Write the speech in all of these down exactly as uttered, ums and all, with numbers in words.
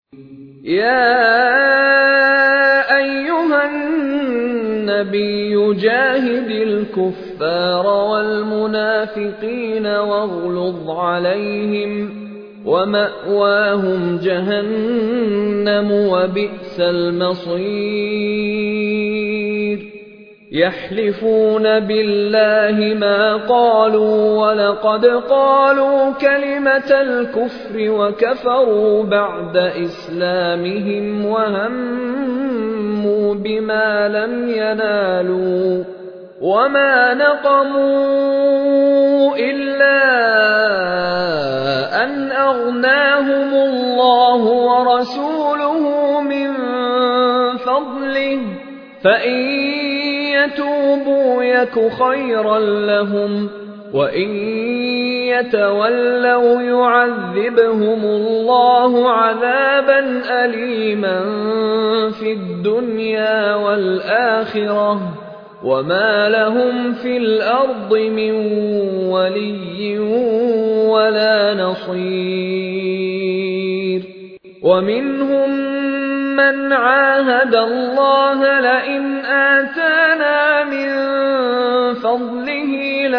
يا أيها النبي جاهد الكفار والمنافقين واغلظ عليهم ومأواهم جهنم وبئس المصير يحلفون بالله ما قالوا ولقد قالوا كلمة الكفر وكفروا بعد إسلامهم وهموا بما لم ينالوا وما نقموا إلا أن أغناهم الله ورسوله من فضله فإن يتوبوا يك خيرا لهم وإن يتولوا يعذبهم الله عذابا أليما في الدنيا والآخرة وما لهم في الأرض من ولي ولا نصير ومنهم من عاهد الله لئن آتانا من فضله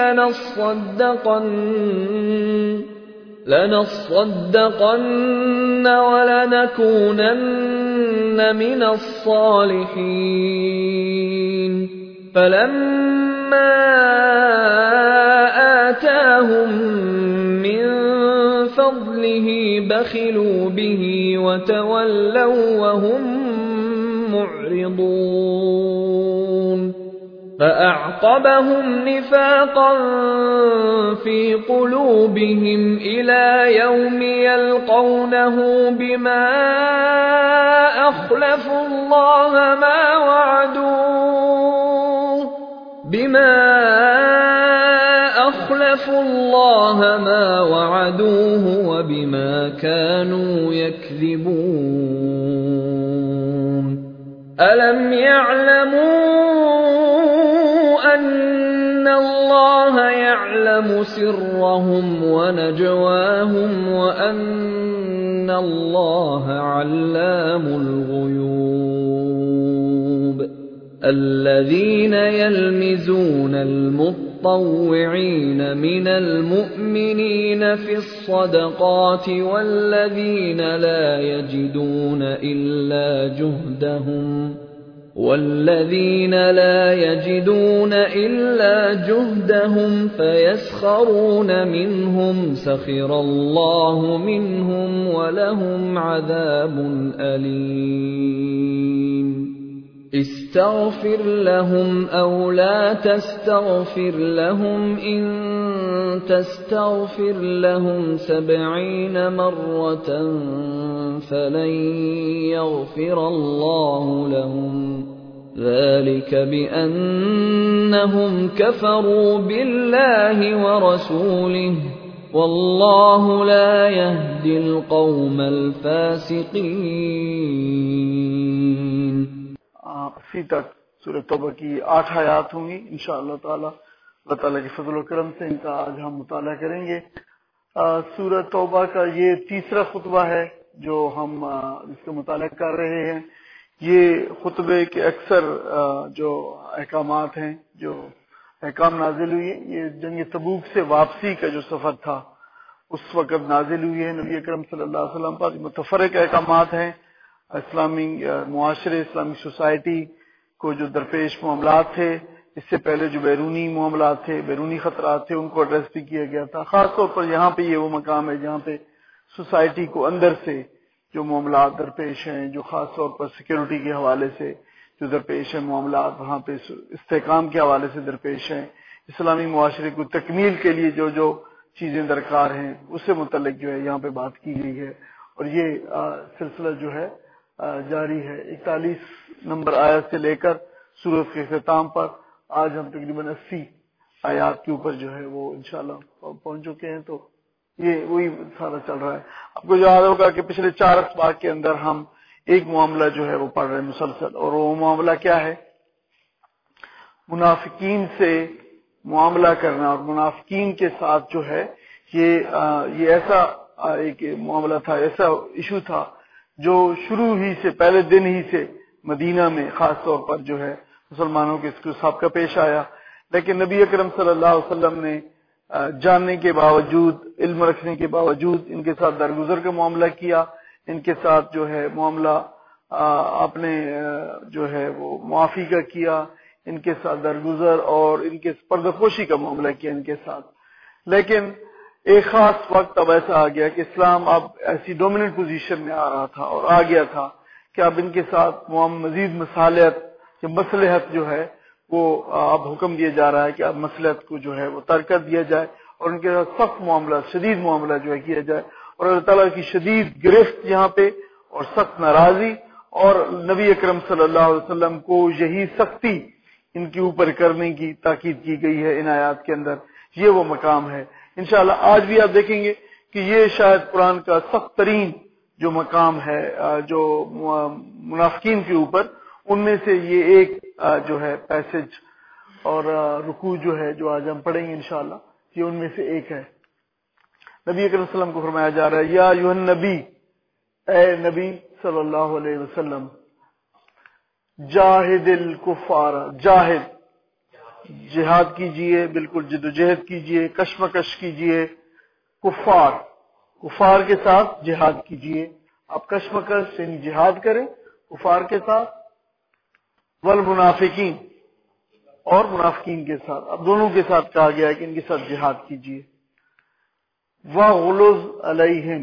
لنصدقن لنصدقن ولنكونن من الصالحين فلما آتاهم من فضله بخلوا به وتولوا وهم معرضون فأعقبهم نفاقا في قلوبهم إلى يوم يلقونه بما أخلفوا الله ما وعدوه بما أخلفوا الله ما وعدوه وبما كانوا يكذبون ألم يعلموا أن الله يعلم سرهم ونجواهم وأن الله علام الغيوب الذين يلمزون المطوعين من المؤمنين في الصدقات والذين لا يجدون إلا جهدهم والذين لا يجدون إلا جهدهم فيسخرون منهم سخر الله منهم ولهم عذاب أليم استغفر لهم أو لا تستغفر لهم إن تستغفر لهم سبعين مرة فلن يغفر الله لهم ذلك بأنهم كفروا بالله ورسوله والله لا يهدي القوم الفاسقين. اسی تک سورہ توبہ کی آٹھ آیات ہوں گی انشاءاللہ تعالی. اللہ تعالیٰ کے فضل و کرم سے ان کا آج ہم مطالعہ کریں گے. سورہ توبہ کا یہ تیسرا خطبہ ہے جو ہم اس کا مطالعہ کر رہے ہیں. یہ خطبے کے اکثر جو احکامات ہیں، جو احکام نازل ہوئے، یہ جنگ تبوک سے واپسی کا جو سفر تھا اس وقت نازل ہوئی ہے. نبی اکرم صلی اللہ علیہ وسلم پر متفرق احکامات ہیں. اسلامی معاشرے، اسلامی سوسائٹی کو جو درپیش معاملات تھے، اس سے پہلے جو بیرونی معاملات تھے، بیرونی خطرات تھے، ان کو ایڈریس بھی کیا گیا تھا. خاص طور پر یہاں پہ یہ وہ مقام ہے جہاں پہ سوسائٹی کو اندر سے جو معاملات درپیش ہیں، جو خاص طور پر سیکیورٹی کے حوالے سے جو درپیش ہیں معاملات، وہاں پہ استحکام کے حوالے سے درپیش ہیں. اسلامی معاشرے کو تکمیل کے لیے جو جو چیزیں درکار ہیں اس سے متعلق جو ہے یہاں پہ بات کی گئی ہے. اور یہ سلسلہ جو ہے جاری ہے. اکتالیس نمبر آیت سے لے کر سورۃ کے اختتام پر آج ہم تقریباً اسی آیات کے اوپر جو ہے وہ انشاءاللہ پہنچ چکے ہیں. تو یہ وہی سارا چل رہا ہے. آپ کو یاد ہوگا کہ پچھلے چار اسباق کے اندر ہم ایک معاملہ جو ہے وہ پڑھ رہے ہیں مسلسل، اور وہ معاملہ کیا ہے؟ منافقین سے معاملہ کرنا. اور منافقین کے ساتھ جو ہے یہ یہ ایسا ایک معاملہ تھا، ایسا ایشو تھا جو شروع ہی سے پہلے دن ہی سے مدینہ میں خاص طور پر جو ہے مسلمانوں کے اس کو سابقہ پیش آیا، لیکن نبی اکرم صلی اللہ علیہ وسلم نے جاننے کے باوجود، علم رکھنے کے باوجود ان کے ساتھ درگزر کا معاملہ کیا، ان کے ساتھ جو ہے معاملہ آپ نے جو ہے وہ معافی کا کیا، ان کے ساتھ درگزر اور ان کے پردپوشی کا معاملہ کیا ان کے ساتھ. لیکن ایک خاص وقت اب ایسا آ گیا کہ اسلام اب ایسی ڈومیننٹ پوزیشن میں آ رہا تھا اور آ گیا تھا کہ اب ان کے ساتھ مزید مصالحت یا مصلحت جو ہے وہ اب حکم دیا جا رہا ہے کہ اب مصلحت کو جو ہے وہ ترک کر دیا جائے اور ان کے ساتھ سخت معاملہ، شدید معاملہ جو ہے کیا جائے، اور اللہ تعالیٰ کی شدید گرفت یہاں پہ اور سخت ناراضی، اور نبی اکرم صلی اللہ علیہ وسلم کو یہی سختی ان کے اوپر کرنے کی تاکید کی گئی ہے ان آیات کے اندر. یہ وہ مقام ہے. انشاءاللہ آج بھی آپ دیکھیں گے کہ یہ شاید قرآن کا سخت ترین جو مقام ہے جو منافقین کے اوپر، ان میں سے یہ ایک جو ہے پیسج اور رکوع جو ہے جو آج ہم پڑھیں گے انشاءاللہ، یہ ان میں سے ایک ہے. نبی اکرم صلی اللہ علیہ وسلم کو فرمایا جا رہا ہے، یا ایھا النبی، اے نبی صلی اللہ علیہ وسلم، جاہد الکفار، جاہد جہاد کیجئے، بالکل جد و جہد کیجئے، کشمکش کیجئے، کفار کفار کے ساتھ جہاد کیجئے. آپ کشمکش یعنی جہاد کریں کفار کے ساتھ، والمنافقین اور منافقین کے ساتھ، اب دونوں کے ساتھ کہا گیا ہے کہ ان کے ساتھ جہاد کیجئے. وغلظ علیہم،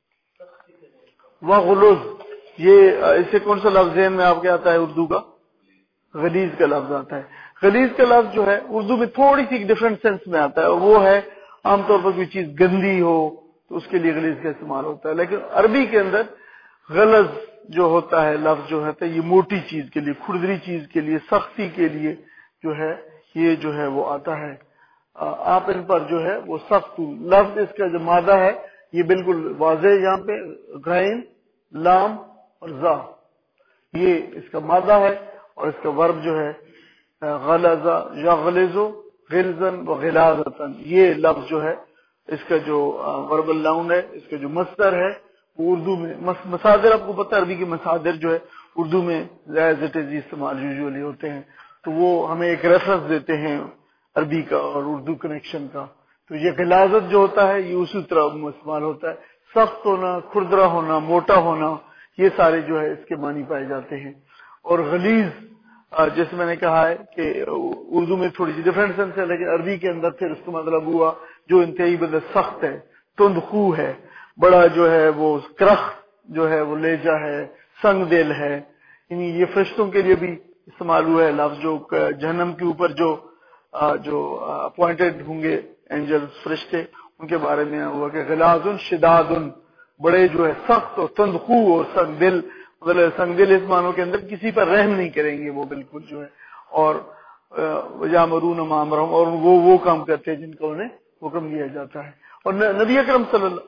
وغلظ یہ اس سے کون سا لفظ ذہن میں آپ کے آتا ہے؟ اردو کا غلیظ کا لفظ آتا ہے. غلیظ کا لفظ جو ہے اردو میں تھوڑی سی ڈفرنٹ سینس میں آتا ہے، اور وہ ہے عام طور پر کوئی چیز گندی ہو تو اس کے لیے غلیظ کا استعمال ہوتا ہے، لیکن عربی کے اندر غلظ جو ہوتا ہے لفظ جو ہے یہ موٹی چیز کے لیے، کھردری چیز کے لیے، سختی کے لیے جو ہے یہ جو ہے وہ آتا ہے. آپ ان پر جو ہے وہ سخت لفظ، اس کا جو مادہ ہے یہ بالکل واضح یہاں پہ غین لام اور زا، یہ اس کا مادہ ہے، اور اس کا ورب جو ہے غلظ یغلظ غلظا وغلاظۃ. یہ لفظ جو ہے اس کا جو ورب اللون ہے، اس کا جو مصدر ہے وہ اردو میں مصادر، آپ کو پتہ ہے عربی کے مصادر جو ہے اردو میں ایز اٹ از استعمال یوزولی ہوتے ہیں، تو وہ ہمیں ایک ریفرنس دیتے ہیں عربی کا اور اردو کنیکشن کا. تو یہ غلاظت جو ہوتا ہے یہ اسی طرح استعمال ہوتا ہے، سخت ہونا، کھردرا ہونا، موٹا ہونا، یہ سارے جو ہے اس کے معنی پائے جاتے ہیں. اور غلیظ جیسے میں نے کہا ہے کہ اردو میں تھوڑی سی ڈفرینٹ سینس ہے، لیکن عربی کے اندر پھر اس کا مطلب ہوا جو انتہائی بدل سخت ہے، تند خو ہے، بڑا جو ہے وہ کرخ جو ہے وہ لیجا ہے، سنگ دل ہے. یعنی یہ فرشتوں کے لیے بھی استعمال ہوا ہے لفظ، جو جہنم کے اوپر جو جو اپوائنٹڈ ہوں گے اینجل فرشتے، ان کے بارے میں ہوا کہ غلاظ شداد، بڑے جو ہے سخت اور تند خو اور سنگ دل. مطلب سنگ دل اس معنوں کے اندر کسی پر رحم نہیں کریں گے وہ بالکل جو ہے، اور یامرون ما امرهم، اور وہ وہ کام کرتے ہیں جن کو انہیں حکم دیا جاتا ہے. اور نبی اکرم صلی اللہ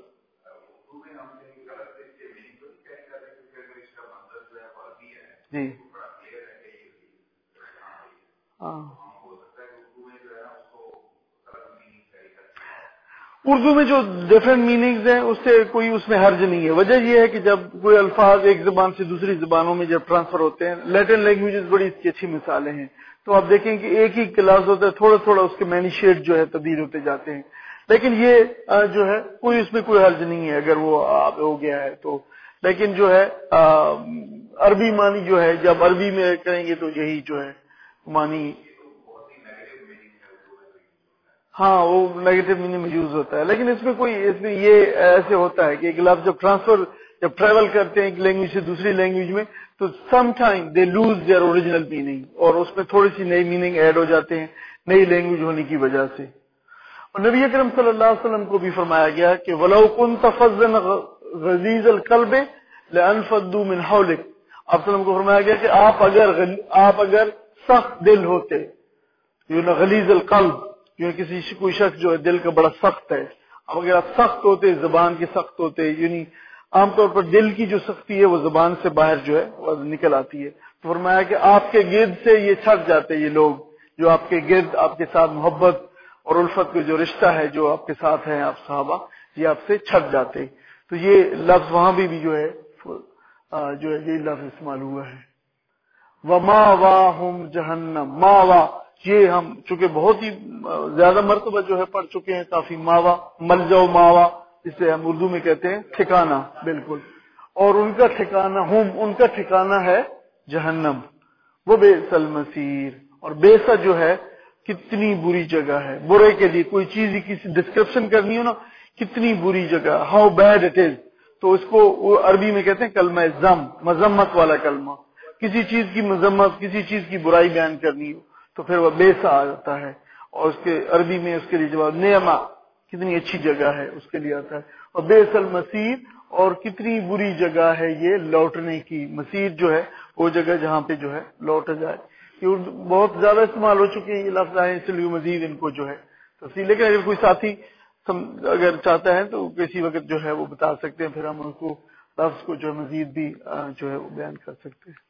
جی ہاں اردو میں جو ڈفرینٹ میننگز ہیں اس سے کوئی اس میں حرج نہیں ہے. وجہ یہ ہے کہ جب کوئی الفاظ ایک زبان سے دوسری زبانوں میں جب ٹرانسفر ہوتے ہیں، لیٹن لینگویجز بڑی اس کی اچھی مثالیں ہیں، تو آپ دیکھیں کہ ایک ہی لفظ ہوتا ہے، تھوڑا تھوڑا اس کے مینی شیڈ جو ہے تبدیل ہوتے جاتے ہیں، لیکن یہ جو ہے کوئی اس میں کوئی حرج نہیں ہے اگر وہ ہو گیا ہے تو. لیکن جو ہے عربی معنی جو ہے جب عربی میں کریں گے تو یہی جو ہے معنی، ہاں وہ نیگیٹو میننگ میں یوز ہوتا ہے، لیکن اس میں کوئی اس میں یہ ایسے ہوتا ہے کہ ایک لفظ جب ٹرانسفر جب ٹریول کرتے ہیں ایک لینگویج سے دوسری لینگویج میں تو some time they lose their original meaning, اور اس میں تھوڑی سی نئی میننگ ایڈ ہو جاتے ہیں نئی لینگویج ہونے کی وجہ سے. اور نبی اکرم صلی اللہ علیہ وسلم کو بھی فرمایا گیا کہ وَلَوْ كُنْتَ فَظًّا غَلِيظَ الْقَلْبِ لَانفَضُّوا مِنْ حَوْلِكَ. آپ صلی اللہ علیہ وسلم کو فرمایا گیا کہ آپ اگر آپ اگر سخت دل ہوتے، یو نو غلیظ القلب، کسی کوئی شخص جو ہے دل کا بڑا سخت ہے، اب اگر آپ سخت ہوتے، زبان کے سخت ہوتے، یعنی عام طور پر دل کی جو سختی ہے وہ زبان سے باہر جو ہے وہ نکل آتی ہے، تو فرمایا کہ آپ کے گرد سے یہ چھٹ جاتے، یہ لوگ جو آپ کے گرد آپ کے ساتھ محبت اور الفت کا جو رشتہ ہے جو آپ کے ساتھ ہیں آپ صحابہ، یہ آپ سے چھٹ جاتے. تو یہ لفظ وہاں بھی بھی جو ہے جو ہے یہ لفظ استعمال ہوا ہے. وَمَأْوَاهُمْ جَهَنَّمُ ماوا، یہ ہم چونکہ بہت ہی زیادہ مرتبہ جو ہے پڑھ چکے ہیں کافی. ماوا ملجا ماوا جسے ہم اردو میں کہتے ہیں ٹھکانہ، بالکل. اور ان کا ٹھکانہ ہم ان کا ٹھکانہ ہے جہنم. وہ بئس المصیر، اور بیسا جو ہے کتنی بری جگہ ہے برے کے لیے. کوئی چیز کسی ڈسکرپشن کرنی ہو نا کتنی بری جگہ، ہاؤ بیڈ اٹ از، تو اس کو وہ عربی میں کہتے ہیں کلمہ زم، مذمت والا کلمہ. کسی چیز کی مذمت، کسی چیز کی برائی بیان کرنی ہو تو پھر وہ بیسا آ جاتا ہے. اور اس کے عربی میں اس کے لیے جواب نعمہ، کتنی اچھی جگہ ہے اس کے لیے آتا ہے. اور بیس المصیر، اور کتنی بری جگہ ہے یہ لوٹنے کی. مسیر جو ہے وہ جگہ جہاں پہ جو ہے لوٹا جائے. یہ بہت زیادہ استعمال ہو چکے ہیں یہ لفظ آئے، اس لیے مزید ان کو جو ہے تفصیل. لیکن اگر کوئی ساتھی اگر چاہتا ہے تو کسی وقت جو ہے وہ بتا سکتے ہیں، پھر ہم ان کو لفظ کو جو ہے مزید بھی جو ہے وہ بیان کر سکتے ہیں.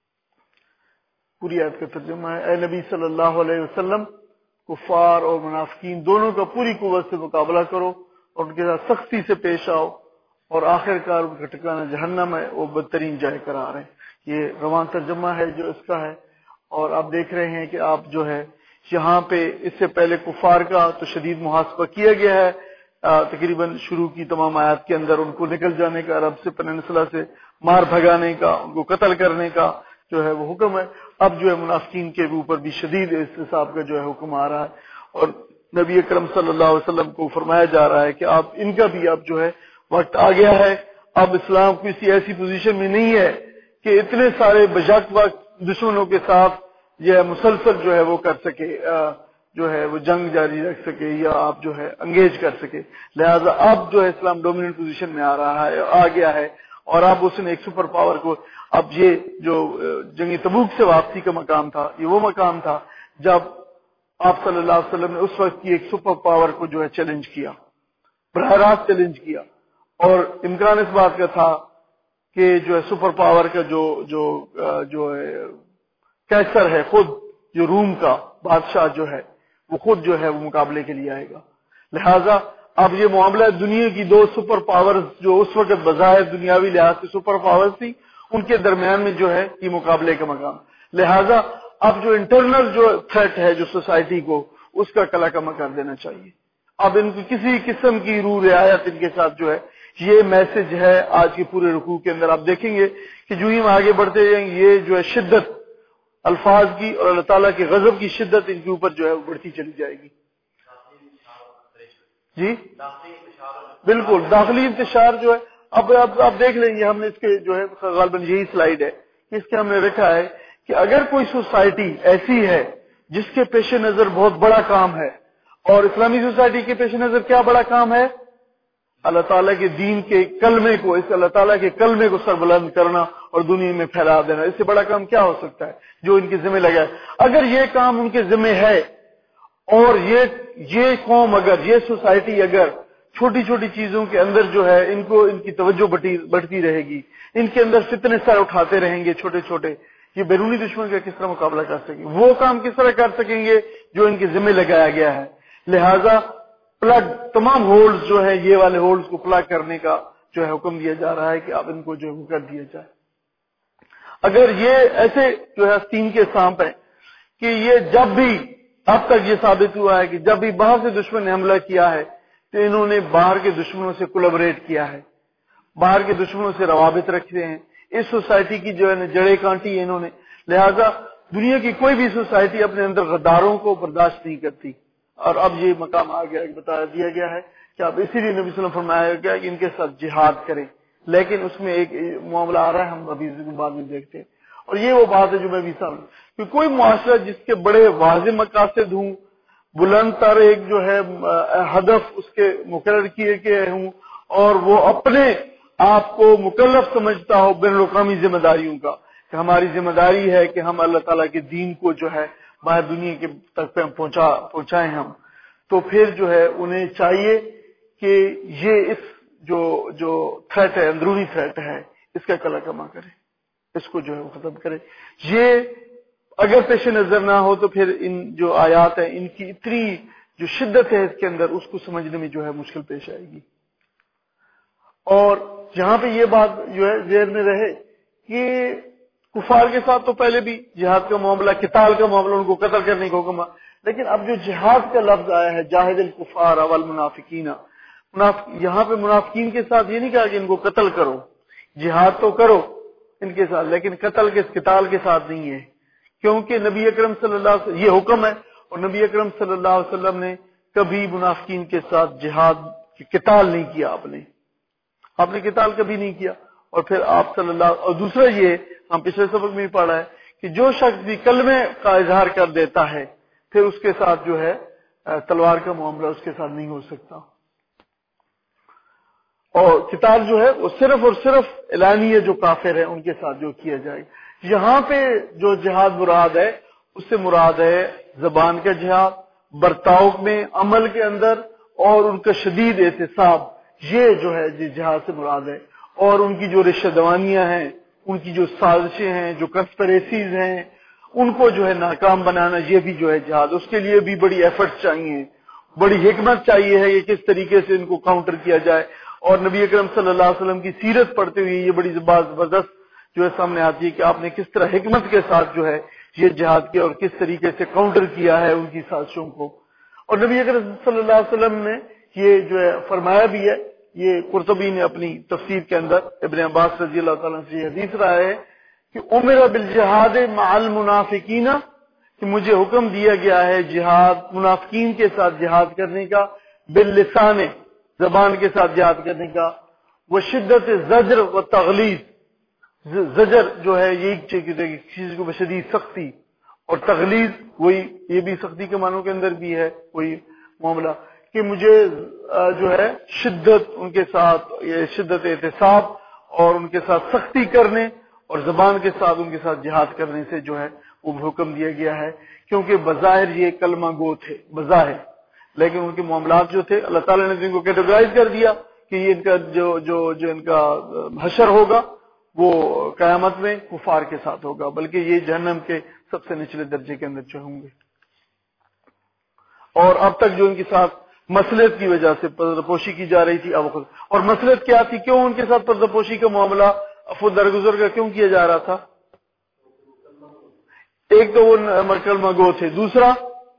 پوری آیت کا ترجمہ ہے: اے نبی صلی اللہ علیہ وسلم، کفار اور منافقین دونوں کا پوری قوت سے مقابلہ کرو اور ان کے ساتھ سختی سے پیش آؤ، اور آخر کار ان کا ٹھکانہ جہنم ہے، وہ بدترین جائے قرار ہے. یہ روان ترجمہ ہے جو اس کا ہے. اور آپ دیکھ رہے ہیں کہ آپ جو ہے یہاں پہ اس سے پہلے کفار کا تو شدید محاسبہ کیا گیا ہے تقریباً شروع کی تمام آیات کے اندر. ان کو نکل جانے کا، عرب سے پننسلا سے مار بھگانے کا، ان کو قتل کرنے کا جو ہے وہ حکم ہے. اب جو ہے منافقین کے اوپر بھی شدید اس حساب کا جو ہے حکم آ رہا ہے. اور نبی اکرم صلی اللہ علیہ وسلم کو فرمایا جا رہا ہے کہ آپ ان کا بھی اب جو ہے وقت آ گیا ہے. اب اسلام کسی ایسی پوزیشن میں نہیں ہے کہ اتنے سارے بجک وقت دشمنوں کے ساتھ جو ہے مسلسل جو ہے وہ کر سکے، جو ہے وہ جنگ جاری رکھ سکے یا آپ جو ہے انگیج کر سکے. لہذا اب جو ہے اسلام ڈومیننٹ پوزیشن میں آ رہا ہے، آ گیا ہے. اور اب اس نے ایک سپر پاور کو، اب یہ جو جنگ تبوک سے واپسی کا مقام تھا، یہ وہ مقام تھا جب آپ صلی اللہ علیہ وسلم نے اس وقت کی ایک سپر پاور کو جو ہے چیلنج کیا، براہ راست چیلنج کیا. اور امکان اس بات کا تھا کہ جو ہے سپر پاور کا جو جو جو ہے کیسر ہے، خود جو روم کا بادشاہ جو ہے وہ خود جو ہے وہ مقابلے کے لیے آئے گا. لہذا اب یہ معاملہ دنیا کی دو سپر پاورز جو اس وقت بظاہر دنیاوی لحاظ سے سپر پاورز تھی، ان کے درمیان میں جو ہے یہ مقابلے کا مقام. لہذا اب جو انٹرنل جو تھریٹ ہے جو سوسائٹی کو، اس کا کلا کما کر دینا چاہیے. اب ان کی کسی قسم کی روح رعایت ان کے ساتھ جو ہے، یہ میسج ہے آج کے پورے رکوع کے اندر. آپ دیکھیں گے کہ جو ہی ہم آگے بڑھتے جائیں گے یہ جو ہے شدت الفاظ کی اور اللہ تعالیٰ کے غضب کی شدت ان کے اوپر جو ہے وہ بڑھتی چلی جائے گی. جی بالکل، داخلی انتشار جو ہے. اب آپ دیکھ لیں گے، ہم نے اس کے جو ہے غالباً یہی سلائیڈ ہے، اس کے ہم نے رکھا ہے کہ اگر کوئی سوسائٹی ایسی ہے جس کے پیش نظر بہت بڑا کام ہے، اور اسلامی سوسائٹی کے پیش نظر کیا بڑا کام ہے؟ اللہ تعالیٰ کے دین کے کلمے کو، اس اللہ تعالیٰ کے کلمے کو سربلند کرنا اور دنیا میں پھیلا دینا. اس سے بڑا کام کیا ہو سکتا ہے جو ان کے ذمہ لگا ہے؟ اگر یہ کام ان کے ذمہ ہے، اور یہ یہ قوم اگر، یہ سوسائٹی اگر چھوٹی چھوٹی چیزوں کے اندر جو ہے ان کو ان کی توجہ بڑھتی رہے گی، ان کے اندر فتنے سر اٹھاتے رہیں گے چھوٹے چھوٹے، یہ بیرونی دشمن کا کس طرح مقابلہ کر سکیں گے؟ وہ کام کس طرح کر سکیں گے جو ان کے ذمہ لگایا گیا ہے؟ لہذا پلگ تمام ہولز جو ہے، یہ والے ہولز کو پلگ کرنے کا جو ہے حکم دیا جا رہا ہے کہ اب ان کو جو ہے کر دیا جائے. اگر یہ ایسے جو ہے آستین کے سانپ ہیں کہ یہ جب بھی اب تک یہ ثابت ہوا ہے کہ جب بھی باہر سے دشمن نے حملہ کیا ہے تو انہوں نے باہر کے دشمنوں سے کولیبریٹ کیا ہے، باہر کے دشمنوں سے روابط رکھتے ہیں. اس سوسائٹی کی جو ہے جڑیں کانٹی ہے انہوں نے. لہذا دنیا کی کوئی بھی سوسائٹی اپنے اندر غداروں کو برداشت نہیں کرتی. اور اب یہ مقام آ گیا، بتا دیا گیا ہے کہ اب اسی لیے نبی صلی اللہ علیہ وسلم فرمایا گیا کہ ان کے ساتھ جہاد کریں. لیکن اس میں ایک معاملہ آ رہا ہے، ہم ابھی بعد میں دیکھتے ہیں. اور یہ وہ بات ہے جو میں بھی سمجھ کہ کوئی معاشرہ جس کے بڑے واضح مقاصد ہوں، بلند تر ایک جو ہے ہدف اس کے مقرر کیے گئے ہوں، اور وہ اپنے آپ کو مکلف سمجھتا ہو بین الاقوامی ذمہ داریوں کا کہ ہماری ذمہ داری ہے کہ ہم اللہ تعالیٰ کے دین کو جو ہے باہر دنیا کے تک پہ پہنچا پہنچائیں ہم، تو پھر جو ہے انہیں چاہیے کہ یہ اس جو جو تھریٹ ہے، اندرونی تھریٹ ہے، اس کا کلا کما کرے، اس کو جو ہے وہ ختم کرے. یہ اگر پیش نظر نہ ہو تو پھر ان جو آیات ہیں ان کی اتنی جو شدت ہے اس کے اندر، اس کو سمجھنے میں جو ہے مشکل پیش آئے گی. اور یہاں پہ یہ بات جو ہے ذہن میں رہے یہ کفار کے ساتھ تو پہلے بھی جہاد کا معاملہ، قتال کا معاملہ، ان کو قتل کرنے کا حکم، لیکن اب جو جہاد کا لفظ آیا ہے جاہد الکفار والمنافقین، یہاں پہ منافقین کے ساتھ یہ نہیں کہا کہ ان کو قتل کرو، جہاد تو کرو ان کے ساتھ، لیکن قتل کے قتال کے ساتھ نہیں ہے، کیونکہ نبی اکرم صلی اللہ علیہ وسلم یہ حکم ہے، اور نبی اکرم صلی اللہ علیہ وسلم نے کبھی منافقین کے ساتھ جہاد قتال نہیں کیا، آپ نے آپ نے قتال کبھی نہیں کیا۔ اور پھر آپ صلی اللہ، اور دوسرا یہ ہم پچھلے سبق میں بھی پڑھا ہے کہ جو شخص بھی کلمے کا اظہار کر دیتا ہے پھر اس کے ساتھ جو ہے تلوار کا معاملہ اس کے ساتھ نہیں ہو سکتا، اور قتال جو ہے وہ صرف اور صرف اعلانیہ جو کافر ہے ان کے ساتھ جو کیا جائے گا۔ یہاں پہ جو جہاد مراد ہے اس سے مراد ہے زبان کا جہاد، برتاؤ میں، عمل کے اندر، اور ان کا شدید احتساب، یہ جو ہے جہاد سے مراد ہے، اور ان کی جو رشتہ دوانیاں ہیں، ان کی جو سازشیں ہیں، جو کنسپریسیز ہیں، ان کو جو ہے ناکام بنانا، یہ بھی جو ہے جہاد، اس کے لیے بھی بڑی ایفرٹس چاہیے، بڑی حکمت چاہیے ہے کہ کس طریقے سے ان کو کاؤنٹر کیا جائے۔ اور نبی اکرم صلی اللہ علیہ وسلم کی سیرت پڑھتے ہوئے یہ بڑی زبردست جو ہے سامنے آتی ہے کہ آپ نے کس طرح حکمت کے ساتھ جو ہے یہ جہاد کیا اور کس طریقے سے کاؤنٹر کیا ہے ان کی سازشوں کو۔ اور نبی اکرم صلی اللہ علیہ وسلم نے یہ جو ہے فرمایا بھی ہے، یہ قرطبی نے اپنی تفسیر کے اندر ابن عباس رضی اللہ تعالیٰ سے حدیث رہا ہے کہ امر بالجہاد مع المنافقین، کہ مجھے حکم دیا گیا ہے جہاد منافقین کے ساتھ جہاد کرنے کا، باللسان، زبان کے ساتھ جہاد کرنے کا، وہ شدت زجر و تغلیظ، زجر جو ہے یہ چیز کو بشدید سختی، اور تغلیظ وہی یہ بھی سختی کے معنوں کے اندر بھی ہے وہی معاملہ، کہ مجھے جو ہے شدت ان کے ساتھ، یہ شدت احتساب اور ان کے ساتھ سختی کرنے اور زبان کے ساتھ ان کے ساتھ جہاد کرنے سے جو ہے وہ حکم دیا گیا ہے، کیونکہ بظاہر یہ کلمہ گو تھے بظاہر، لیکن ان کے معاملات جو تھے اللہ تعالیٰ نے ان کو کیٹیگرائز کر دیا کہ یہ ان کا جو جو جو ان کا حشر ہوگا وہ قیامت میں کفار کے ساتھ ہوگا، بلکہ یہ جہنم کے سب سے نچلے درجے کے اندر جو ہوں گے۔ اور اب تک جو ان کے ساتھ مصلحت کی وجہ سے پردہ پوشی کی جا رہی تھی، اب اور مصلحت کیا تھی، کیوں ان کے ساتھ پردہ پوشی کا معاملہ عفو درگزر کا کیوں کیا جا رہا تھا؟ ایک تو وہ کلمہ گو تھے، دوسرا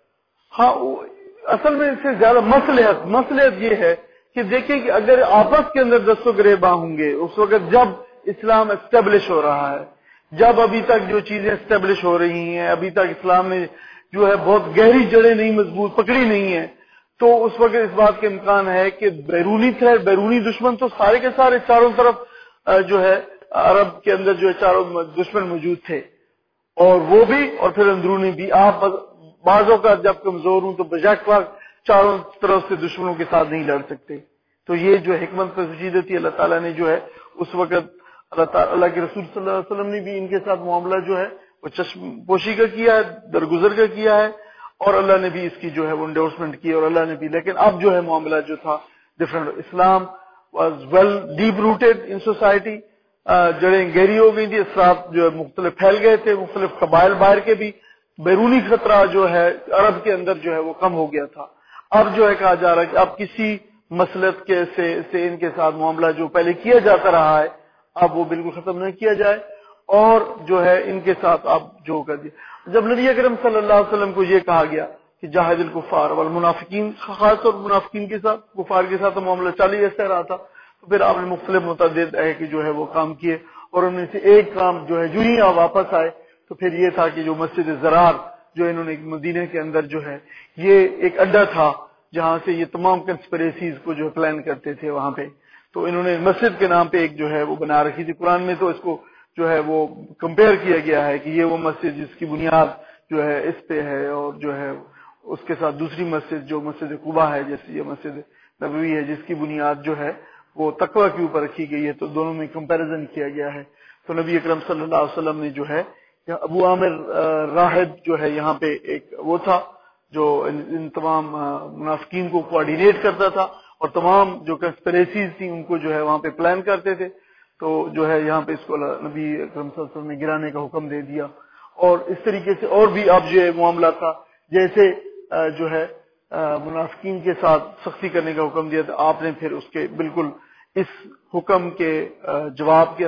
ہاں اصل میں اس سے زیادہ مصلحت مصلحت یہ ہے کہ دیکھیں کہ اگر آپس کے اندر دست و گریباں ہوں گے اس وقت جب اسلام اسٹیبلش ہو رہا ہے، جب ابھی تک جو چیزیں اسٹیبلش ہو رہی ہیں، ابھی تک اسلام نے جو ہے بہت گہری جڑیں نہیں مضبوط پکڑی نہیں ہے، تو اس وقت اس بات کا امکان ہے کہ بیرونی تھریٹ، بیرونی دشمن تو سارے کے سارے چاروں طرف جو ہے عرب کے اندر جو ہے چاروں دشمن موجود تھے، اور وہ بھی اور پھر اندرونی بھی۔ آپ بعضوں کا جب کمزور ہوں تو بجائے وقت چاروں طرف سے دشمنوں کے ساتھ نہیں لڑ سکتے، تو یہ جو حکمت پر سجیدہ تھی اللہ تعالیٰ نے جو ہے اس وقت اللہ تعالیٰ اللہ کے رسول صلی اللہ علیہ وسلم نے بھی ان کے ساتھ معاملہ جو ہے وہ چشم پوشی کا کیا ہے، درگزر کا کیا ہے، اور اللہ نے بھی اس کی جو ہے وہ انڈورسمنٹ کی، اور اللہ نے بھی، لیکن اب جو ہے معاملہ جو تھا different. Islam was well deep rooted in society, جڑیں گہری ہو گئی تھی، اثرات جو ہے مختلف پھیل گئے تھے، مختلف قبائل باہر کے بھی، بیرونی خطرہ جو ہے عرب کے اندر جو ہے وہ کم ہو گیا تھا۔ اب جو ہے کہا جا رہا ہے کہ اب کسی مصلحت کے سے, سے ان کے ساتھ معاملہ جو پہلے کیا جاتا رہا ہے اب وہ بالکل ختم نہ کیا جائے، اور جو ہے ان کے ساتھ اب جو کر دیا۔ جب نبی اکرم صلی اللہ علیہ وسلم کو یہ کہا گیا کہ جاہد الکفار والمنافقین، خاص طور منافقین کے ساتھ، کفار کے ساتھ معاملہ چل ہی ایسا رہا تھا، تو پھر آپ نے مختلف متعدد ہے کہ جو ہے وہ کام کیے، اور ان میں سے ایک کام جو ہے جو ہی آپ واپس آئے تو پھر یہ تھا کہ جو مسجد زرار جو انہوں نے مدینے کے اندر جو ہے یہ ایک اڈا تھا جہاں سے یہ تمام کنسپریسیز کو جو پلان کرتے تھے وہاں پہ، تو انہوں نے مسجد کے نام پہ ایک جو ہے وہ بنا رکھی تھی۔ قرآن میں تو اس کو جو ہے وہ کمپیئر کیا گیا ہے کہ یہ وہ مسجد جس کی بنیاد جو ہے اس پہ ہے، اور جو ہے اس کے ساتھ دوسری مسجد جو مسجد قباء ہے، جیسے یہ مسجد نبوی ہے جس کی بنیاد جو ہے وہ تقوی کے اوپر رکھی گئی ہے، تو دونوں میں کمپیریزن کیا گیا ہے۔ تو نبی اکرم صلی اللہ علیہ وسلم نے جو ہے ابو عامر راہب جو ہے یہاں پہ ایک وہ تھا جو ان تمام منافقین کو کوآرڈینیٹ کرتا تھا، اور تمام جو کنسپریسیز تھیں ان کو جو ہے وہاں پہ پلان کرتے تھے، تو جو ہے یہاں پہ اس کو نبی اکرم صلی اللہ علیہ وسلم نے گرانے کا حکم دے دیا۔ اور اس طریقے سے اور بھی اب جو ہے معاملہ تھا، جیسے جو ہے منافقین کے ساتھ سختی کرنے کا حکم دیا، تو آپ نے پھر اس کے بالکل اس حکم کے جواب کے اندر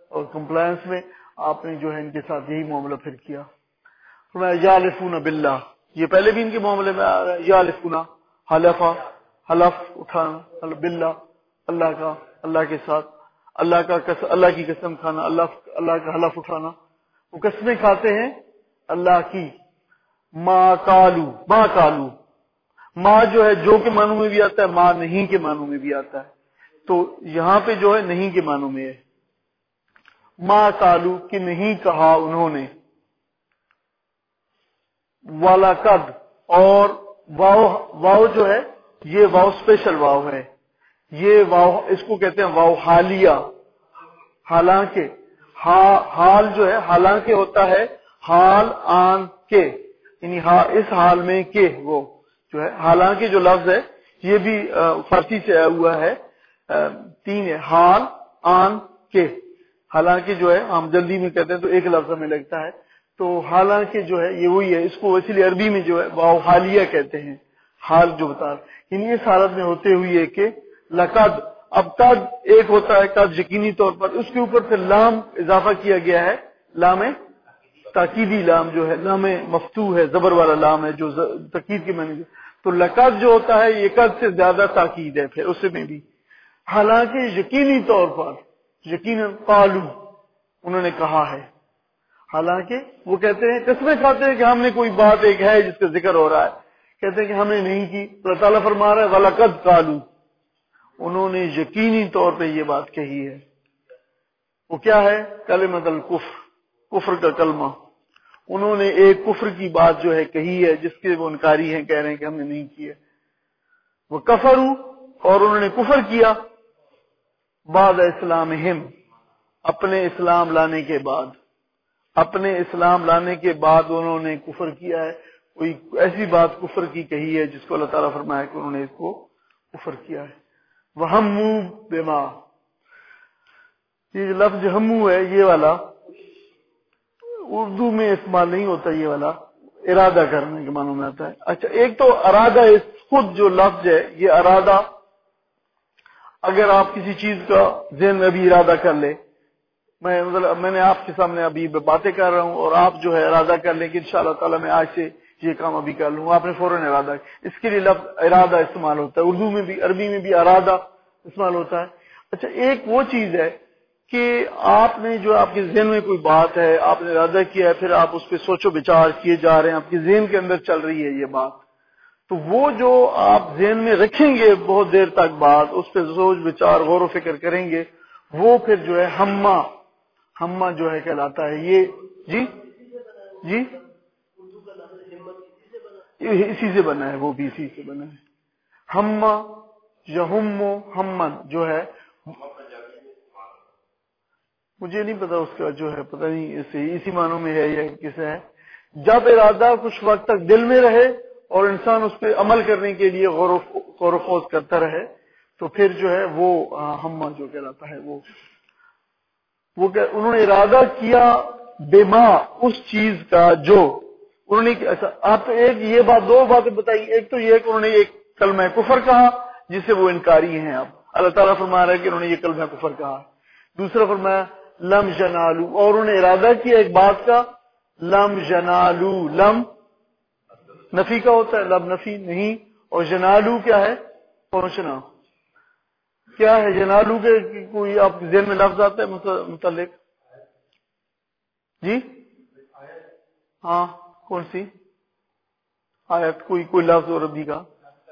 اور کمپلائنس میں آپ نے جو ہے ان کے ساتھ یہی معاملہ پھر کیا. فرمایا یالفون باللہ، یہ پہلے بھی ان کے معاملے میں آ رہا ہے. یالفون حلفا، حلف اٹھانا، باللہ اللہ کا، اللہ کے ساتھ، اللہ کا قسم، اللہ کی قسم کھانا، اللہ اللہ کا حلف اٹھانا. وہ قسمیں کھاتے ہیں اللہ کی. ما کالو، ما کالو، ماں جو ہے جو کے معنوں میں بھی آتا ہے، ماں نہیں کے معنوں میں بھی آتا ہے. تو یہاں پہ جو ہے نہیں کے معنوں میں ہے. ما کالو کہ نہیں کہا انہوں نے. والا قد، اور واو واو جو ہے یہ واو اسپیشل واو ہے. یہ واو اس کو کہتے ہیں واو حالیہ. حالانکہ حال جو ہے حالانکہ ہوتا ہے حال آن کے، یعنی اس حال میں کہ وہ جو ہے حالانکہ جو لفظ ہے یہ بھی فارسی سے آیا ہوا ہے. تین ہے حال آن کے. حالانکہ جو ہے ہم جلدی میں کہتے ہیں تو ایک لفظ ہمیں لگتا ہے، تو حالانکہ جو ہے یہ وہی ہے. اس کو اسی لیے عربی میں جو ہے واو حالیہ کہتے ہیں. حال جو بتا یعنی اس حالت میں ہوتے ہوئے کہ لقد، اب قد ایک ہوتا ہے قد یقینی طور پر، اس کے اوپر پھر لام اضافہ کیا گیا ہے. لام تاکیدی لام جو ہے، لام مفتوح ہے، زبر والا لام ہے جو تاکید کے معنی. تو لقد جو ہوتا ہے یہ قد سے زیادہ تاکید ہے پھر اس میں بھی. حالانکہ یقینی طور پر، یقیناً قالو انہوں نے کہا ہے. حالانکہ وہ کہتے ہیں، قسمیں کھاتے ہیں کہ ہم نے کوئی بات ایک ہے جس کا ذکر ہو رہا ہے، کہتے ہیں کہ ہم نے نہیں کی. اللہ تعالیٰ فرما رہا ہے وَلَقَدْ قَالُوا، انہوں نے یقینی طور پہ یہ بات کہی ہے. وہ کیا ہے؟ کلمۃ الکفر، کفر کا کلمہ. انہوں نے ایک کفر کی بات جو ہے کہی ہے جس کے وہ انکاری ہیں، کہہ رہے ہیں کہ ہم نے نہیں کی ہے. وہ کفروا، اور انہوں نے کفر کیا بعد اسلامہم، اپنے اسلام لانے کے بعد. اپنے اسلام لانے کے بعد انہوں نے کفر کیا ہے. کوئی ایسی بات کفر کی کہی ہے جس کو اللہ تعالیٰ فرمایا کہ انہوں نے اس کو کفر کیا ہے. وَهَمُّوا بِمَا، یہ لفظ ہمو ہے یہ والا اردو میں استعمال نہیں ہوتا، یہ والا ارادہ کرنے کے معنوں میں آتا ہے. اچھا، ایک تو ارادہ خود جو لفظ ہے یہ ارادہ، اگر آپ کسی چیز کا ذہن میں ابھی ارادہ کر لیں، میں مطلب میں نے آپ کے سامنے ابھی باتیں کر رہا ہوں اور آپ جو ہے ارادہ کر لیں کہ انشاءاللہ تعالی میں آج سے یہ کام ابھی کر لوں، آپ نے فوراً ارادہ، اس کے لیے لفظ ارادہ استعمال ہوتا ہے. اردو میں بھی، عربی میں بھی ارادہ استعمال ہوتا ہے. اچھا، ایک وہ چیز ہے کہ آپ نے جو آپ کے ذہن میں کوئی بات ہے، آپ نے ارادہ کیا ہے، پھر آپ اس پہ سوچ و بچار کیے جا رہے ہیں، آپ کے ذہن کے اندر چل رہی ہے یہ بات، تو وہ جو آپ ذہن میں رکھیں گے بہت دیر تک بات، اس پہ سوچ بچار غور و فکر کریں گے، وہ پھر جو ہے ہما ہما جو ہے کہلاتا ہے. یہ جی جی اسی سے بنا ہے، وہ بھی اسی سے بنا ہے. ہما یہمو ہمن جو ہے، مجھے نہیں پتا اس کا جو ہے، پتہ نہیں اسے اسی معنوں میں ہے یا کس ہے. جب ارادہ کچھ وقت تک دل میں رہے اور انسان اس پہ عمل کرنے کے لیے غور و خوض کرتا رہے تو پھر جو ہے وہ ہما جو کہلاتا ہے. وہ وہ کہ انہوں نے ارادہ کیا بما، اس چیز کا جو انہوں نے. آپ ایک یہ بات، دو باتیں بتائی. ایک تو یہ کہ انہوں نے ایک کلمہ کفر کہا جس سے وہ انکاری ہیں. اب اللہ تعالیٰ فرما رہا ہے کہ انہوں نے یہ کلمہ کفر کہا. دوسرا فرمایا لم ینالو، اور انہوں نے ارادہ کیا ایک بات کا، لم ینالو. لم نفی کا ہوتا ہے، لم نفی نہیں، اور ینالو کیا ہے؟ پہنچنا. کیا ہے ینالو کے کوئی آپ کے ذہن میں لفظ آتا ہے متعلق؟ جی ہاں، کون سی آیت؟ کوئی کوئی لفظ اور عربی کا؟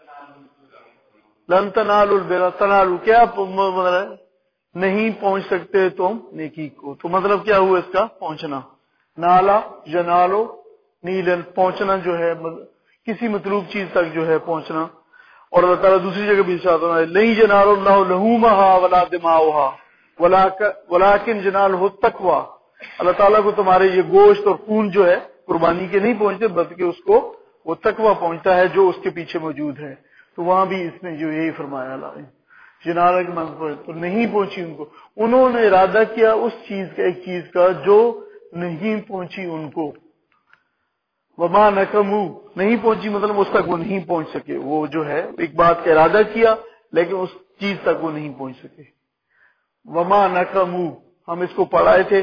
لن تنالوا البر، تنالو کیا مطلب ہے؟ نہیں پہنچ سکتے تم نیکی کو. تو مطلب کیا ہوا اس کا؟ پہنچنا. نالا ینالو نیلن، پہنچنا جو ہے کسی مطلوب چیز تک جو ہے پہنچنا. اور اللہ تعالیٰ دوسری جگہ بھی ارشاد فرمایا لن ینال اللہ لحومها ولا دماؤها ولکن ینالہ التقوی، اللہ تعالیٰ کو تمہارے یہ گوشت اور خون جو ہے قربانی کے نہیں پہنچتے بلکہ اس کو وہ تقوی پہنچتا ہے جو اس کے پیچھے موجود ہے. تو وہاں بھی اس نے جو یہی فرمایا اللہ جنالہ کے منصب پر، تو نہیں پہنچی ان کو. انہوں نے ارادہ کیا اس چیز کا، ایک چیز کا جو نہیں پہنچی ان کو. وما نقمو، نہیں پہنچی مطلب اس تک وہ نہیں پہنچ سکے. وہ جو ہے ایک بات کا ارادہ کیا لیکن اس چیز تک وہ نہیں پہنچ سکے. وما نقمو، ہم اس کو پڑھائے تھے.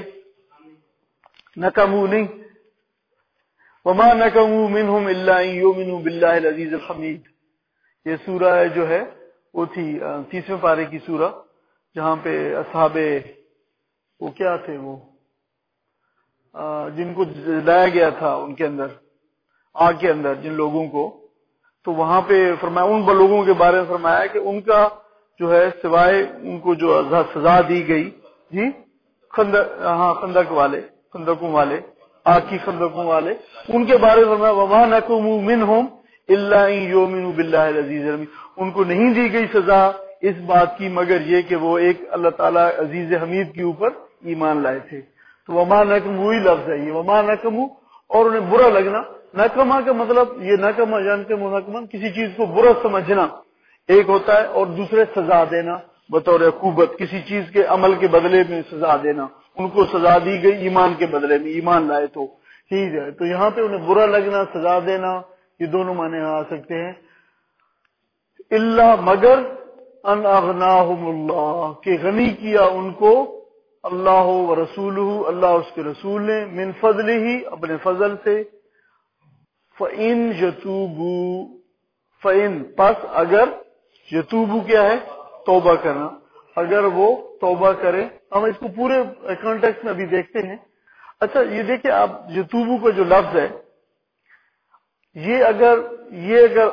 نقمو نہیں، وما نقموا منهم الا ان يؤمنوا بالله العزيز الحميد. یہ سورہ جو ہے وہ تھی تیسویں پارے کی سورہ، جہاں پہ اصحاب وہ کیا تھے، وہ جن کو لایا گیا تھا ان کے اندر آگ کے اندر جن لوگوں کو، تو وہاں پہ فرمایا ان لوگوں کے بارے میں فرمایا کہ ان کا جو ہے سوائے ان کو جو سزا دی گئی، جی خندق، ہاں خندق والے، خندقوں والے، آگ کی خندقوں والے، ان کے بارے میں فرمایا وما نقموا منهم الا ان يؤمنوا بالله العزيز الحميد. ان کو نہیں دی گئی سزا اس بات کی مگر یہ کہ وہ ایک اللہ تعالیٰ عزیز حمید کے اوپر ایمان لائے تھے. تو وما نقموا وہی لفظ ہے یہ، وما نقموا، اور انہیں برا لگنا. نقمہ کا مطلب یہ نقمہ جانتے ہیں، نقمہ کسی چیز کو برا سمجھنا ایک ہوتا ہے، اور دوسرے سزا دینا بطور عقوبت، کسی چیز کے عمل کے بدلے میں سزا دینا. ان کو سزا دی گئی ایمان کے بدلے میں، ایمان لائے تو ٹھیک ہے. تو یہاں پہ انہیں برا لگنا، سزا دینا، یہ دونوں معنی آ سکتے ہیں. اللہ مگر ان اغناہم اللہ، کہ غنی کیا ان کو اللہ و رسولہ، اللہ اس کے رسول نے، من فضلہ اپنے فضل سے. فَإِن يَتُوبُوا، فَإِن پس اگر، یتوبو کیا ہے توبہ کرنا، اگر وہ توبہ کرے. ہم اس کو پورے کانٹیکس میں ابھی دیکھتے ہیں. اچھا یہ دیکھیں آپ، یتوبو کا جو لفظ ہے یہ اگر یہ اگر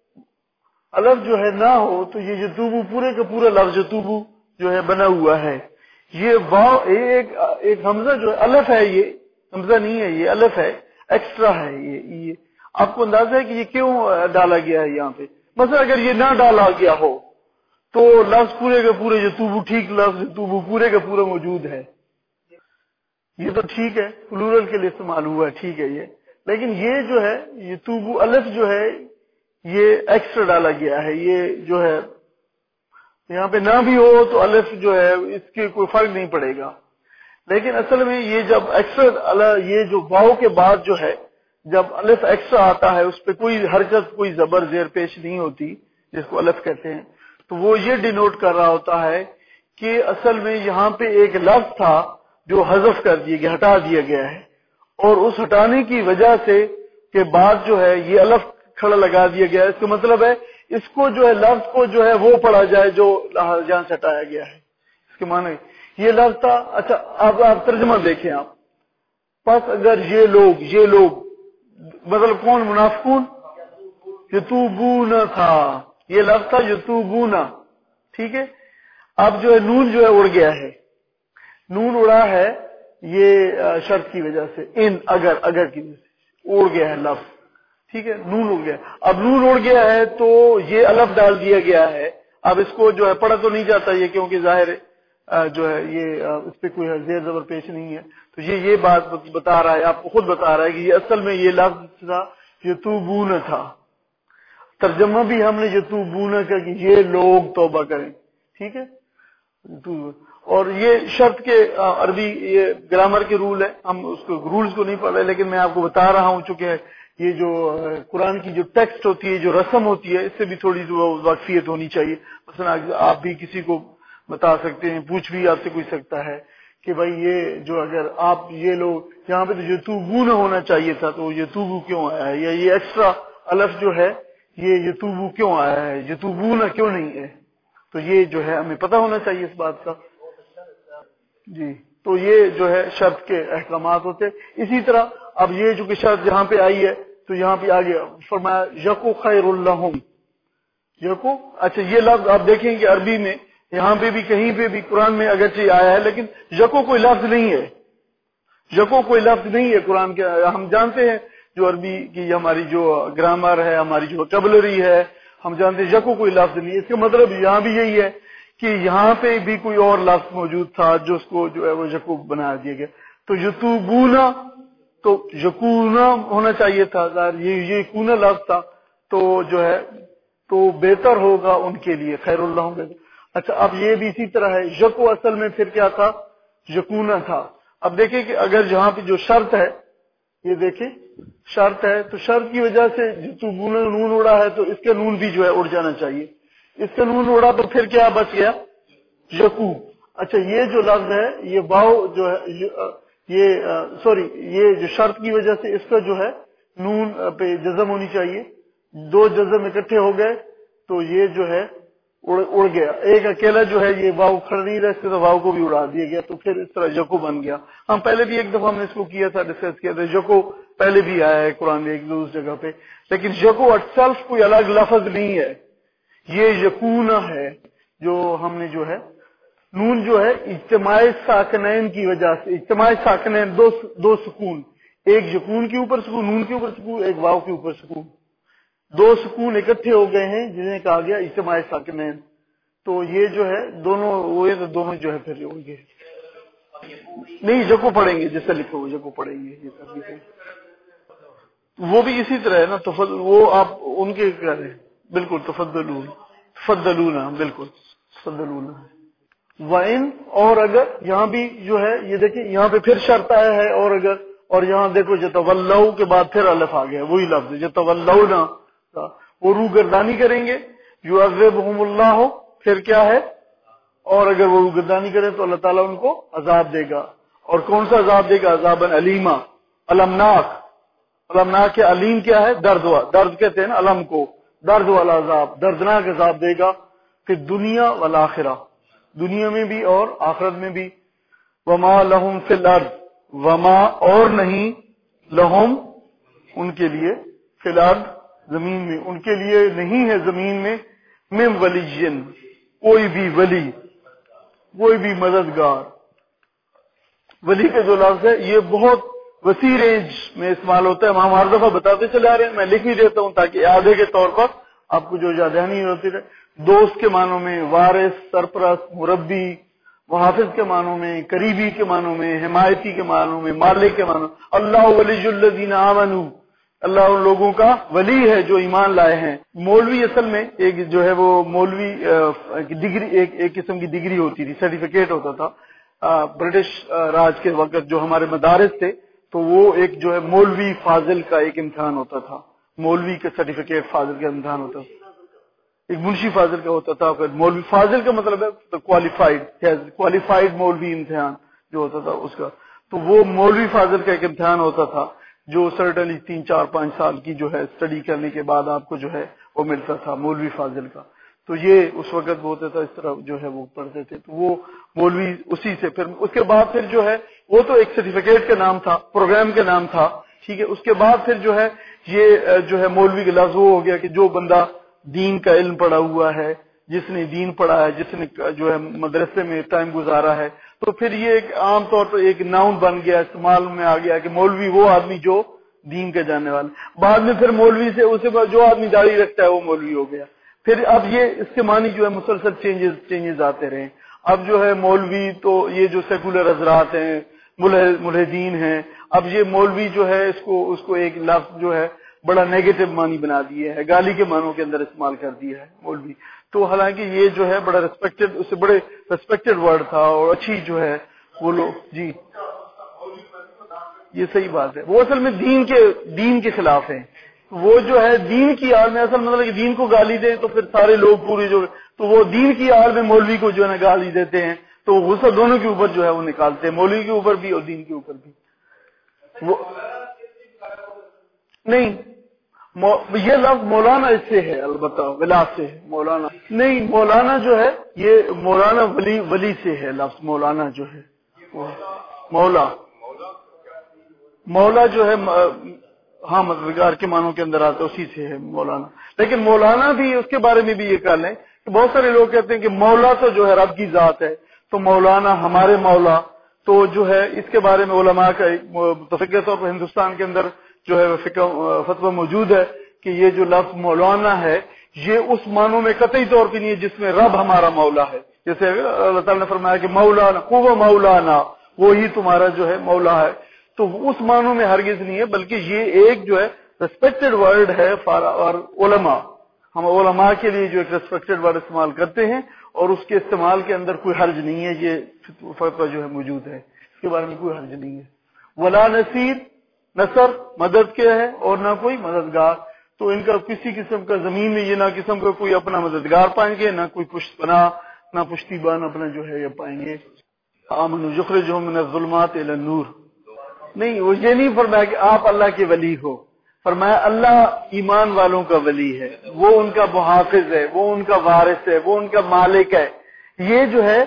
الف جو ہے نہ ہو تو یہ یتوبو پورے کا پورا لفظ یتوبو جو ہے بنا ہوا ہے. یہ واو ایک ایک حمزہ جو ہے الف ہے، یہ حمزہ نہیں ہے، یہ الف ہے، ایکسٹرا ہے. یہ یہ آپ کو اندازہ ہے کہ یہ کیوں ڈالا گیا ہے یہاں پہ؟ مثلا اگر یہ نہ ڈالا گیا ہو تو لفظ پورے کا پورے یتوبو، ٹھیک، لفظ یتوبو پورے کا پورا موجود ہے. یہ تو ٹھیک ہے، پلورل کے لیے استعمال ہوا ہے، ٹھیک ہے یہ. لیکن یہ جو ہے یتوبو الف جو ہے یہ ایکسٹرا ڈالا گیا ہے. یہ جو ہے یہاں پہ نہ بھی ہو تو الف جو ہے اس کے کوئی فرق نہیں پڑے گا. لیکن اصل میں یہ جب ایکسٹرا، یہ جو واو کے بعد جو ہے جب الف ایکسٹرا آتا ہے اس پہ کوئی حرکت، کوئی زبر زیر پیش نہیں ہوتی جس کو الف کہتے ہیں، تو وہ یہ ڈینوٹ کر رہا ہوتا ہے کہ اصل میں یہاں پہ ایک لفظ تھا جو حذف کر دیا گیا، ہٹا دیا گیا ہے، اور اس ہٹانے کی وجہ سے کے بعد جو ہے یہ الف کھڑا لگا دیا گیا ہے. اس کا مطلب ہے اس کو جو ہے لفظ کو جو ہے وہ پڑھا جائے جو جہاں سے ہٹایا گیا ہے. اس کے معنی یہ لفظ تھا. اچھا اب آپ ترجمہ دیکھیں آپ، پس اگر یہ لوگ، یہ لوگ مطلب کون؟ منافقون. یتوبون تھا، یہ لفظ تھا یتوبون، ٹھیک ہے. اب جو ہے نون جو ہے اڑ گیا ہے، نون اڑا ہے یہ شرط کی وجہ سے، ان اگر اگر کی وجہ سے اڑ گیا ہے لفظ، ٹھیک ہے، نون اڑ گیا. اب نون اڑ گیا ہے تو یہ الف ڈال دیا گیا ہے. اب اس کو جو ہے پڑھا تو نہیں جاتا یہ، کیونکہ ظاہر ہے جو ہے یہ اس پہ کوئی زیر زبر پیش نہیں ہے. تو یہ یہ بات بتا رہا ہے، آپ کو خود بتا رہا ہے کہ یہ اصل میں یہ لفظ تھا یتوبون تھا. ترجمہ بھی ہم نے یتوبون کا کہ یہ لوگ توبہ کریں، ٹھیک ہے. اور یہ شرط کے عربی یہ گرامر کے رول ہے، ہم اس کو رولز کو نہیں پڑھ رہے، لیکن میں آپ کو بتا رہا ہوں چونکہ یہ جو قرآن کی جو ٹیکسٹ ہوتی ہے، جو رسم ہوتی ہے، اس سے بھی تھوڑی واقفیت ہونی چاہیے. مثلا آپ بھی کسی کو بتا سکتے ہیں، پوچھ بھی آپ سے کوئی سکتا ہے کہ بھائی یہ جو اگر آپ یہ لوگ یہاں پہ تو یتوبون ہونا چاہیے تھا تو یتوبو کیوں آیا ہے، یا یہ ایکسٹرا الف جو ہے یہ یتوبو کیوں آیا ہے، یتوبون کیوں نہیں ہے. تو یہ جو ہے ہمیں پتہ ہونا چاہیے اس بات کا. جی تو یہ جو ہے شرط کے احکامات ہوتے. اسی طرح اب یہ جو کہ شرط جہاں پہ آئی ہے تو یہاں پہ آگے فرمایا یکو خیر اللہم، یکو. اچھا یہ لفظ آپ دیکھیں کہ عربی میں یہاں پہ بھی کہیں پہ بھی قرآن میں اگرچہ آیا ہے لیکن یکو کوئی لفظ نہیں ہے، یکو کوئی لفظ نہیں ہے قرآن کے. ہم جانتے ہیں جو عربی کی ہماری جو گرامر ہے، ہماری جو ووکیبلری ہے، ہم جانتے ہیں یکو کوئی لفظ نہیں ہے. اس کا مطلب یہاں بھی یہی ہے کہ یہاں پہ بھی کوئی اور لفظ موجود تھا جو اس کو جو ہے وہ یکو بنا دیا گیا. تو یتوبونا تو یکونا ہونا چاہیے تھا، یہ یہ کونا لفظ تھا تو جو ہے تو بہتر ہوگا ان کے لیے، خیر اللہ. اچھا اب یہ بھی اسی طرح ہے، یکو اصل میں پھر کیا تھا؟ یکونا تھا. اب دیکھیں کہ اگر جہاں پہ جو شرط ہے، یہ دیکھیں شرط ہے تو شرط کی وجہ سے یتوبونا نون اڑا ہے تو اس کا نون بھی جو ہے اڑ جانا چاہیے. اس کا نون اڑا تو پھر کیا بچ گیا؟ یکو. اچھا یہ جو لفظ ہے یہ واو جو ہے یہ سوری یہ جو شرط کی وجہ سے اس کا جو ہے نون پہ جزم ہونی چاہیے. دو جزم اکٹھے ہو گئے تو یہ جو ہے اڑ, اڑ گیا. ایک اکیلا جو ہے یہ واو کھڑ نہیں رہا اس کے تو واو کو بھی اڑا دیا گیا تو پھر اس طرح جکو بن گیا. ہم پہلے بھی ایک دفعہ ہم نے اس کو کیا تھا ڈسکس کیا تھا. جکو پہلے بھی آیا ہے قرآن میں ایک دو اس جگہ پہ لیکن جکو اٹ سیلف کوئی الگ لفظ نہیں ہے. یہ یکون ہے جو ہم نے جو ہے نون جو ہے اجتماع ساکنین کی وجہ سے اجتماع ساکنین دو دو سکون ایک یکون کے اوپر سکون نون کے اوپر سکون ایک واو کے اوپر سکون دو سکون اکٹھے ہو گئے ہیں جنہیں کہا گیا اجتماع ساکنین. تو یہ جو ہے دونوں وہ تو دونوں جو ہے پھر ہوں گے نہیں جکو پڑھیں گے جیسے لکھو وہ جکو پڑھیں گے یہ سب وہ بھی اسی طرح ہے نا. تفضل وہ آپ ان کے کہہ رہے ہیں بالکل تفضلون تفضلون بالکل تفضلون. وَإِن اور اگر یہاں بھی جو ہے یہ دیکھیں یہاں پہ پھر شرط آیا ہے اور اگر اور یہاں دیکھو یتولوا کے بعد پھر الف آ گیا وہی لفظ یتولون وہ روگردانی کریں گے. یعذبہم اللہ پھر کیا ہے اور اگر وہ روگردانی کریں تو اللہ تعالیٰ ان کو عذاب دے گا. اور کون سا عذاب دے گا؟ عذابا علیما المناک. المناک کے علیم کیا ہے؟ درد وا درد کہتے ہیں نا علم کو درد والا عذاب دردناک عذاب دے گا کہ دنیا والآخرہ دنیا میں بھی اور آخرت میں بھی. وما لہم فی الارض وما اور نہیں لہم ان کے لیے فی الارض زمین میں ان کے لیے نہیں ہے زمین میں من ولی کوئی بھی ولی کوئی بھی مددگار. ولی کا جو لفظ ہے یہ بہت وسیع رینج میں استعمال ہوتا ہے. ہم ہر دفعہ بتاتے چلے آ رہے ہیں میں لکھ بھی دیتا ہوں تاکہ اعادے کے طور پر آپ کو جو یاد دہانی ہوتی رہے. دوست کے معنوں میں وارث سرپرست مربی محافظ کے معنوں میں قریبی کے معنوں میں حمایتی کے معنوں میں مالک کے معنوں. اللہ ولی الذین آمنوا اللہ ان لوگوں کا ولی ہے جو ایمان لائے ہیں. مولوی اصل میں ایک جو ہے وہ مولوی ڈگری ایک ایک قسم کی ڈگری ہوتی تھی سرٹیفکیٹ ہوتا تھا. برٹش راج کے وقت جو ہمارے مدارس تھے تو وہ ایک جو ہے مولوی فاضل کا ایک امتحان ہوتا تھا. مولوی کا سرٹیفکیٹ فاضل کا امتحان ہوتا تھا. ایک منشی فاضل کا ہوتا تھا. پھر مولوی فاضل کا مطلب ہے کوالیفائڈ کوالیفائڈ مولوی امتحان جو ہوتا تھا اس کا. تو وہ مولوی فاضل کا ایک امتحان ہوتا تھا جو سرٹنلی تین چار پانچ سال کی جو ہے اسٹڈی کرنے کے بعد آپ کو جو ہے وہ ملتا تھا مولوی فاضل کا. تو یہ اس وقت وہ ہوتا تھا اس طرح جو ہے وہ پڑھتے تھے. تو وہ مولوی اسی سے پھر اس کے بعد پھر جو ہے وہ تو ایک سرٹیفکیٹ کا نام تھا پروگرام کا نام تھا ٹھیک ہے. اس کے بعد پھر جو ہے یہ جو ہے مولوی کا لفظ وہ ہو گیا کہ جو بندہ دین کا علم پڑھا ہوا ہے جس نے دین پڑھا ہے جس نے جو ہے مدرسے میں ٹائم گزارا ہے تو پھر یہ ایک عام طور پر ایک ناؤن بن گیا استعمال میں آ گیا کہ مولوی وہ آدمی جو دین کا جاننے والا. بعد میں پھر مولوی سے اسے جو آدمی داڑھی رکھتا ہے وہ مولوی ہو گیا. پھر اب یہ اس کے معنی جو ہے مسلسل چینجز چینجز آتے رہے. اب جو ہے مولوی تو یہ جو سیکولر حضرات ہیں ملحدین ہیں اب یہ مولوی جو ہے اس کو اس کو ایک لفظ جو ہے بڑا نیگیٹو معنی بنا دیے ہے گالی کے معنوں کے اندر استعمال کر دیا ہے مولوی. تو حالانکہ یہ جو ہے بڑا ریسپیکٹڈ اس سے بڑے ریسپیکٹڈ ورڈ تھا اور اچھی جو ہے وہ لوگ جی یہ صحیح بات ہے. وہ اصل میں دین کے دین کے خلاف ہیں. وہ جو ہے دین کی آڑ میں اصل مطلب کہ دین کو گالی دیں تو پھر سارے لوگ پوری جو تو وہ دین کی آڑ میں مولوی کو جو ہے نا گالی دیتے ہیں تو غصہ دونوں کے اوپر جو ہے وہ نکالتے ہیں مولوی کے اوپر بھی اور دین کے اوپر بھی. وہ نہیں یہ لفظ مولانا اس سے ہے البتہ ولا سے ہے مولانا نہیں مولانا جو ہے یہ مولانا ولی ولی سے ہے لفظ مولانا جو ہے مولا مولا جو ہے ہاں مددگار کے معنوں کے اندر آتا ہے اسی سے ہے مولانا. لیکن مولانا بھی اس کے بارے میں بھی یہ کہہ لیں کہ بہت سارے لوگ کہتے ہیں کہ مولا تو جو ہے رب کی ذات ہے تو مولانا ہمارے مولا تو جو ہے اس کے بارے میں علماء کا متفقہ طور پر ہندوستان کے اندر جو ہے فتویٰ موجود ہے کہ یہ جو لفظ مولانا ہے یہ اس معنوں میں قطعی طور پہ نہیں ہے جس میں رب ہمارا مولا ہے. جیسے اللہ تعالیٰ نے فرمایا کہ مولانا وہ مولانا وہی تمہارا جو ہے مولا ہے تو اس معنوں میں ہرگز نہیں ہے بلکہ یہ ایک جو ہے ریسپیکٹڈ ورڈ ہے اور علماء ہم علماء کے لیے جو ایک ریسپیکٹڈ ورڈ استعمال کرتے ہیں اور اس کے استعمال کے اندر کوئی حرج نہیں ہے. یہ فتویٰ جو ہے موجود ہے اس کے بارے میں کوئی حرج نہیں ہے. ولا نصیر نصر مدد کیا ہے اور نہ کوئی مددگار. تو ان کا کسی قسم کا زمین میں یہ نہ قسم کا کوئی اپنا مددگار پائیں گے نہ کوئی پشت پناہ نہ پشتیبان اپنا جو ہے یہ پائیں گے. آمنوا یخرجہم من الظلمات الی النور. نہیں، وہ یہ نہیں فرمایا کہ آپ اللہ کے ولی ہو، فرمایا اللہ ایمان والوں کا ولی ہے، وہ ان کا محافظ ہے، وہ ان کا وارث ہے، وہ ان کا مالک ہے. یہ جو ہے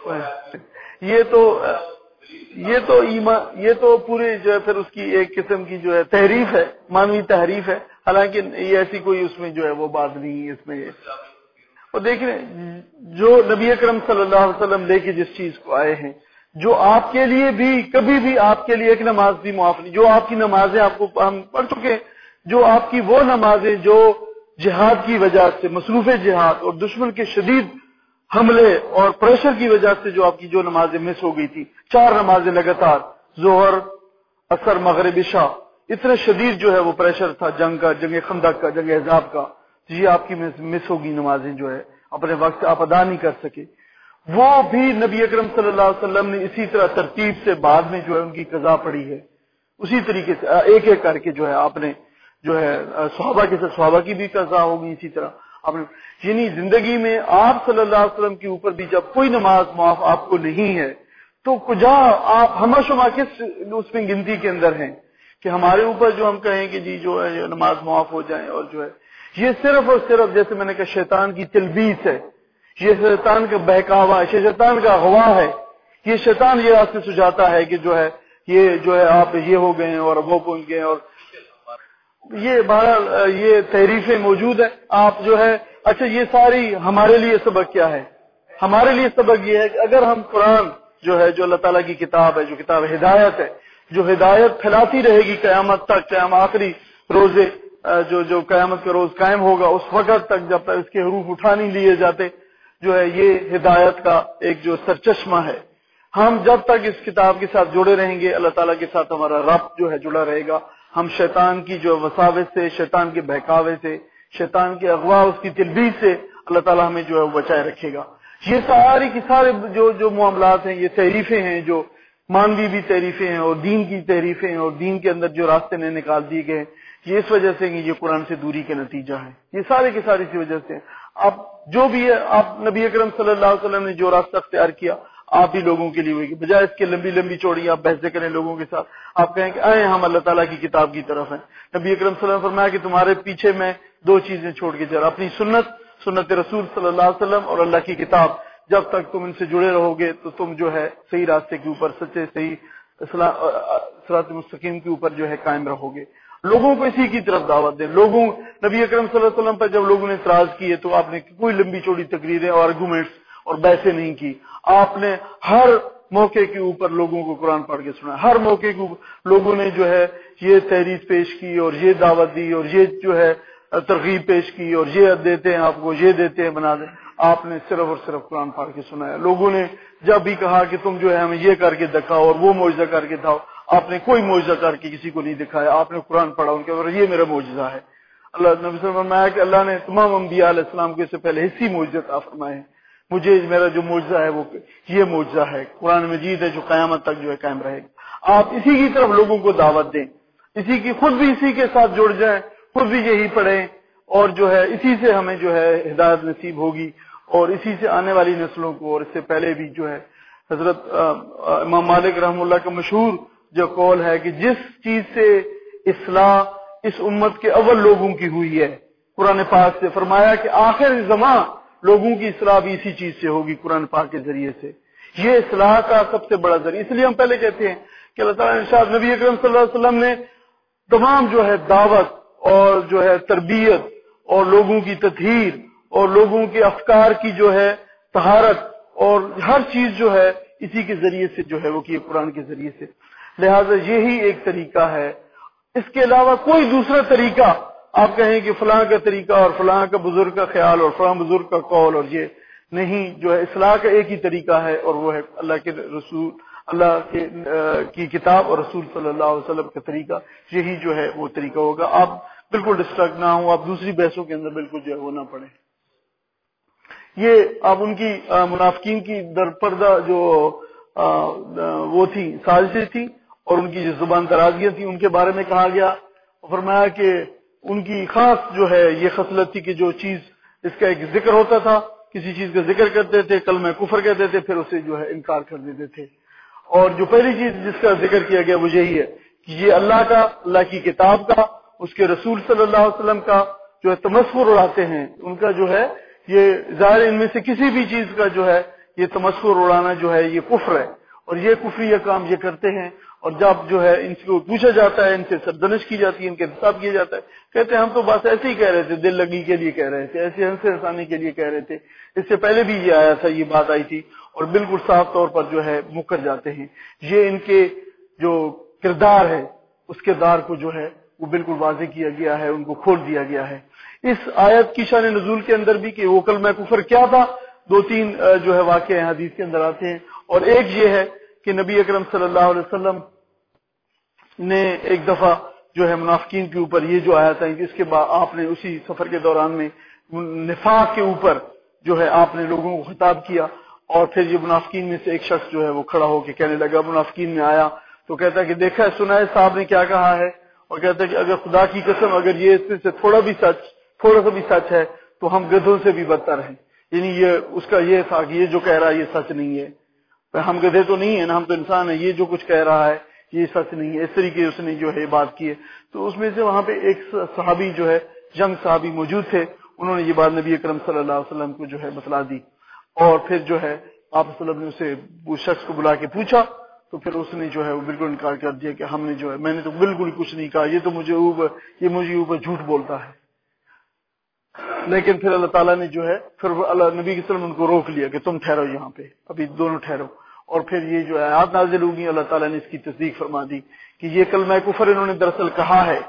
یہ تو یہ تو ایمان یہ تو پورے جو ہے پھر اس کی ایک قسم کی جو ہے تحریف ہے، مانوی تحریف ہے. حالانکہ یہ ایسی کوئی اس میں جو ہے وہ بات نہیں ہے اس میں. یہ اور دیکھیں جو نبی اکرم صلی اللہ علیہ وسلم لے کے جس چیز کو آئے ہیں، جو آپ کے لیے بھی کبھی بھی آپ کے لیے ایک نماز بھی معاف نہیں. جو آپ کی نمازیں آپ کو ہم پڑھ چکے ہیں، جو آپ کی وہ نمازیں جو جہاد کی وجہ سے، مصروف جہاد اور دشمن کے شدید حملے اور پریشر کی وجہ سے جو آپ کی جو نمازیں مس ہو گئی تھی، چار نمازیں لگاتار، ظہر، عصر، مغرب، عشاء، اتنا شدید جو ہے وہ پریشر تھا جنگ کا، جنگ خندق کا، جنگ احزاب کا. یہ آپ کی مس ہوگی نمازیں جو ہے اپنے وقت آپ ادا نہیں کر سکے. وہ بھی نبی اکرم صلی اللہ علیہ وسلم نے اسی طرح ترتیب سے بعد میں جو ہے ان کی قضا پڑھی ہے. اسی طریقے سے ایک ایک کر کے جو ہے آپ نے جو ہے صحابہ کے ساتھ صحابہ کی بھی قضا ہوگی اسی طرح آپ نے. یعنی زندگی میں آپ صلی اللہ علیہ وسلم کے اوپر بھی جب کوئی نماز معاف آپ کو نہیں ہے تو کجا آپ ہم شما کس اس میں گنتی کے اندر ہیں کہ ہمارے اوپر جو ہم کہیں کہ جی جو ہے نماز معاف ہو جائیں. اور جو ہے یہ صرف اور صرف جیسے میں نے کہا شیطان کی تلبیس ہے، یہ شیطان کا بہکاوا ہے، شیطان کا اغوا ہے. یہ شیطان یہ راستے سجاتا ہے کہ جو ہے یہ جو ہے آپ یہ ہو گئے اور وہ پہنچ گئے. اور یہ بہرحال یہ تحریفیں موجود ہیں. آپ جو ہے اچھا یہ ساری ہمارے لیے سبق کیا ہے؟ ہمارے لیے سبق یہ ہے کہ اگر ہم قرآن جو ہے جو اللہ تعالیٰ کی کتاب ہے، جو کتاب ہدایت ہے، جو ہدایت پھیلاتی رہے گی قیامت تک، قیامت آخری روزے جو جو قیامت کا روز قائم ہوگا اس وقت تک جب تک اس کے حروف اٹھا نہیں لیے جاتے، جو ہے یہ ہدایت کا ایک جو سرچشمہ ہے. ہم جب تک اس کتاب کے ساتھ جڑے رہیں گے اللہ تعالیٰ کے ساتھ ہمارا ربط جو ہے جڑا رہے گا. ہم شیطان کی جو وساوس سے، شیطان کے بہکاوے سے، شیطان کے اغوا، اس کی تلبیس سے اللہ تعالیٰ ہمیں جو ہے وہ بچائے رکھے گا. یہ ساری کی سارے جو جو معاملات ہیں یہ تحریفیں ہیں، جو مانوی بھی تحریفیں ہیں اور دین کی تحریفیں ہیں، اور دین کے اندر جو راستے نے نکال دیے گئے یہ اس وجہ سے کہ یہ قرآن سے دوری کا نتیجہ ہے. یہ سارے کی ساری اسی وجہ سے. آپ جو بھی ہے، آپ نبی اکرم صلی اللہ علیہ وسلم نے جو راستہ اختیار کیا آپ ہی لوگوں کے لیے ہوئے گی، بجائے اس کے لمبی لمبی چوڑی آپ بحثیں کریں لوگوں کے ساتھ. آپ کہیں کہ آئے ہم اللہ تعالیٰ کی کتاب کی طرف ہیں. نبی اکرم صلی اللہ علیہ وسلم نے فرمایا کہ تمہارے پیچھے میں دو چیزیں چھوڑ کے جا رہا، اپنی سنت سنت رسول صلی اللہ علیہ وسلم اور اللہ کی کتاب. جب تک تم ان سے جڑے رہو گے تو تم جو ہے صحیح راستے کے اوپر، سچے صحیح صراط مستقیم کے اوپر جو ہے قائم رہو گے. لوگوں کو اسی کی طرف دعوت دیں. لوگوں نبی اکرم صلی اللہ علیہ وسلم پر جب لوگوں نے اعتراض کیے تو آپ نے کوئی لمبی چوڑی تقریریں اور آرگومنٹس اور بحثیں نہیں کی. آپ نے ہر موقع کے اوپر لوگوں کو قرآن پڑھ کے سنا. ہر موقع کے اوپر لوگوں نے جو ہے یہ تحریر پیش کی اور یہ دعوت دی اور یہ جو ہے ترغیب پیش کی اور یہ دیتے ہیں آپ کو، یہ دیتے ہیں بنا دیں. آپ نے صرف اور صرف قرآن پڑھ کے سنایا. لوگوں نے جب بھی کہا کہ تم جو ہے ہمیں یہ کر کے دکھاؤ اور وہ معجزہ کر کے دکھاؤ، آپ نے کوئی معجزہ کر کے کسی کو نہیں دکھایا. آپ نے قرآن پڑھا ان کے اور یہ میرا معجزہ ہے. اللہ نبی صلی اللہ علیہ وسلم نے فرمایا کہ اللہ نے تمام انبیاء علیہ السلام کو اس سے پہلے حصی معجزہ عطا فرمائے ہیں. مجھے میرا جو معجزہ ہے وہ یہ معجزہ ہے، قرآن مجید ہے جو قیامت تک جو ہے قائم رہے گا. آپ اسی کی طرف لوگوں کو دعوت دیں، اسی کی خود بھی اسی کے ساتھ جڑ جائیں، خود بھی یہی پڑھیں، اور جو ہے اسی سے ہمیں جو ہے ہدایت نصیب ہوگی اور اسی سے آنے والی نسلوں کو. اور اس سے پہلے بھی جو ہے حضرت امام مالک رحمہ اللہ کا مشہور جو قول ہے کہ جس چیز سے اصلاح اس امت کے اول لوگوں کی ہوئی ہے قرآن پاک سے، فرمایا کہ آخر زمان لوگوں کی اصلاح بھی اسی چیز سے ہوگی، قرآن پاک کے ذریعے سے. یہ اصلاح کا سب سے بڑا ذریعہ. اس لیے ہم پہلے کہتے ہیں کہ اللہ تعالیٰ نے ارشاد، نبی اکرم صلی اللہ علیہ وسلم نے تمام جو ہے دعوت اور جو ہے تربیت اور لوگوں کی تطہیر اور لوگوں کے افکار کی جو ہے طہارت اور ہر چیز جو ہے اسی کے ذریعے سے جو ہے وہ کی قرآن کے ذریعے سے. لہذا یہی ایک طریقہ ہے. اس کے علاوہ کوئی دوسرا طریقہ آپ کہیں کہ فلاں کا طریقہ اور فلاں کا بزرگ کا خیال اور فلاں بزرگ کا قول اور یہ نہیں. جو ہے اصلاح کا ایک ہی طریقہ ہے اور وہ ہے اللہ کے رسول، اللہ کے کی کتاب اور رسول صلی اللہ علیہ وسلم کا طریقہ. یہی جو ہے وہ طریقہ ہوگا. آپ بالکل ڈسٹریکٹ نہ ہوں، آپ دوسری بحثوں کے اندر بالکل جو ہے وہ نہ پڑیں. یہ اب ان کی منافقین کی درپردہ جو وہ تھی سازشیں تھی اور ان کی جو زبان درازیاں تھیں ان کے بارے میں کہا گیا. فرمایا کہ ان کی خاص جو ہے یہ خصلت تھی کہ جو چیز اس کا ایک ذکر ہوتا تھا کسی چیز کا ذکر کرتے تھے، کلمہ کفر کہتے تھے، پھر اسے جو ہے انکار کر دیتے تھے۔ اور جو پہلی چیز جس کا ذکر کیا گیا وہ یہی ہے کہ یہ اللہ کا، اللہ کی کتاب کا، اس کے رسول صلی اللہ علیہ وسلم کا جو ہے تمسخر اڑاتے ہیں، ان کا جو ہے یہ ظاہر ان میں سے کسی بھی چیز کا جو ہے یہ تمسخر اڑانا جو ہے یہ کفر ہے، اور یہ کفری کام یہ کرتے ہیں۔ اور جب جو ہے ان سے پوچھا جاتا ہے، ان سے سردنش کی جاتی ہے، ان کے حساب کیا جاتا ہے، کہتے ہیں ہم تو بس ایسے ہی کہہ رہے تھے، دل لگی کے لیے کہہ رہے تھے، ایسے ہنس ہنسانے کے لیے کہہ رہے تھے، اس سے پہلے بھی یہ آیا تھا، یہ بات آئی تھی، اور بالکل صاف طور پر جو ہے مکر جاتے ہیں۔ یہ ان کے جو کردار ہے اس کردار کو جو ہے وہ بالکل واضح کیا گیا ہے، ان کو کھول دیا گیا ہے۔ اس آیت کی شان نزول کے اندر بھی کہ وہ کلمہ کفر کیا تھا، دو تین جو ہے واقعے حدیث کے اندر آتے ہیں، اور ایک یہ ہے کہ نبی اکرم صلی اللہ علیہ وسلم نے ایک دفعہ جو ہے منافقین کے اوپر یہ جو آیا تھا، اس کے بعد آپ نے اسی سفر کے دوران میں نفاق کے اوپر جو ہے آپ نے لوگوں کو خطاب کیا، اور پھر یہ منافقین میں سے ایک شخص جو ہے وہ کھڑا ہو کے کہنے لگا، منافقین میں آیا تو کہتا کہ دیکھا ہے، سنا ہے صاحب نے کیا کہا ہے، اور کہتا ہے کہ اگر خدا کی قسم اگر یہ اس میں سے تھوڑا بھی سچ تھوڑا سا بھی سچ ہے تو ہم گدھوں سے بھی بدتر ہیں۔ یعنی یہ اس کا یہ تھا کہ یہ جو کہہ رہا ہے یہ سچ نہیں ہے، ہم گدھے تو نہیں ہیں نا، ہم تو انسان ہیں، یہ جو کچھ کہہ رہا ہے یہ سچ نہیں ہے، اس طریقے اس نے جو ہے بات کی ہے۔ تو اس میں سے وہاں پہ ایک صحابی جو ہے جنگ صحابی موجود تھے، انہوں نے یہ بات نبی اکرم صلی اللہ علیہ وسلم کو جو ہے بتلا دی، اور پھر جو ہے آپ صلی اللہ علیہ وسلم نے اسے اس شخص کو بلا کے پوچھا، تو پھر اس نے جو ہے وہ بالکل انکار کر دیا کہ ہم نے جو ہے میں نے تو بالکل کچھ نہیں کہا، یہ تو مجھے اوپر یہ مجھے اوپر جھوٹ بولتا ہے۔ لیکن پھر اللہ تعالیٰ نے جو ہے پھر اللہ نبی کے وسلم ان کو روک لیا کہ تم ٹھہرو یہاں پہ، ابھی دونوں ٹھہرو، اور پھر یہ جو آیات نازل ہوگی اللہ تعالیٰ نے اس کی تصدیق فرما دی کہ یہ کلمہ کفر انہوں نے دراصل کہا ہے۔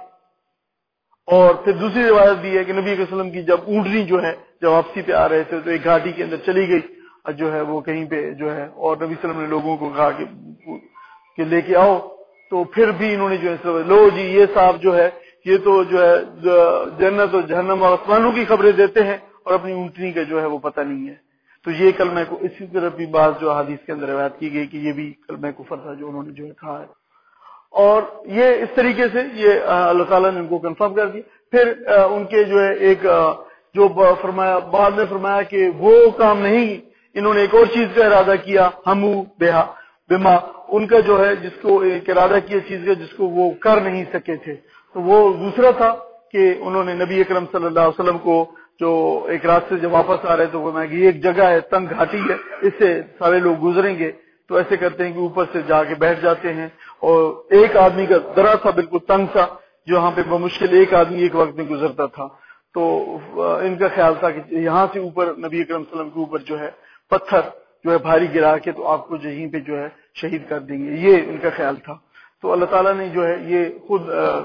اور پھر دوسری روایت بھی ہے کہ نبی کے وسلم کی جب اونٹنی جو ہے جب واپسی پہ آ رہے تھے تو ایک گھاٹی کے اندر چلی گئی جو ہے وہ کہیں پہ جو ہے، اور نبی صلی اللہ علیہ وسلم نے لوگوں کو کہا کہ کہ لے کے آؤ، تو پھر بھی انہوں نے جو ہے لو جی یہ صاحب جو ہے یہ تو جو ہے جنت اور جہنم اور آسمانوں کی خبریں دیتے ہیں اور اپنی اونٹنی کا جو ہے وہ پتہ نہیں ہے۔ تو یہ کلمہ کو اسی طرح بھی بات جو حدیث کے اندر روایت کی گئی کہ یہ بھی کلمہ کفر تھا جو انہوں نے جو ہے کہا ہے، اور یہ اس طریقے سے یہ اللہ تعالیٰ نے ان کو کنفرم کر دیا۔ پھر ان کے جو ہے ایک جو فرمایا بعد میں فرمایا کہ وہ کام نہیں، انہوں نے ایک اور چیز کا ارادہ کیا، ہمو بہا بما، ان کا جو ہے جس کو ایک ارادہ کیا چیز کا جس کو وہ کر نہیں سکے تھے، تو وہ دوسرا تھا کہ انہوں نے نبی اکرم صلی اللہ علیہ وسلم کو جو ایک رات سے جب واپس آ رہے تو وہ یہ ایک جگہ ہے تنگ گھاٹی ہے، اس سے سارے لوگ گزریں گے، تو ایسے کرتے ہیں کہ اوپر سے جا کے بیٹھ جاتے ہیں، اور ایک آدمی کا درا تھا بالکل تنگ سا، جہاں پہ بمشکل ایک آدمی ایک وقت میں گزرتا تھا، تو ان کا خیال تھا کہ یہاں سے اوپر نبی اکرم صلی اللہ علیہ وسلم کے اوپر جو ہے پتھر جو ہے بھاری گرا کے تو آپ کو یہیں پہ جو ہے شہید کر دیں گے، یہ ان کا خیال تھا۔ تو اللہ تعالیٰ نے جو ہے یہ خود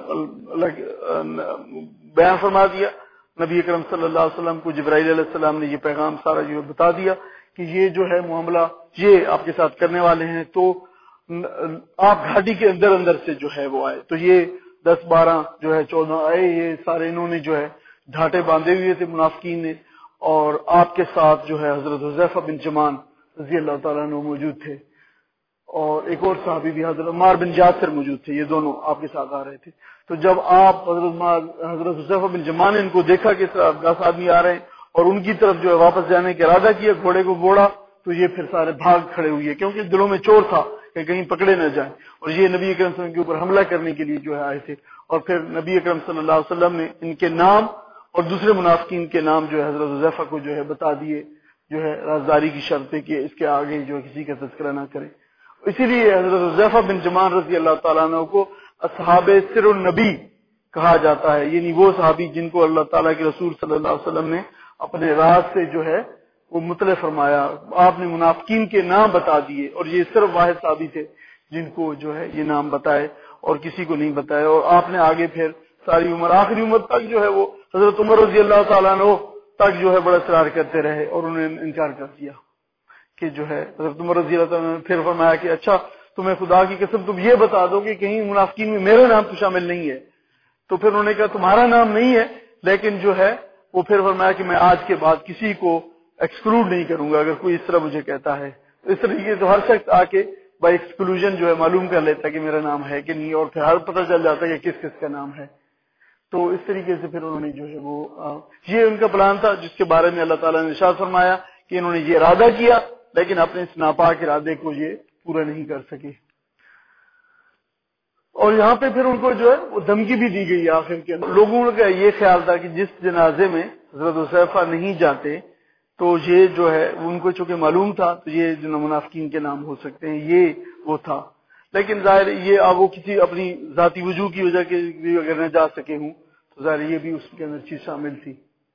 بیان فرما دیا، نبی اکرم صلی اللہ علیہ وسلم کو جبرائیل علیہ السلام نے یہ پیغام سارا جو ہے بتا دیا کہ یہ جو ہے معاملہ یہ آپ کے ساتھ کرنے والے ہیں، تو آپ گھاٹی کے اندر اندر سے جو ہے وہ آئے، تو یہ دس بارہ جو ہے چودہ آئے، یہ سارے انہوں نے جو ہے ڈھاٹے باندھے ہوئے تھے منافقین نے، اور آپ کے ساتھ جو ہے حضرت حذیفہ بن جمان رضی اللہ تعالیٰ عنہ موجود تھے، اور ایک اور صحابی بھی حضرت عمار بن یاسر موجود تھے، یہ دونوں آپ کے ساتھ آ رہے تھے۔ تو جب آپ حضرت حضرت حذیفہ بن جمان نے ان کو دیکھا کہ دس آدمی آ رہے ہیں اور ان کی طرف جو ہے واپس جانے کا ارادہ کیا، گھوڑے کو موڑا، تو یہ پھر سارے بھاگ کھڑے ہوئے کیونکہ دلوں میں چور تھا کہ کہیں پکڑے نہ جائیں، اور یہ نبی اکرم صلی اللہ علیہ وسلم کے اوپر حملہ کرنے کے لیے جو ہے آئے تھے، اور پھر نبی اکرم صلی اللہ علیہ وسلم نے ان کے نام اور دوسرے منافقین کے نام جو ہے حضرت حذیفہ کو جو ہے بتا دیے، جو ہے رازداری کی شرط ہے کہ اس کے آگے جو کسی کا تذکرہ نہ کرے۔ اسی لیے حضرت حذیفہ بن جمان رضی اللہ تعالیٰ عنہ کو اصحاب سر النبی کہا جاتا ہے، یعنی وہ صحابی جن کو اللہ تعالیٰ کے رسول صلی اللہ علیہ وسلم نے اپنے راز سے جو ہے وہ مطلع فرمایا، آپ نے منافقین کے نام بتا دیے، اور یہ صرف واحد صحابی تھے جن کو جو ہے یہ نام بتائے اور کسی کو نہیں بتایا، اور آپ نے آگے پھر ساری عمر آخری عمر تک جو ہے وہ حضرت عمر رضی اللہ تعالیٰ عنہ تک جو ہے بڑا اصرار کرتے رہے، اور انہوں نے انکار کر دیا کہ جو ہے حضرت عمر رضی اللہ تعالیٰ نے پھر فرمایا کہ اچھا تمہیں خدا کی قسم تم یہ بتا دو کہ کہیں منافقین میں میرا نام تو شامل نہیں ہے، تو پھر انہوں نے کہا تمہارا نام نہیں ہے، لیکن جو ہے وہ پھر فرمایا کہ میں آج کے بعد کسی کو ایکسکلوڈ نہیں کروں گا اگر کوئی اس طرح مجھے کہتا ہے، تو اس طریقے سے ہر شخص آ کے بائی ایکسکلوژن جو ہے معلوم کر لیتا ہے کہ میرا نام ہے کہ نہیں، اور پھر ہر پتہ چل جاتا ہے کہ کس کس کا نام ہے۔ تو اس طریقے سے پھر انہوں نے جو ہے وہ یہ ان کا پلان تھا جس کے بارے میں اللہ تعالیٰ نے ارشاد فرمایا کہ انہوں نے یہ ارادہ کیا لیکن اپنے اس ناپاک ارادے کو یہ پورا نہیں کر سکے. اور یہاں پہ پھر ان کو جو ہے وہ دھمکی بھی دی گئی آخر کے اندر. لوگوں کا یہ خیال تھا کہ جس جنازے میں حضرت حذیفہ نہیں جاتے تو یہ جو ہے ان کو چونکہ معلوم تھا تو یہ جو منافقین کے نام ہو سکتے ہیں یہ وہ تھا. لیکن ظاہر یہ اب وہ کسی اپنی ذاتی وجوہ کی وجہ کے اگر نہ جا سکے ہوں تو ظاہر یہ بھی اس کے اندر چیز شامل تھی.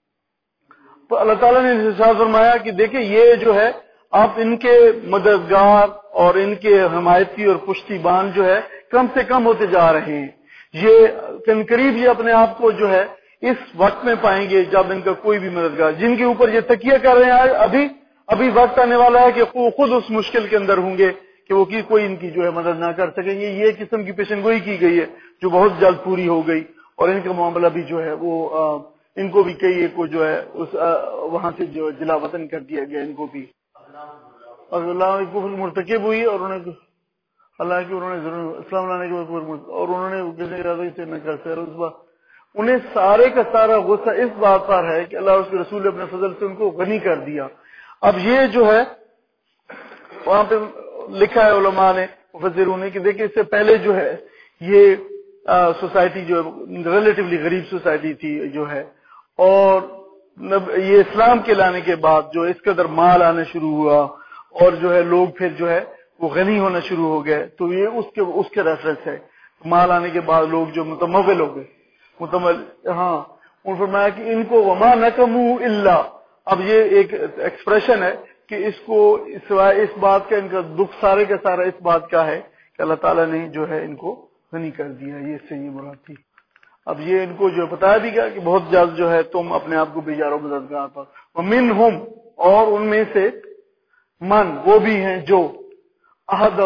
تو اللہ تعالیٰ نے ارشاد فرمایا کہ دیکھیں یہ جو ہے آپ ان کے مددگار اور ان کے حمایتی اور پشتی بان جو ہے کم سے کم ہوتے جا رہے ہیں. یہ قریب یہ اپنے آپ کو جو ہے اس وقت میں پائیں گے جب ان کا کوئی بھی مددگار جن کے اوپر یہ تکیہ کر رہے ہیں ابھی ابھی وقت آنے والا ہے کہ خود اس مشکل کے اندر ہوں گے کہ وہ کوئی ان کی جو ہے مدد نہ کر سکیں گے. یہ قسم کی پیشن گوئی کی گئی ہے جو بہت جلد پوری ہو گئی اور ان کا معاملہ بھی جو ہے وہ ان کو بھی کئی کو جو ہے اس وہاں سے جو جلا وطن کر دیا گیا. ان کو بھی اور اللہ کو مرتکب ہوئی اور انہوں نے اللہ کی انہوں نے ضرور اسلام لانے کے بعد اور انہوں نے کسی ارادے سے نہ کرتے اس بات انہیں سارے کا سارا غصہ اس بات پر ہے کہ اللہ اور اس کے رسول نے اپنے فضل سے ان کو غنی کر دیا. اب یہ جو ہے وہاں پہ لکھا ہے علماء نے مفسروں نے کہ دیکھیں اس سے پہلے جو ہے یہ سوسائٹی جو ہے ریلیٹیولی غریب سوسائٹی تھی جو ہے اور یہ اسلام کے لانے کے بعد جو اس قدر مال آنا شروع ہوا اور جو ہے لوگ پھر جو ہے وہ غنی ہونا شروع ہو گئے. تو یہ اس کے اس کے ریفرنس ہے. مال آنے کے بعد لوگ جو متمول ہو گئے متمل ہاں ان فرمایا کہ ان کو وما نقموا الا اب یہ ایک ایکسپریشن ہے کہ اس کو سوائے اس بات کا ان کا دکھ سارے کا سارا اس بات کا ہے کہ اللہ تعالیٰ نے جو ہے ان کو غنی کر دیا. یہ اس سے یہ مراد تھی. اب یہ ان کو جو بتایا بھی گیا کہ بہت جلد جو ہے تم اپنے آپ کو بیچارو مددگار پر ومنہم اور ان میں سے من وہ بھی ہیں جو عہد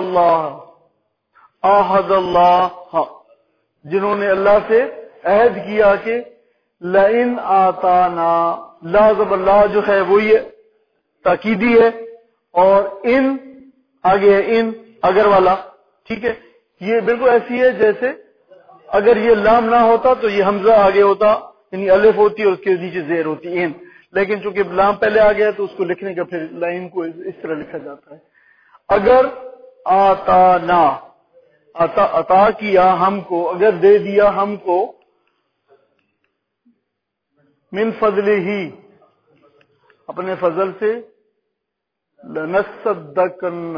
اللہ عہد اللہ جنہوں نے اللہ سے عہد کیا کہ لئن آتانا لازم اللہ جو ہے وہ یہ تاکیدی ہے اور ان آگے ہے ان اگر والا ٹھیک ہے. یہ بالکل ایسی ہے جیسے اگر یہ لام نہ ہوتا تو یہ حمزہ آگے ہوتا یعنی الف ہوتی اور اس کے نیچے زیر ہوتی ان لیکن چونکہ لام پہلے آ گیا تو اس کو لکھنے کا پھر لائن کو اس طرح لکھا جاتا ہے. اگر آتانا عطا عطا کیا ہم کو اگر دے دیا ہم کو من فضل ہی اپنے فضل سے لنصدقن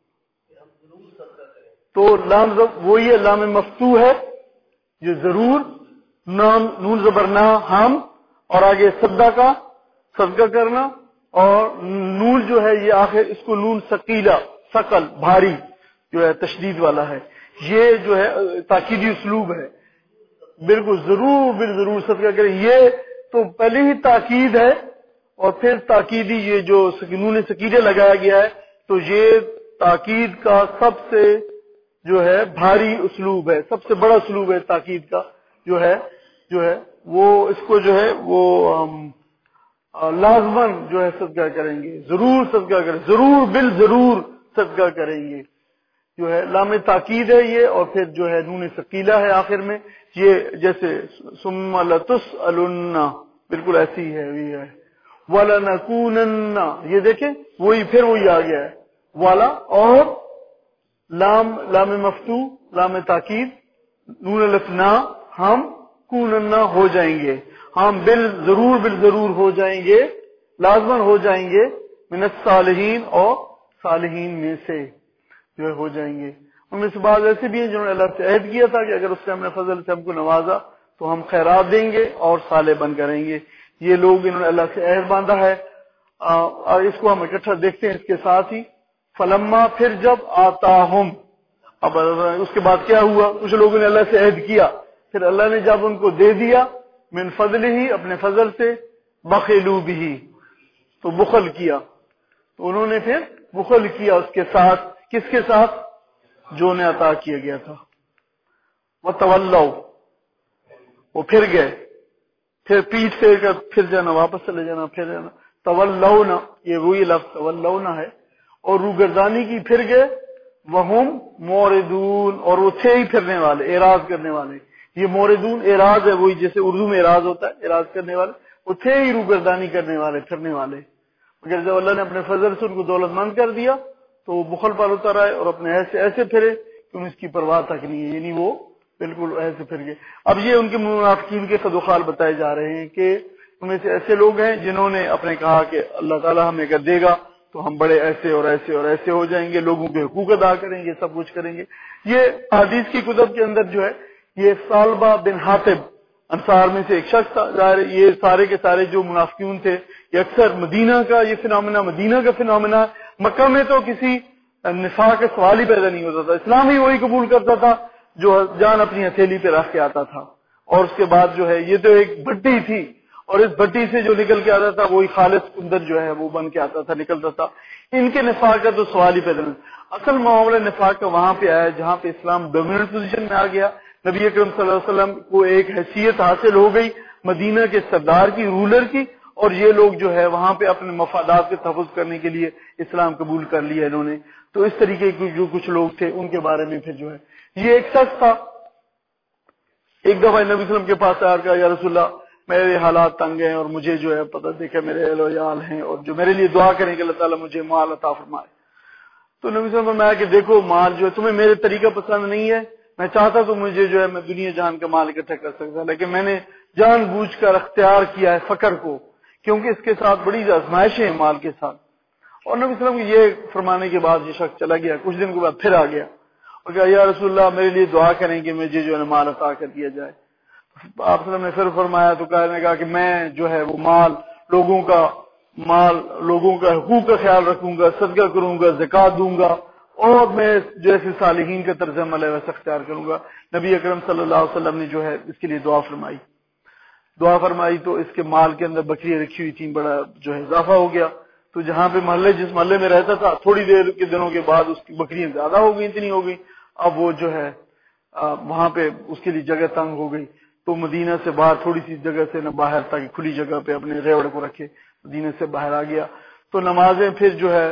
تو لام وہی ہے لام مفتوح ہے یہ ضرور نام نون زبر نہ ہم اور آگے صدقہ صدقہ کرنا اور نون جو ہے یہ آخر اس کو نون ثقیلہ ثقل بھاری جو ہے تشدید والا ہے. یہ جو ہے تاکیدی اسلوب ہے. بالکل ضرور بال ضرور صدقہ کریں یہ تو پہلے ہی تاکید ہے اور پھر تاکیدی یہ جو نون ثقیلہ لگایا گیا ہے تو یہ تاکید کا سب سے جو ہے بھاری اسلوب ہے سب سے بڑا اسلوب ہے تاکید کا جو ہے جو ہے وہ اس کو جو ہے وہ لازمن جو ہے صدقہ کریں گے ثرور صدقہ کریں ضرور بال ضرور صدقہ کریں گے جو ہے لام تاکید ہے یہ اور پھر جو ہے نون ثقیلہ ہے آخر میں یہ جیسے ثم لتسألن بالکل ایسی ہے یہ ہے وَلَنَكُونَنَّ یہ دیکھیں وہی پھر وہی آ گیا ہے والا اور لام لام مفتو لام تاکید نون الفنا ہم کوننا ہو جائیں گے ہم بال ضرور بال ضرور ہو جائیں گے لازمن ہو جائیں گے من الصالحین اور صالحین میں سے جو ہے ہو جائیں گے. ان میں سے بعض ایسے بھی ہیں جنہوں نے اللہ سے عہد کیا تھا کہ اگر اس نے ہم نے فضل سے ہم کو نوازا تو ہم خیرات دیں گے اور صالح بن کریں گے. یہ لوگ انہوں نے اللہ سے عہد باندھا ہے اور اس کو ہم اکٹھا دیکھتے ہیں اس کے ساتھ ہی فلما پھر جب آتاہم اب اس کے بعد کیا ہوا کچھ لوگوں نے اللہ سے عہد کیا پھر اللہ نے جب ان کو دے دیا من فضل ہی اپنے فضل سے بخلوا بھی تو بخل کیا تو انہوں نے پھر بخل کیا اس کے ساتھ کس کے ساتھ جو انہیں عطا کیا گیا تھا. وتولوا وہ پھر گئے پھر پیٹ پھیر کر پھر جانا واپس چلے جانا پھر جانا تولونا یہ وہی لفظ تولونا ہے اور روگردانی کی پھر گئے وہم موردون اور وہ تھے ہی پھرنے والے اعراض کرنے والے یہ موردون اعراض ہے، وہی جیسے اردو میں اعراض ہوتا ہے، اعراض کرنے والے، وہ تھے ہی روگردانی کرنے والے، پھرنے والے، مگر جب اللہ نے اپنے فضل سے ان کو دولت مند کر دیا تو وہ بخل پر اتر آئے اور اپنے ایسے ایسے پھرے کہ ان اس کی پرواہ تک نہیں ہے، یعنی وہ بالکل ایسے پھر گئے۔ اب یہ ان کے منافقین کے خدوخال بتائے جا رہے ہیں کہ ان میں سے ایسے لوگ ہیں جنہوں نے اپنے کہا کہ اللہ تعالیٰ ہمیں اگر دے گا تو ہم بڑے ایسے اور ایسے اور ایسے ہو جائیں گے، لوگوں کے حقوق ادا کریں گے، سب کچھ کریں گے۔ یہ حدیث کی کتب کے اندر جو ہے یہ ثعلبہ بن حاطب انصار میں سے ایک شخص تھا، ظاہر یہ سارے کے سارے جو منافقین تھے یہ اکثر مدینہ کا یہ فنامنا مدینہ کا فنامنا، مکہ میں تو کسی نفاق کا سوال ہی پیدا نہیں ہوتا تھا، اسلام ہی وہی قبول کرتا تھا جو جان اپنی ہتھیلی پہ رکھ کے آتا تھا، اور اس کے بعد جو ہے یہ تو ایک بھٹی تھی اور اس بھٹی سے جو نکل کے آتا تھا وہی خالص اندر جو ہے وہ بن کے آتا تھا، نکلتا تھا۔ ان کے نفاق کا تو سوال ہی پیدا نہیں۔ اصل معاملہ نفاق کا وہاں پہ آیا جہاں پہ اسلام ڈومیننٹ پوزیشن میں آ گیا، نبی اکرم صلی اللہ علیہ وسلم کو ایک حیثیت حاصل ہو گئی مدینہ کے سردار کی، رولر کی، اور یہ لوگ جو ہے وہاں پہ اپنے مفادات کے تحفظ کرنے کے لیے اسلام قبول کر لیا انہوں نے۔ تو اس طریقے کے جو کچھ لوگ تھے ان کے بارے میں پھر جو ہے یہ ایک شخص تھا، ایک دفعہ نبی صلی اللہ علیہ وسلم کے پاس آیا کہ یا رسول اللہ میرے حالات تنگ ہیں اور مجھے جو ہے پتہ دیکھا میرے اہل و عیال ہیں اور جو میرے لیے دعا کریں کہ اللہ تعالیٰ مجھے مال عطا فرمائے۔ تو نبی صلی اللہ علیہ وسلم نے فرمایا کہ دیکھو مال جو ہے تمہیں میرے طریقہ پسند نہیں ہے، میں چاہتا تو مجھے جو ہے میں دنیا جہان کا مال اکٹھا کر سکتا، لیکن میں نے جان بوجھ کر اختیار کیا ہے فقر کو، کیونکہ اس کے ساتھ بڑی آزمائشیں ہیں مال کے ساتھ۔ اور نبی صلی اللہ علیہ وسلم یہ فرمانے کے بعد یہ شخص چلا گیا، کچھ دن کے بعد پھر آ گیا اور کہا یا رسول اللہ میرے لیے دعا کریں کہ مجھے جو ہے مال عطا کر دیا جائے۔ آپ صلی اللہ علیہ وسلم نے پھر فرمایا تو کہنے کہا کہ میں جو ہے وہ مال لوگوں کا مال لوگوں کا حقوق کا خیال رکھوں گا، صدقہ کروں گا، زکات دوں گا، اور میں جیسے صالحین کا طرز عمل ہے ویسا اختیار کروں گا۔ نبی اکرم صلی اللہ علیہ وسلم نے جو ہے اس کے لیے دعا فرمائی دعا فرمائی تو اس کے مال کے اندر بکریاں رکھی ہوئی تھیں، بڑا جو ہے اضافہ ہو گیا۔ تو جہاں پہ محلے جس محلے میں رہتا تھا تھوڑی دیر کے دنوں کے بعد اس کی بکریاں زیادہ ہو گئی، اتنی ہو گئی، اب وہ جو ہے وہاں پہ اس کے لیے جگہ تنگ ہو گئی، تو مدینہ سے باہر تھوڑی سی جگہ سے نہ باہر تاکہ کھلی جگہ پہ اپنے ریوڑ کو رکھے، مدینہ سے باہر آ گیا۔ تو نمازیں پھر جو ہے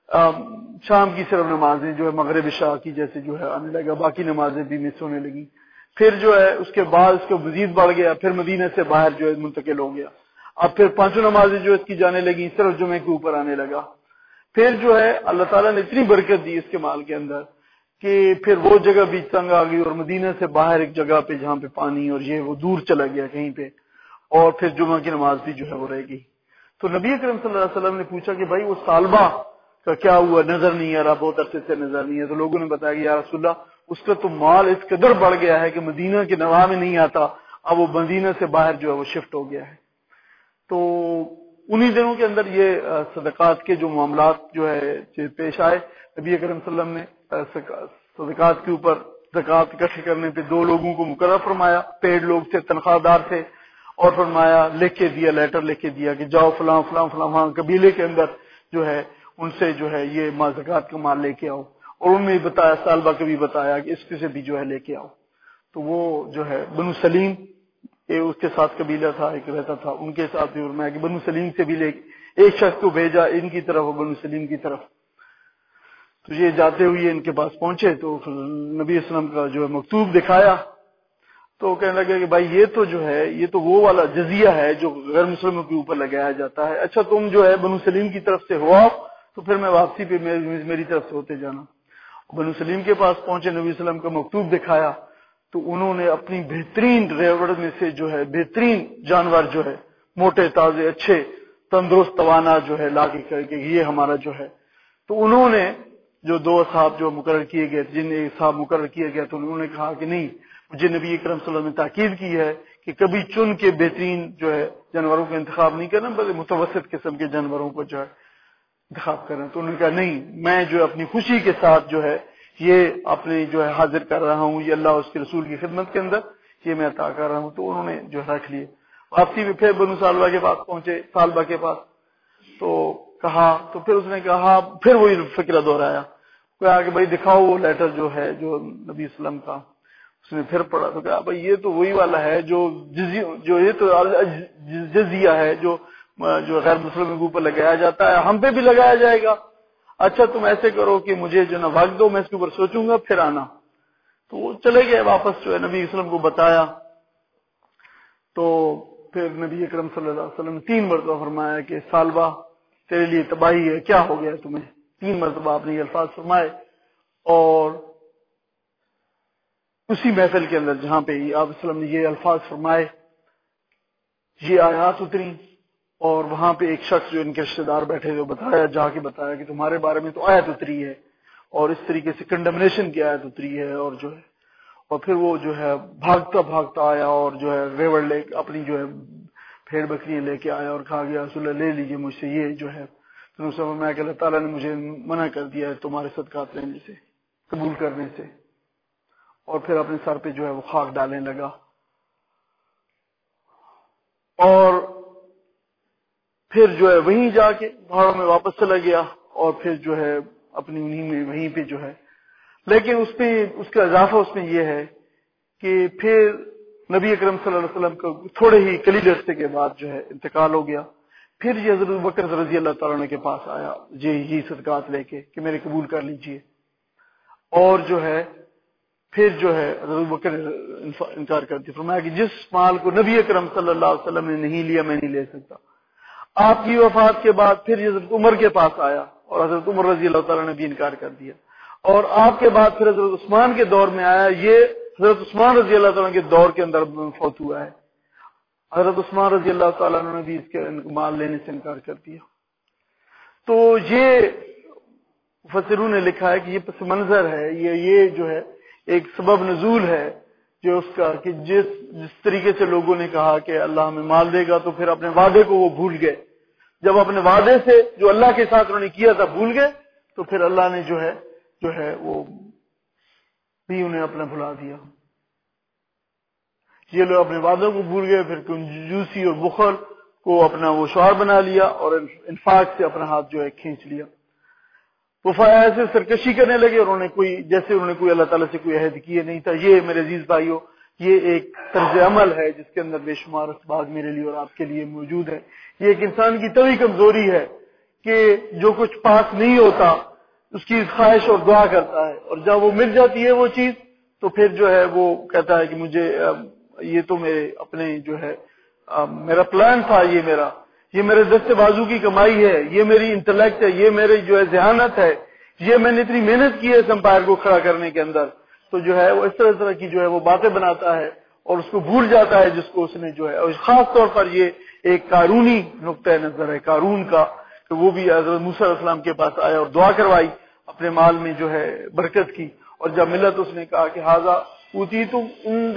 شام کی صرف نمازیں جو ہے مغرب عشاء کی جیسے جو ہے آنے لگا، باقی نمازیں بھی مس ہونے لگی۔ پھر جو ہے اس کے بعد اس کو مزید بڑھ گیا، پھر مدینہ سے باہر جو ہے منتقل ہو گیا، اب پھر پانچوں نمازیں جو اس کی جانے لگی، صرف جمعے کے اوپر آنے لگا۔ پھر جو ہے اللہ تعالیٰ نے اتنی برکت دی اس کے مال کے اندر کہ پھر وہ جگہ بھی تنگ آ گئی اور مدینہ سے باہر ایک جگہ پہ جہاں پہ پانی اور یہ وہ دور چلا گیا کہیں پہ، اور پھر جمعہ کی نماز بھی جو ہے وہ رہ گئی۔ تو نبی اکرم صلی اللہ علیہ وسلم نے پوچھا کہ بھائی وہ ثعلبہ کا کیا ہوا، نظر نہیں آ رہا، بہت عرصے سے نظر نہیں ہے۔ تو لوگوں نے بتایا کہ یا رسول اللہ اس کا تو مال اس قدر بڑھ گیا ہے کہ مدینہ کے نواح میں نہیں آتا، اب وہ مدینہ سے باہر جو ہے وہ شفٹ ہو گیا ہے۔ تو انہی دنوں کے اندر یہ صدقات کے جو معاملات جو ہے پیش آئے، نبی اکرم صلی اللہ علیہ وسلم نے صدقات کے اوپر زکات اکٹھے کرنے پہ دو لوگوں کو مقرر فرمایا، پیڈ لوگ تھے، تنخواہ دار تھے، اور فرمایا لکھ کے دیا، لیٹر لکھ کے دیا کہ جاؤ فلاں فلاں فلاں وہاں قبیلے کے اندر جو ہے ان سے جو ہے یہ مال زکات کا مال لے کے آؤ، اور انہوں نے بتایا ثعلبہ کو بھی بتایا کہ اس سے بھی جو ہے لے کے آؤ۔ تو وہ جو ہے بنو سلیم اس کے ساتھ قبیلہ تھا، ایک رہتا تھا، ان کے ساتھ بھی فرمایا کہ بنو سلیم سے بھی لے ایک شخص کو بھیجا ان کی طرف اور بنو سلیم کی طرف۔ تو یہ جاتے ہوئے ان کے پاس پہنچے تو نبی اسلام کا جو ہے مکتوب دکھایا تو کہنے لگے کہ بھائی یہ تو جو ہے یہ تو وہ والا جزیہ ہے جو غیر مسلموں کے اوپر لگایا جاتا ہے، اچھا تم جو ہے بنو سلیم کی طرف سے ہو آؤ تو پھر میں واپسی پہ میری طرف سے ہوتے جانا۔ بنو سلیم کے پاس پہنچے، نبی اسلام کا مکتوب دکھایا تو انہوں نے اپنی بہترین ریوڑ میں سے جو ہے بہترین جانور جو ہے موٹے تازے اچھے تندرست توانا جو ہے لا کے کر کے یہ ہمارا جو ہے، تو انہوں نے جو دو اصحاب جو مقرر کیے گئے جن ایک صاحب مقرر کیا گیا تو انہوں نے کہا کہ نہیں، مجھے نبی اکرم صلی اللہ علیہ وسلم نے تاکید کی ہے کہ کبھی چن کے بہترین جو ہے جانوروں کا انتخاب نہیں کرنا، بلکہ متوسط قسم کے جانوروں کو جو ہے انتخاب کرنا۔ تو انہوں نے کہا نہیں، میں جو اپنی خوشی کے ساتھ جو ہے یہ اپنے جو ہے حاضر کر رہا ہوں، یہ اللہ اس کے رسول کی خدمت کے اندر یہ میں عطا کر رہا ہوں۔ تو انہوں نے جو رکھ لیے، واپسی میں پھر بنو ثعلبہ کے پاس پہنچے، ثعلبہ کے پاس تو کہا، تو پھر اس نے کہا، پھر وہی فکرہ دہرایا، کہا کہ بھائی دکھاؤ وہ لیٹر جو ہے جو نبی اسلام کا۔ اس نے پھر پڑھا تو کہا بھائی یہ تو وہی والا ہے جو جزیہ جو یہ تو جزیہ ہے جو جو غیر مسلموں کے اوپر لگایا جاتا ہے، ہم پہ بھی لگایا جائے گا۔ اچھا تم ایسے کرو کہ مجھے جو نا وقت دو، میں اس کے اوپر سوچوں گا پھر آنا۔ تو وہ چلے گئے واپس جو ہے نبی وسلم کو بتایا. تو پھر نبی اکرم صلی اللہ علیہ وسلم نے تین مرتبہ فرمایا کہ سالبہ تیرے لیے تباہی ہے، کیا ہو گیا تمہیں. تین مرتبہ آپ نے یہ الفاظ فرمائے. اور اسی محفل کے اندر جہاں پہ آپ وسلم نے یہ الفاظ فرمائے یہ آیات اتری، اور وہاں پہ ایک شخص جو ان کے رشتے دار بیٹھے تھے بتایا جا کے بتایا کہ تمہارے بارے میں تو آیت اتری ہے اور اس طریقے سے کنڈمنیشن کی آیت اتری ہے. اور جو ہے اور پھر وہ جو ہے بھاگتا بھاگتا آیا اور جو ہے ریوڑ لے اپنی جو ہے بھیڑ بکریاں لے کے آیا اور کہا گیا رسول اللہ لے لیجیے مجھ سے یہ جو ہے. تو اس میں کہ اللہ تعالیٰ نے مجھے منع کر دیا ہے تمہارے صدقات لینے سے، قبول کرنے سے. اور پھر اپنے سر پہ جو ہے وہ خاک ڈالنے لگا اور پھر جو ہے وہیں جا کے پہاڑوں میں واپس چلا گیا اور پھر جو ہے اپنی انہیں میں وہیں پہ جو ہے. لیکن اس پہ اس کا اضافہ اس میں یہ ہے کہ پھر نبی اکرم صلی اللہ علیہ وسلم کو تھوڑے ہی قلیل عرصے کے بعد جو ہے انتقال ہو گیا. پھر یہ حضرت بکر رضی اللہ تعالیٰ عنہ کے پاس آیا جی یہ صدقات لے کے کہ میرے قبول کر لیجئے. اور جو ہے پھر جو ہے حضرت بکر انکار کر دیا، فرمایا کہ جس مال کو نبی اکرم صلی اللہ علیہ وسلم نے نہیں لیا میں نہیں لے سکتا. آپ کی وفات کے بعد پھر حضرت عمر کے پاس آیا اور حضرت عمر رضی اللہ تعالیٰ نے بھی انکار کر دیا. اور آپ کے بعد پھر حضرت عثمان کے دور میں آیا، یہ حضرت عثمان رضی اللہ تعالیٰ کے دور کے اندر فوت ہوا ہے. حضرت عثمان رضی اللہ تعالیٰ نے بھی اس کے مال لینے سے انکار کر دیا. تو یہ مفسرون نے لکھا ہے کہ یہ پس منظر ہے، یہ یہ جو ہے ایک سبب نزول ہے جو اس کا کہ جس جس طریقے سے لوگوں نے کہا کہ اللہ ہمیں مال دے گا تو پھر اپنے وعدے کو وہ بھول گئے. جب اپنے وعدے سے جو اللہ کے ساتھ انہوں نے کیا تھا بھول گئے تو پھر اللہ نے جو ہے جو ہے وہ بھی انہیں اپنا بھلا دیا. یہ لوگ اپنے وعدوں کو بھول گئے، پھر کنجوسی اور بخل کو اپنا وہ شعار بنا لیا اور انفاق سے اپنا ہاتھ جو ہے کھینچ لیا. وہ ایسے سرکشی کرنے لگے اور انہوں نے کوئی جیسے انہوں نے کوئی اللہ تعالیٰ سے کوئی عہد کیے نہیں تھا. یہ میرے عزیز بھائیوں یہ ایک طرز عمل ہے جس کے اندر بے شمار اسباق میرے لیے اور آپ کے لیے موجود ہے. یہ ایک انسان کی طبعی کمزوری ہے کہ جو کچھ پاس نہیں ہوتا اس کی خواہش اور دعا کرتا ہے، اور جب وہ مل جاتی ہے وہ چیز تو پھر جو ہے وہ کہتا ہے کہ مجھے یہ تو میرے اپنے جو ہے میرا پلان تھا، یہ میرا یہ میرے دست بازو کی کمائی ہے، یہ میری انٹلیکٹ ہے، یہ میری جو ہے ذہانت ہے، یہ میں نے اتنی محنت کی ہے اس امپائر کو کھڑا کرنے کے اندر. تو جو ہے وہ اس طرح طرح کی جو ہے وہ باتیں بناتا ہے اور اس کو بھول جاتا ہے جس کو اس نے جو ہے. اور خاص طور پر یہ ایک قارونی نقطۂ نظر ہے قارون کا کہ وہ بھی حضرت موسیٰ علیہ السلام کے پاس آیا اور دعا کروائی، اپنے مال میں جو ہے برکت کی. اور جب ملت اس نے کہا کہ ہاذا اوتیتم،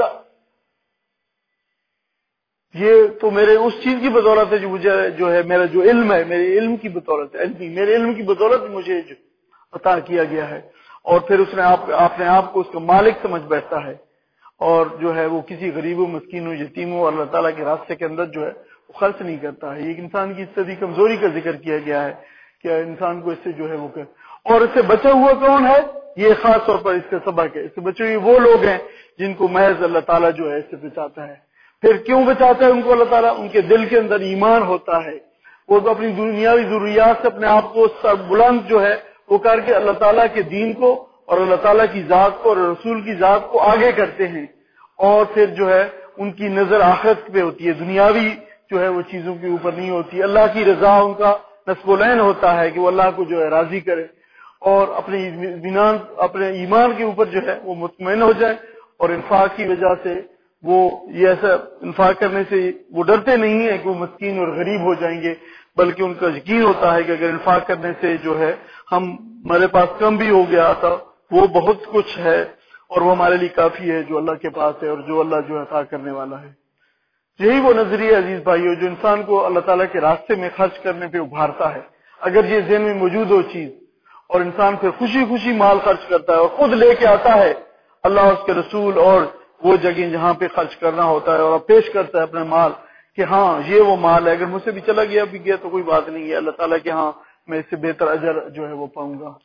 یہ تو میرے اس چیز کی بدولت ہے جو مجھے جو ہے میرا جو علم ہے میرے علم کی بدولت ہے، علمی میرے علم کی بدولت مجھے عطا کیا گیا ہے. اور پھر اس نے آپ اپنے آپ کو اس کا مالک سمجھ بیٹھتا ہے اور جو ہے وہ کسی غریب و مسکین و یتیم و اللہ تعالیٰ کے راستے کے اندر جو ہے وہ خرچ نہیں کرتا ہے. یہ ایک انسان کی صدی کمزوری کا ذکر کیا گیا ہے کہ انسان کو اس سے جو ہے وہ کہ اور اس سے بچا ہوا کون ہے، یہ خاص طور پر اس کا سبق ہے. اس سے بچے ہوئے وہ لوگ ہیں جن کو محض اللہ تعالیٰ جو ہے اس سے بچاتا ہے. پھر کیوں بچاتا ہے ان کو اللہ تعالیٰ؟ ان کے دل کے اندر ایمان ہوتا ہے، وہ تو اپنی دنیاوی ضروریات سے اپنے آپ کو سر بلند جو ہے وہ کر کے اللہ تعالیٰ کے دین کو اور اللہ تعالیٰ کی ذات کو اور رسول کی ذات کو آگے کرتے ہیں. اور پھر جو ہے ان کی نظر آخرت پہ ہوتی ہے، دنیاوی جو ہے وہ چیزوں کے اوپر نہیں ہوتی. اللہ کی رضا ان کا نصب العین ہوتا ہے کہ وہ اللہ کو جو ہے راضی کرے اور اپنے اپنے ایمان کے اوپر جو ہے وہ مطمئن ہو جائے. اور انفاق کی وجہ سے وہ یہ ایسا انفاق کرنے سے وہ ڈرتے نہیں ہیں کہ وہ مسکین اور غریب ہو جائیں گے، بلکہ ان کا یقین ہوتا ہے کہ اگر انفاق کرنے سے جو ہے ہم ہمارے پاس کم بھی ہو گیا تھا وہ بہت کچھ ہے اور وہ ہمارے لیے کافی ہے جو اللہ کے پاس ہے اور جو اللہ جو عطا کرنے والا ہے. یہی وہ نظریہ عزیز بھائیو جو انسان کو اللہ تعالیٰ کے راستے میں خرچ کرنے پہ ابھارتا ہے. اگر یہ ذہن میں موجود ہو چیز اور انسان پھر خوشی خوشی مال خرچ کرتا ہے اور خود لے کے آتا ہے اللہ اس کے رسول اور وہ جگہ جہاں پہ خرچ کرنا ہوتا ہے اور پیش کرتا ہے اپنا مال کہ ہاں یہ وہ مال ہے، اگر مجھ سے بھی چلا گیا بھی گیا تو کوئی بات نہیں ہے، اللہ تعالیٰ کے ہاں میں اس سے بہتر اجر جو ہے وہ پاؤں گا.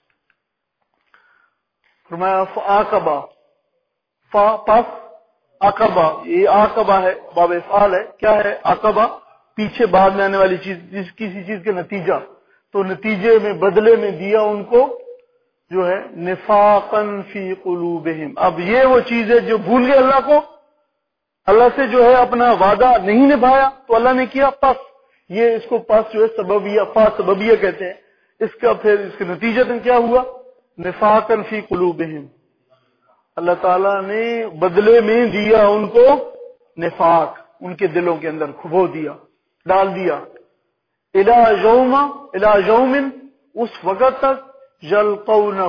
فرمایا فعاقبہ فا پس عقبہ، یہ عقبہ ہے باب افعال ہے. کیا ہے عقبہ؟ پیچھے بعد میں آنے والی چیز، جس کسی چیز کا نتیجہ. تو نتیجے میں بدلے میں دیا ان کو جو ہے نفاقن فی قلوبہم. اب یہ وہ چیز ہے جو بھول گئے اللہ کو، اللہ سے جو ہے اپنا وعدہ نہیں نبھایا تو اللہ نے کیا پس. یہ اس کو پس جو ہے سببیہ، فا سببیہ کہتے ہیں. اس کا پھر اس کے نتیجتاً کیا ہوا؟ نفاقن فی قلوبہم. اللہ تعالیٰ نے بدلے میں دیا ان کو نفاق، ان کے دلوں کے اندر کھبو دیا، ڈال دیا. الی یوم الی یوم، اس وقت تک یلقونہ،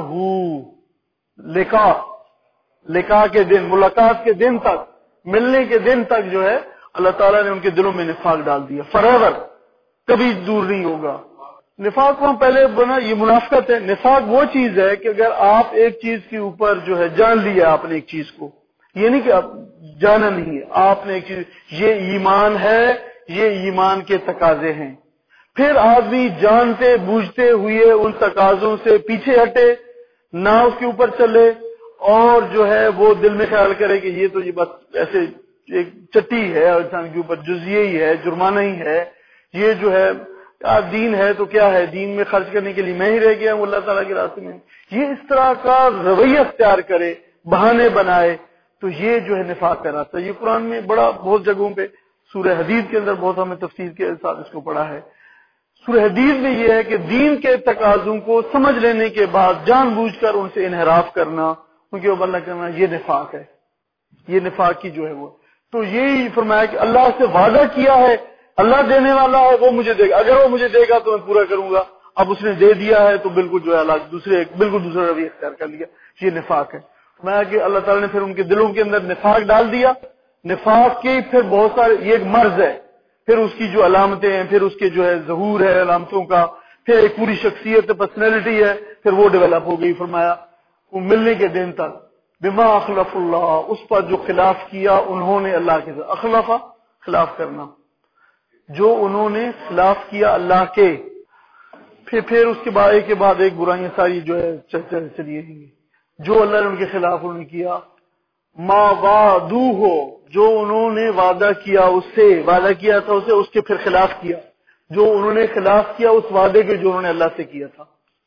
لقاء لقاء کے دن، ملاقات کے دن تک، ملنے کے دن تک جو ہے اللہ تعالیٰ نے ان کے دلوں میں نفاق ڈال دیا. فوrever، کبھی دور نہیں ہوگا. نفاق کو ہم پہلے بنا، یہ منافقت ہے. نفاق وہ چیز ہے کہ اگر آپ ایک چیز کے اوپر جو ہے جان لیا آپ نے ایک چیز کو، یہ نہیں کہ آپ جانا نہیں ہے، آپ نے ایک چیز، یہ ایمان ہے، یہ ایمان کے تقاضے ہیں. پھر آدمی جانتے بوجھتے ہوئے ان تقاضوں سے پیچھے ہٹے، نہ اس کے اوپر چلے، اور جو ہے وہ دل میں خیال کرے کہ یہ تو یہ بس ایسے ایک چٹی ہے انسان کے اوپر، جزیہ ہی ہے، جرمانہ ہی ہے، یہ جو ہے دین ہے تو کیا ہے، دین میں خرچ کرنے کے لیے میں ہی رہ گیا ہوں اللہ تعالیٰ کے راستے میں. یہ اس طرح کا رویہ اختیار کرے، بہانے بنائے، تو یہ جو ہے نفاق کا راستہ. یہ قرآن میں بڑا بہت جگہوں پہ، سورہ حدید کے اندر بہت ہمیں تفسیر کے ساتھ اس کو پڑھا ہے. سورہ حدید میں یہ ہے کہ دین کے تقاضوں کو سمجھ لینے کے بعد جان بوجھ کر ان سے انحراف کرنا، ان کے اوپر نہ کرنا، یہ نفاق ہے. یہ نفاق کی جو ہے وہ، تو یہی فرمایا کہ اللہ سے وعدہ کیا ہے، اللہ دینے والا ہے، وہ مجھے دے گا، اگر وہ مجھے دے گا تو میں پورا کروں گا. اب اس نے دے دیا ہے تو بالکل جو ہے اللہ دوسرے بالکل دوسرا رویہ اختیار کر لیا، یہ نفاق ہے. میں کہ اللہ تعالیٰ نے پھر ان کے دلوں کے اندر نفاق ڈال دیا. نفاق کی پھر بہت سارے، یہ ایک مرض ہے، پھر اس کی جو علامتیں ہیں، پھر اس کے جو ہے ظہور ہے علامتوں کا، پھر ایک پوری شخصیت پرسنالٹی ہے، پھر وہ ڈیولپ ہو گئی. فرمایا وہ ملنے کے دن تک بما اخلف اللہ، اس پر جو خلاف کیا انہوں نے اللہ کے ساتھ. اخلفا خلاف کرنا، جو انہوں نے خلاف کیا اللہ کے، پھر پھر اس کے بعد ایک کے بعد ایک برائیاں ساری جو ہے چلی گئی. جو اللہ نے ان کے خلاف انہوں نے کیا، ما وعدو ہو، جو انہوں نے وعدہ کیا اس سے، وعدہ کیا تھا اسے، اس کے پھر خلاف کیا، جو انہوں نے خلاف کیا اس وعدے کے جو انہوں نے اللہ سے کیا تھا.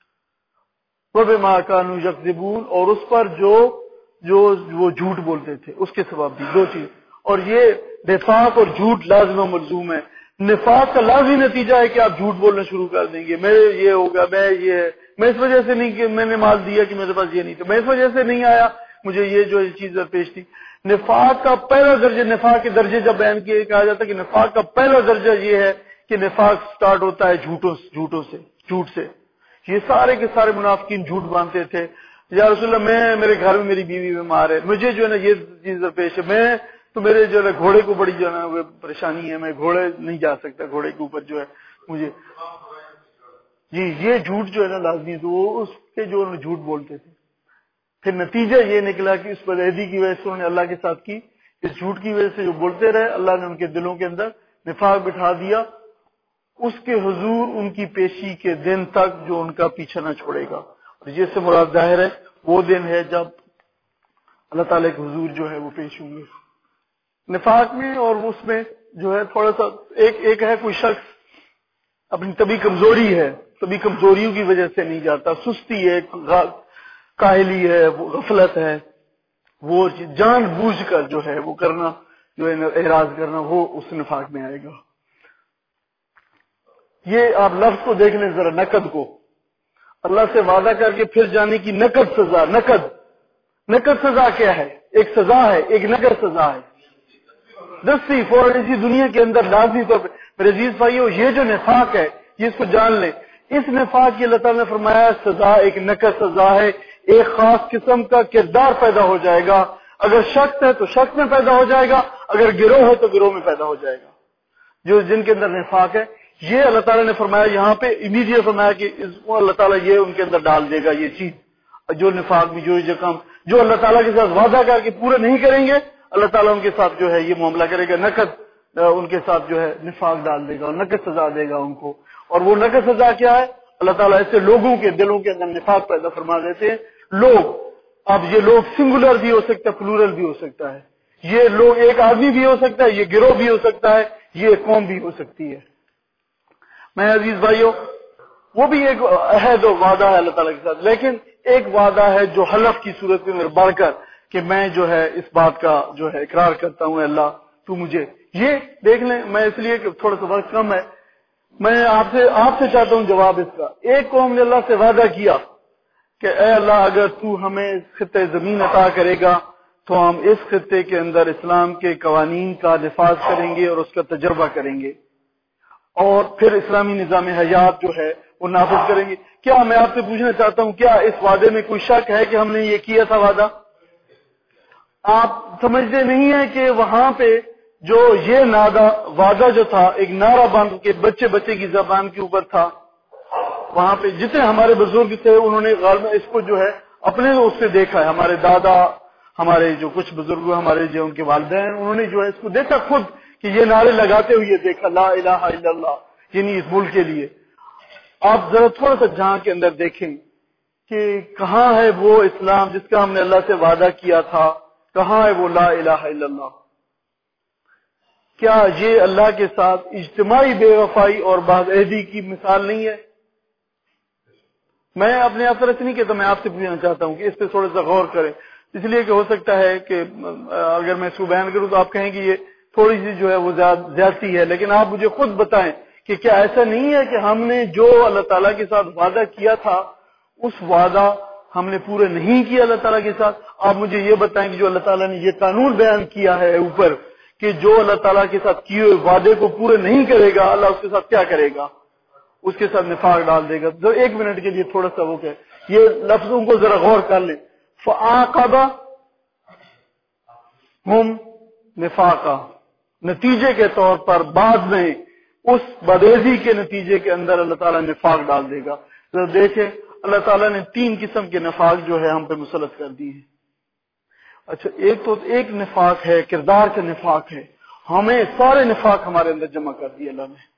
وَبِمَا كَانُوا يَكْذِبُونَ، اور اس پر جو جو وہ جھوٹ بولتے تھے اس کے سبب بھی. دو چیز، اور یہ نفاق اور جھوٹ لازم و ملزوم ہے. نفاق کا لازمی نتیجہ ہے کہ آپ جھوٹ بولنا شروع کر دیں گے. میں یہ ہوگا، میں یہ میں اس وجہ سے نہیں کہ میں نے مال دیا کہ میرے پاس یہ نہیں تھا، میں اس وجہ سے نہیں آیا، مجھے یہ جو چیز پیش تھی. نفاق کا پہلا درجہ، نفاق کے درجے جب بیان کیے کہا جاتا ہے کہ نفاق کا پہلا درجہ یہ ہے کہ نفاق سٹارٹ ہوتا ہے جھوٹوں جھوٹوں سے، جھوٹ سے. یہ سارے کے سارے منافقین جھوٹ باندھتے تھے. یا رسول اللہ، میں میرے گھر میں میری بیوی بیمار ہے، مجھے جو ہے نا یہ چیز پیش ہے، میں تو میرے جو ہے گھوڑے کو بڑی جو ہے نا وہ پریشانی ہے، میں گھوڑے نہیں جا سکتا، گھوڑے کے اوپر جو ہے مجھے، جی یہ جھوٹ جو ہے نا لازمی. تو وہ اس کے جو جھوٹ بولتے تھے، پھر نتیجہ یہ نکلا کہ اس بدعہدی کی وجہ سے انہوں نے اللہ کے ساتھ کی، اس جھوٹ کی وجہ سے جو بولتے رہے، اللہ نے ان کے دلوں کے اندر نفاق بٹھا دیا. اس کے حضور ان کی پیشی کے دن تک جو ان کا پیچھا نہ چھوڑے گا. اور جس سے مراد ظاہر ہے وہ دن ہے جب اللہ تعالیٰ کے حضور جو ہے وہ پیش ہوں گے. نفاق میں اور اس میں جو ہے تھوڑا سا ایک ایک ہے، کوئی شخص اپنی طبی کمزوری ہے، طبی کمزوریوں کی وجہ سے نہیں جاتا، سستی ہے، کاہلی ہے، وہ غفلت ہے، وہ جان بوجھ کر جو ہے وہ کرنا، جو ہے اعراض کرنا، وہ اس نفاق میں آئے گا. یہ آپ لفظ کو دیکھ لیں ذرا، نقد کو، اللہ سے وعدہ کر کے پھر جانے کی نقد سزا. نقد نقد سزا کیا ہے؟ ایک سزا ہے، ایک نقد سزا ہے. دستی فوراً اسی دنیا کے اندر لازمی طور پہ. میرے عزیز بھائیو، یہ جو نفاق ہے یہ اس کو جان لیں. اس نفاق کی اللہ تعالیٰ نے فرمایا سزا ایک نقد سزا ہے. ایک خاص قسم کا کردار پیدا ہو جائے گا. اگر شخص ہے تو شخص میں پیدا ہو جائے گا، اگر گروہ ہے تو گروہ میں پیدا ہو جائے گا، جو جن کے اندر نفاق ہے. یہ اللہ تعالیٰ نے فرمایا یہاں پہ امیڈیٹ فرمایا کہ اللہ تعالیٰ یہ ان کے اندر ڈال دے گا یہ چیز، جو نفاق میں جو جو کام جو اللہ تعالیٰ کے ساتھ وعدہ کر کے پورے نہیں کریں گے، اللہ تعالیٰ ان کے ساتھ جو ہے یہ معاملہ کرے گا، نقد ان کے ساتھ جو ہے نفاق ڈال دے گا، نقد سزا دے گا ان کو. اور وہ نقد سزا کیا ہے؟ اللہ تعالیٰ ایسے لوگوں کے دلوں کے اندر نفاق پیدا فرما دیتے ہیں. لوگ، اب یہ لوگ سنگولر بھی ہو سکتا ہے، پلورل بھی ہو سکتا ہے. یہ لوگ ایک آدمی بھی ہو سکتا ہے، یہ گروہ بھی ہو سکتا ہے، یہ قوم بھی ہو سکتی ہے. میں عزیز بھائیوں، وہ بھی ایک عہد و وعدہ ہے اللہ تعالیٰ کے ساتھ، لیکن ایک وعدہ ہے جو حلف کی صورت میں بڑھ کر کہ میں جو ہے اس بات کا جو ہے اقرار کرتا ہوں اللہ تو مجھے یہ دیکھ لیں. میں اس لیے کہ تھوڑا سا وقت کم ہے میں آپ سے آپ سے چاہتا ہوں جواب اس کا. ایک قوم نے اللہ سے وعدہ کیا کہ اے اللہ اگر تو ہمیں خطے زمین عطا کرے گا تو ہم اس خطے کے اندر اسلام کے قوانین کا نفاذ کریں گے اور اس کا تجربہ کریں گے اور پھر اسلامی نظام حیات جو ہے وہ نافذ کریں گے. کیا میں آپ سے پوچھنا چاہتا ہوں کیا اس وعدے میں کوئی شک ہے کہ ہم نے یہ کیا تھا وعدہ؟ آپ سمجھتے نہیں ہیں کہ وہاں پہ جو یہ نادا وعدہ جو تھا ایک نعرہ بند کے بچے بچے کی زبان کے اوپر تھا. وہاں پہ جتنے ہمارے بزرگ تھے انہوں نے غالباً اس کو جو ہے اپنے اس سے دیکھا ہے. ہمارے دادا ہمارے جو کچھ بزرگ ہمارے جو ان کے والدین انہوں نے جو ہے اس کو دیکھا خود کہ یہ نعرے لگاتے ہوئے دیکھا لا الہ الا اللہ یعنی اس ملک کے لیے. آپ ذرا تھوڑا سا جہاں کے اندر دیکھیں کہ کہاں ہے وہ اسلام جس کا ہم نے اللہ سے وعدہ کیا تھا, کہاں ہے وہ لا الہ الا اللہ؟ کیا یہ اللہ کے ساتھ اجتماعی بے وفائی اور باز عہدی کی مثال نہیں ہے؟ میں اپنے آپ طرح سے نہیں کہتا, میں آپ سے پوچھنا چاہتا ہوں کہ اس پہ تھوڑا سا غور کریں, اس لیے کہ ہو سکتا ہے کہ اگر میں اس کو بیان کروں تو آپ کہیں کہ یہ تھوڑی سی جو ہے وہ زیادتی ہے, لیکن آپ مجھے خود بتائیں کہ کیا ایسا نہیں ہے کہ ہم نے جو اللہ تعالیٰ کے ساتھ وعدہ کیا تھا اس وعدہ ہم نے پورے نہیں کیا اللہ تعالیٰ کے ساتھ؟ آپ مجھے یہ بتائیں کہ جو اللہ تعالیٰ نے یہ قانون بیان کیا ہے اوپر کہ جو اللہ تعالیٰ کے ساتھ کیے ہوئے وعدے کو پورے نہیں کرے گا اللہ اس کے ساتھ کیا کرے گا؟ اس کے ساتھ نفاق ڈال دے گا. تو ایک منٹ کے لیے تھوڑا سا وہ کہ یہ لفظوں کو ذرا غور کر لیں. فعاقبہ ہم نفاقا, نتیجے کے طور پر بعد میں اس بدعہدی کے نتیجے کے اندر اللہ تعالیٰ نفاق ڈال دے گا. ذرا دیکھیں اللہ تعالیٰ نے تین قسم کے نفاق جو ہے ہم پہ مسلط کر دی ہے. اچھا ایک تو ایک نفاق ہے کردار کا نفاق ہے, ہمیں سارے نفاق ہمارے اندر جمع کر دیے اللہ نے.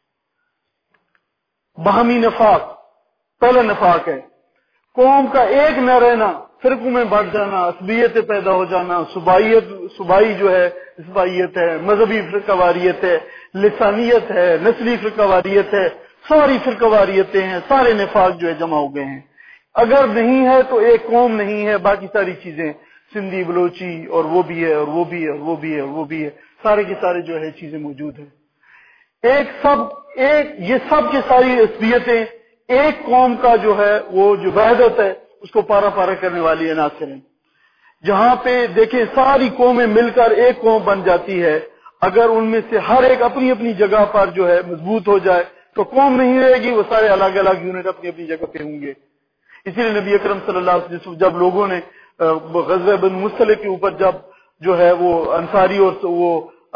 باہمی نفاق پہلا نفاق ہے, قوم کا ایک نہ رہنا, فرقوں میں بٹ جانا, عصبیتیں پیدا ہو جانا, صوبائیت صوبائی جو ہے عصبیت ہے, مذہبی فرقہ واریت ہے, لسانیت ہے, نسلی فرقہ واریت ہے, ساری فرقہ واریتیں ہیں, سارے نفاق جو ہے جمع ہو گئے ہیں. اگر نہیں ہے تو ایک قوم نہیں ہے, باقی ساری چیزیں سندھی بلوچی اور وہ بھی ہے اور وہ بھی ہے اور وہ بھی ہے اور وہ بھی ہے, سارے کے سارے جو ہے چیزیں موجود ہیں. ایک سب ایک یہ سب کی ساری عصبیتیں ایک قوم کا جو ہے وہ جو وحدت ہے اس کو پارا پارا کرنے والی عناصر ہیں. جہاں پہ دیکھیں ساری قومیں مل کر ایک قوم بن جاتی ہے, اگر ان میں سے ہر ایک اپنی اپنی جگہ پر جو ہے مضبوط ہو جائے تو قوم نہیں رہے گی, وہ سارے الگ الگ یونٹ اپنی اپنی جگہ پہ ہوں گے. اسی لیے نبی اکرم صلی اللہ علیہ وسلم جب لوگوں نے غزوہ بن مصطلق کے اوپر جب جو ہے وہ انصاری اور وہ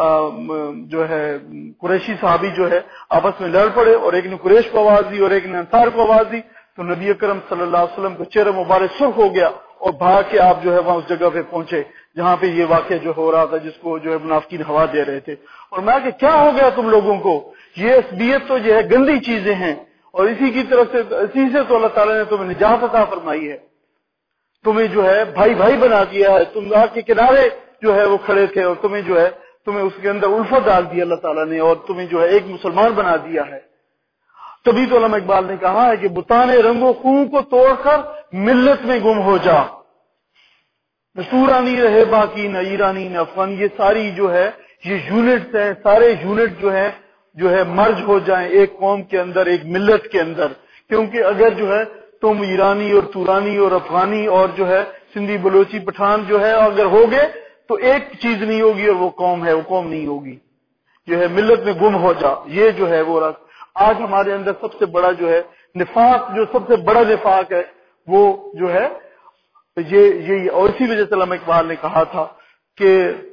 جو ہے قریشی صحابی جو ہے آپس میں لڑ پڑے اور ایک نے قریش کو آواز دی اور ایک نے انصار کو آواز دی, تو نبی اکرم صلی اللہ علیہ وسلم کا چہرہ مبارک سرخ ہو گیا اور بھاگ کے آپ جو ہے وہاں اس جگہ پہ پہنچے جہاں پہ یہ واقعہ جو ہو رہا تھا جس کو جو ہے منافقین ہوا دے رہے تھے. اور میں کہ کیا ہو گیا تم لوگوں کو, یہ عصبیت تو جو ہے گندی چیزیں ہیں اور اسی کی طرف سے اسی سے تو اللہ تعالیٰ نے تمہیں نجات عطا فرمائی ہے, تمہیں جو ہے بھائی بھائی بنا دیا ہے, تم آگ کے کنارے جو ہے وہ کھڑے تھے اور تمہیں جو ہے تمہیں اس کے اندر الفت ڈال دی اللہ تعالیٰ نے اور تمہیں جو ہے ایک مسلمان بنا دیا ہے. تبھی تو علامہ اقبال نے کہا ہے کہ بتانے رنگ و خون کو توڑ کر ملت میں گم ہو جا, نہ سورانی رہے باقی نہ ایرانی نہ افغان, یہ ساری جو ہے یہ یونٹس ہیں, سارے یونٹ جو ہے جو ہے مرج ہو جائیں ایک قوم کے اندر, ایک ملت کے اندر. کیونکہ اگر جو ہے تم ایرانی اور تورانی اور افغانی اور جو ہے سندھی بلوچی پٹھان جو ہے اگر ہوگے تو ایک چیز نہیں ہوگی اور وہ قوم ہے, وہ قوم نہیں ہوگی, جو ہے ملت میں گم ہو جا. یہ جو ہے وہ آج ہمارے اندر سب سے بڑا جو ہے نفاق, جو سب سے بڑا نفاق ہے وہ جو ہے یہ یہ اور اسی وجہ سے علامہ اقبال نے کہا تھا کہ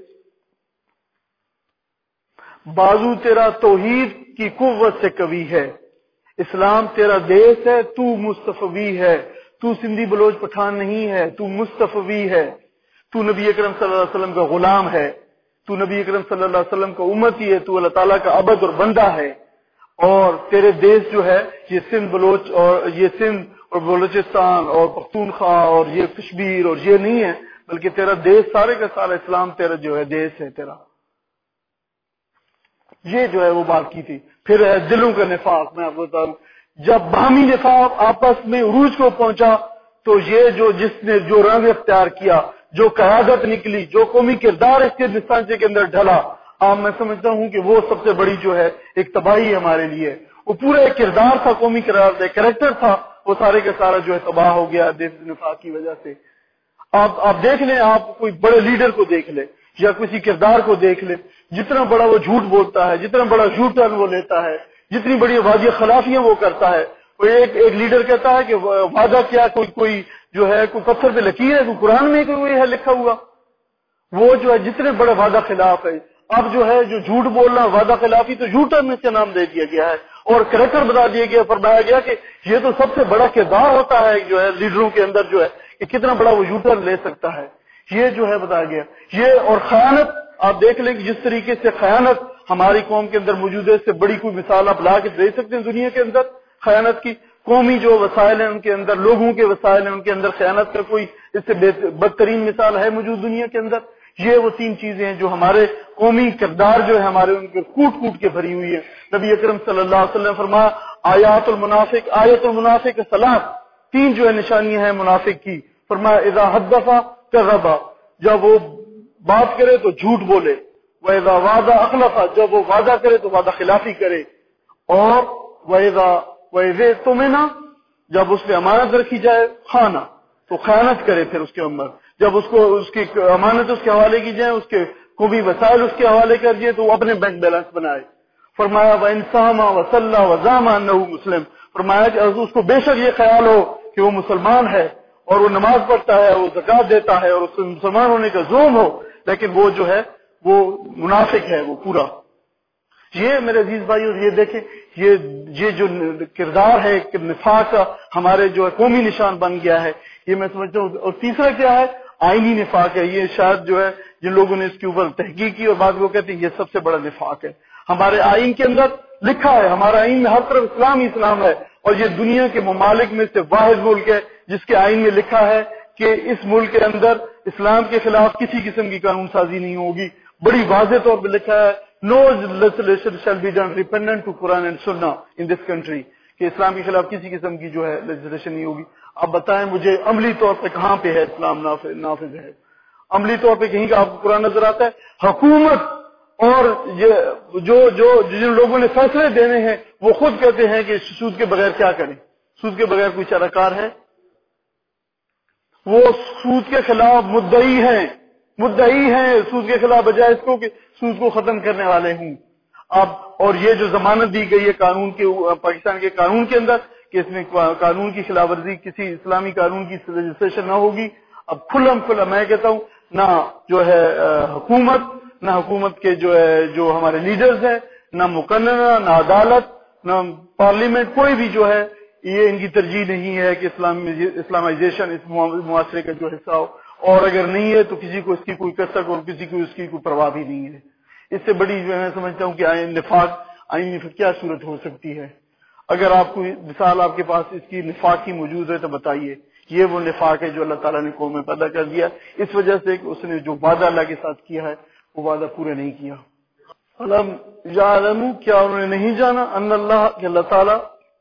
بازو تیرا توحید کی قوت سے قوی ہے, اسلام تیرا دیس ہے تو مصطفی ہے, تو سندھی بلوچ پٹھان نہیں ہے تو مصطفی ہے, تو نبی اکرم صلی اللہ علیہ وسلم کا غلام ہے, تو نبی اکرم صلی اللہ علیہ وسلم کا امتی ہے, تو اللہ تعالیٰ کا عبد اور بندہ ہے. اور تیرے دیش جو ہے یہ سندھ بلوچ اور یہ سندھ اور بلوچستان اور پختونخوا اور یہ کشمیر اور یہ نہیں ہے, بلکہ تیرا دیش سارے کا سارا اسلام تیرا جو ہے دیش ہے تیرا. یہ جو ہے وہ بات کی تھی. پھر ہے دلوں کا نفاق. میں آپ کو بتا دوں جب باہمی نفاق آپس میں عروج کو پہنچا تو یہ جو جس نے جو رنگ اختیار کیا، جو قیادت نکلی، جو قومی کردار اس کے سانچے کے اندر ڈھلا، اب میں سمجھتا ہوں کہ وہ سب سے بڑی جو ہے ایک تباہی ہمارے لیے. وہ پورا ایک کردار تھا، قومی کردار تھا، کریکٹر تھا، وہ سارے کا سارا جو ہے تباہ ہو گیا نفاق کی وجہ سے. آپ آپ دیکھ لیں، آپ کوئی بڑے لیڈر کو دیکھ لیں یا کسی کردار کو دیکھ لیں، جتنا بڑا وہ جھوٹ بولتا ہے، جتنا بڑا یو ٹرن وہ لیتا ہے، جتنی بڑی وعدہ خلافیاں وہ کرتا ہے. کوئی ایک ایک لیڈر کہتا ہے کہ وعدہ کیا، کوئی کوئی جو ہے کوئی پتھر پہ لکیر ہے، کوئی قرآن میں کوئی ہے لکھا ہوا، وہ جو ہے جتنے بڑے وعدہ خلاف ہے. اب جو ہے جو جھوٹ بولنا وعدہ خلافی، تو یو ٹرن اس کا نام دے دیا گیا ہے اور کریکٹر بتا دیا گیا، فرمایا گیا کہ یہ تو سب سے بڑا کردار ہوتا ہے جو ہے لیڈروں کے اندر، جو ہے کہ کتنا بڑا وہ یو ٹرن لے سکتا ہے، یہ جو ہے بتایا گیا. یہ اور خیانت، آپ دیکھ لیں کہ جس طریقے سے خیانت ہماری قوم کے اندر موجود ہے، اس سے بڑی کوئی مثال آپ لا کے دے سکتے ہیں دنیا کے اندر خیانت کی؟ قومی جو وسائل ہیں ان کے اندر، لوگوں کے وسائل ہیں ان کے اندر خیانت کا کوئی اس سے بدترین مثال ہے موجود دنیا کے اندر؟ یہ وہ تین چیزیں ہیں جو ہمارے قومی کردار جو ہے ہمارے ان کے کوٹ کوٹ کے بھری ہوئی ہے. نبی اکرم صلی اللہ علیہ وسلم نے فرمایا آیات المنافق، آیت المنافق ثلاث، تین جو ہے نشانیاں ہیں منافق کی. فرمایا اذا حدث کذب، جب وہ بات کرے تو جھوٹ بولے، واذا وعد اخلف، جب وہ وعدہ کرے تو وعدہ خلافی کرے، اور واذا واذا اؤتمن، جب اس پہ امانت رکھی جائے خانہ تو خیانت کرے. پھر اس کے عمر جب اس کو اس کی امانت اس کے حوالے کی جائے، اس کے قومی وسائل اس کے حوالے کر دیے، تو وہ اپنے بینک بیلنس بنائے. فرمایا وَإِنْ صَامَ وَصَلَّى وَزَعَمَ أَنَّهُ مسلم، فرمایا کہ اس کو بے شک یہ خیال ہو کہ وہ مسلمان ہے اور وہ نماز پڑھتا ہے، وہ زکات دیتا ہے اور اس کو مسلمان ہونے کا زوم ہو، لیکن وہ جو ہے وہ منافق ہے وہ پورا. یہ میرے عزیز بھائیو، یہ دیکھیں یہ یہ جو کردار ہے کہ نفاق کا ہمارے جو ہے قومی نشان بن گیا ہے، یہ میں سمجھتا ہوں. اور تیسرا کیا ہے؟ آئینی نفاق ہے. یہ شاید جو ہے جن لوگوں نے اس کے اوپر تحقیق کی اور بعد وہ کہتے ہیں یہ سب سے بڑا نفاق ہے. ہمارے آئین کے اندر لکھا ہے، ہمارا آئین میں ہر طرف اسلام ہی اسلام ہے، اور یہ دنیا کے ممالک میں سے واحد ملک ہے جس کے آئین میں لکھا ہے کہ اس ملک کے اندر اسلام کے خلاف کسی قسم کی قانون سازی نہیں ہوگی. بڑی واضح طور پہ لکھا ہے no legislation shall be done dependent to Quran and Sunnah in this country، کہ اسلام کے خلاف کسی قسم کی جو ہے لیجسلیشن نہیں ہوگی. اب بتائیں مجھے عملی طور پہ کہاں پہ ہے اسلام نافذ ہے؟ عملی طور پہ کہیں کا آپ کو قرآن نظر آتا ہے؟ حکومت اور یہ جو جو جن لوگوں نے فیصلے دینے ہیں وہ خود کہتے ہیں کہ سود کے بغیر کیا کریں، سود کے بغیر کوئی چارہ کار ہے؟ وہ سود کے خلاف مدعی ہیں، مدعی ہیں سود کے خلاف، بجائے اس کو کہ سود کو ختم کرنے والے ہوں. اب اور یہ جو ضمانت دی گئی ہے قانون کے پاکستان کے قانون کے اندر کہ اس میں قانون کی خلاف ورزی کسی اسلامی قانون کی رجسٹریشن نہ ہوگی. اب کھلم کھلا میں کہتا ہوں نہ جو ہے حکومت، نہ حکومت کے جو ہے جو ہمارے لیڈرز ہیں، نہ مقننہ، نہ عدالت، نہ پارلیمنٹ، کوئی بھی جو ہے یہ ان کی ترجیح نہیں ہے کہ اسلامائزیشن اس معاشرے کا جو حصہ ہو، اور اگر نہیں ہے تو کسی کو اس کی کوئی کسک اور کسی کو اس کی کوئی پرواہ بھی نہیں ہے. اس سے بڑی جو میں سمجھتا ہوں کہ آئین نفاق آئین نفاق کیا صورت ہو سکتی ہے؟ اگر آپ کو مثال آپ کے پاس اس کی نفاق کی موجود ہے تو بتائیے. یہ وہ نفاق ہے جو اللہ تعالیٰ نے قوم میں پیدا کر دیا اس وجہ سے کہ اس نے جو وعدہ اللہ کے ساتھ کیا ہے وہ وعدہ پورا نہیں کیا. علم یعلم، کیا انہوں نے نہیں جانا، ان اللہ کہ اللہ تعالیٰ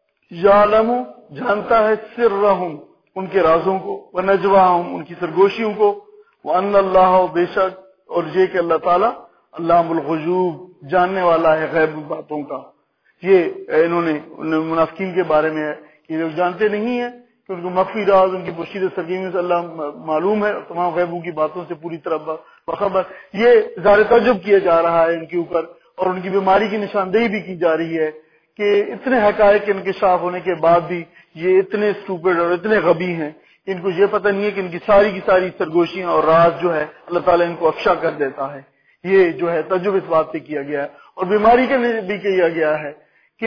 یعلم جانتا ہے سرہم ان کے رازوں کو، ونجواہم ان کی سرگوشیوں کو، وان اللہ بے شک اور یہ کہ اللہ تعالیٰ علام الغیوب جاننے والا ہے غیب باتوں کا. یہ انہوں نے منافقین کے بارے میں ہے کہ لوگ جانتے نہیں ہیں کہ ان کو مخفی راز ان کی پوشیدہ سرگرمیوں سے اللہ معلوم ہے، اور تمام غیبوں کی باتوں سے پوری طرح باخبر. یہ ظاہر تعجب کیا جا رہا ہے ان کے اوپر، اور ان کی بیماری کی نشاندہی بھی کی جا رہی ہے کہ اتنے حقائق انکشاف ہونے کے بعد بھی یہ اتنے اسٹوپڈ اور اتنے غبی ہیں کہ ان کو یہ پتہ نہیں ہے کہ ان کی ساری کی ساری سرگوشیاں اور راز جو ہے اللہ تعالیٰ ان کو افشا کر دیتا ہے. یہ جو ہے تعجب اس بات سے کیا گیا ہے، اور بیماری کے لیے بھی کیا گیا ہے کہ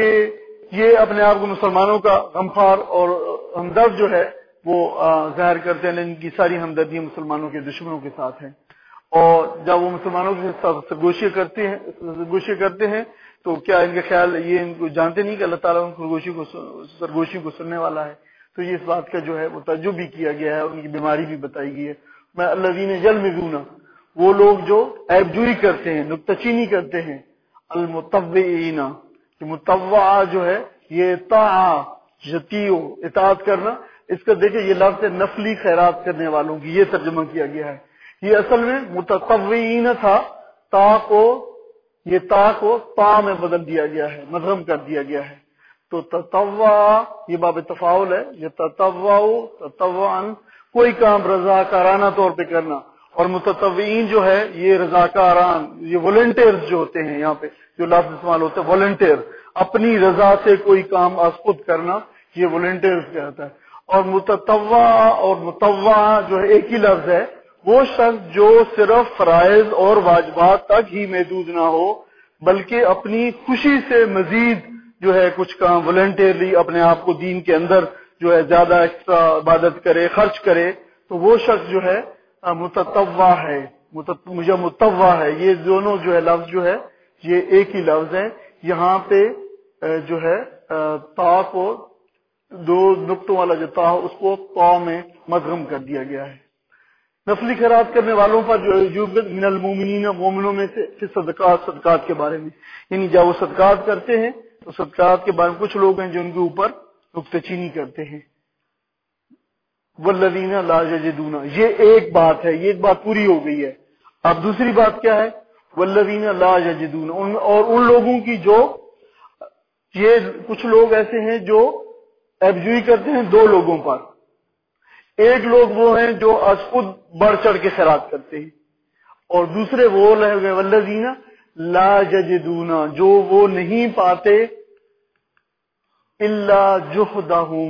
یہ اپنے آپ کو مسلمانوں کا غمخوار اور ہمدرد جو ہے وہ ظاہر کرتے ہیں، لیکن ان کی ساری ہمدردی مسلمانوں کے دشمنوں کے ساتھ ہے. اور جب وہ مسلمانوں کے ساتھ سرگوشی کرتے ہیں سرگوشی کرتے ہیں تو کیا ان کا خیال یہ ان کو جانتے نہیں کہ اللہ تعالیٰ ان سرگوشی کو سرگوشی کو سننے والا ہے؟ تو یہ اس بات کا جو ہے وہ تعجب بھی کیا گیا ہے، ان کی بیماری بھی بتائی گئی ہے. میں الذین یلمزون، وہ لوگ جو عیب جوئی کرتے ہیں، نکتہ چینی کرتے ہیں، المتوعین، کہ متوع جو ہے یہ طاعہ یتیو اطاعت کرنا، اس کا دیکھیں یہ لفظ ہے نفلی خیرات کرنے والوں کی، یہ ترجمہ کیا گیا ہے. یہ اصل میں متطوعین تھا، تا کو یہ تا کو تا میں بدل دیا گیا ہے، مدغم کر دیا گیا ہے. تو تطوع یہ باب تفاعل ہے، یہ تطوع تطوعا کوئی کام رضاکارانہ طور پہ کرنا، اور متطوعین جو ہے یہ رضاکاران، یہ والنٹیئرز جو ہوتے ہیں، یہاں پہ جو لفظ استعمال ہوتا ہے والنٹیئر، اپنی رضا سے کوئی کام از خود کرنا، یہ والنٹیئرز کہتا ہے. اور متطوع اور مطوع جو ہے ایک ہی لفظ ہے، وہ شخص جو صرف فرائض اور واجبات تک ہی محدود نہ ہو بلکہ اپنی خوشی سے مزید جو ہے کچھ کام والنٹیئرلی اپنے آپ کو دین کے اندر جو ہے زیادہ ایکسٹرا عبادت کرے، خرچ کرے، تو وہ شخص جو ہے متطوع ہے، مجھے متطوع ہے. یہ دونوں جو ہے لفظ جو ہے یہ ایک ہی لفظ ہے. یہاں پہ جو ہے تا کو دو نقطوں والا جو تا اس کو تا میں مدغم کر دیا گیا ہے. نفلی خیرات کرنے والوں پر جو ہے من المومنین، مومنوں میں سے صدقات، صدقات کے بارے میں، یعنی جب وہ صدقات کرتے ہیں تو صدقات کے بارے میں کچھ لوگ ہیں جو ان کے اوپر نکتہ چینی کرتے ہیں. والذین لا یجدون، یہ ایک بات ہے، یہ ایک بات پوری ہو گئی ہے. اب دوسری بات کیا ہے؟ والذین لا یجدون، اور ان لوگوں کی جو، یہ کچھ لوگ ایسے ہیں جو ایبجوئی کرتے ہیں دو لوگوں پر. ایک لوگ وہ ہیں جو از خود بڑھ چڑھ کے خیرات کرتے ہیں، اور دوسرے وہ لوگ ہیں والذین لا یجدون، جو وہ نہیں پاتے الا جہدہم،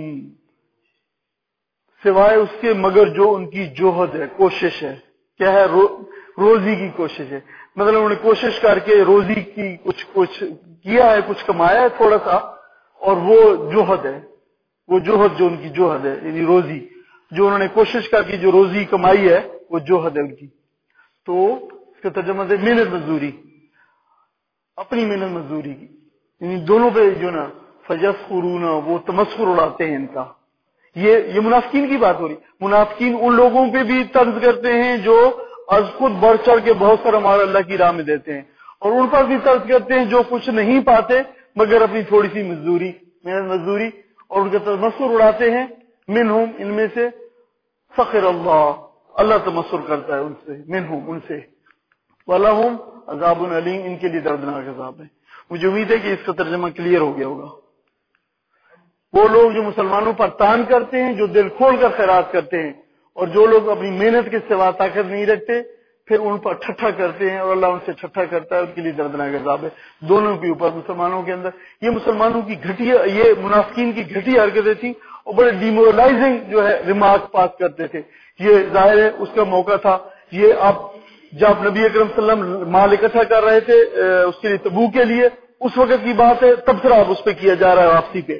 سوائے اس کے مگر جو ان کی جوہد ہے، کوشش ہے. کیا ہے؟ رو روزی کی کوشش ہے. مطلب انہوں نے کوشش کر کے روزی کی کچھ کچھ کیا ہے، کچھ کمایا ہے تھوڑا سا، اور وہ جوہد ہے، وہ جوہد جو ان کی جوہد ہے، یعنی روزی جو انہوں نے کوشش کر کے جو روزی کمائی ہے وہ جوہد ہے ان کی. تو اس کا ترجمہ ہے محنت مزدوری، اپنی محنت مزدوری کی، یعنی دونوں پہ جو نا فیسخرون، وہ تمسخر اڑاتے ہیں ان کا. یہ یہ منافقین کی بات ہو رہی. منافقین ان لوگوں پہ بھی طنز کرتے ہیں جو از خود بڑھ چڑھ کے بہت سارا مال اللہ کی راہ میں دیتے ہیں، اور ان پر بھی طنز کرتے ہیں جو کچھ نہیں پاتے مگر اپنی تھوڑی سی مزدوری، محنت مزدوری، اور ان کا تمسخر اڑاتے ہیں. منہم، ان میں سے، سخر اللہ، اللہ تمسخر کرتا ہے ان سے، منہم، ان سے. وَلَهُمْ عذاب علیم، ان کے لیے دردناک عذاب ہے. مجھے امید ہے کہ اس کا ترجمہ کلیئر ہو گیا ہوگا. وہ لوگ جو مسلمانوں پر تان کرتے ہیں، جو دل کھول کر خیرات کرتے ہیں، اور جو لوگ اپنی محنت کے سوا طاقت نہیں رکھتے پھر ان پر ٹھٹھا کرتے ہیں اور اللہ ان سے ٹھٹھا کرتا ہے، ان کے لیے دردناک عذاب ہے. دونوں کے اوپر، مسلمانوں کے اندر. یہ مسلمانوں کی گھٹیا، یہ منافقین کی گھٹیا حرکتیں تھیں، اور بڑے ڈیمورلائزنگ جو ہے ریمارک پاس کرتے تھے. یہ ظاہر ہے اس کا موقع تھا. یہ اب جب نبی اکرم صلی اللہ علیہ وسلم مال اکٹھا کر رہے تھے اس کے لیے تبوک کے لیے، اس وقت کی بات ہے، تبصرہ اب اس پہ کیا جا رہا ہے، واپسی پہ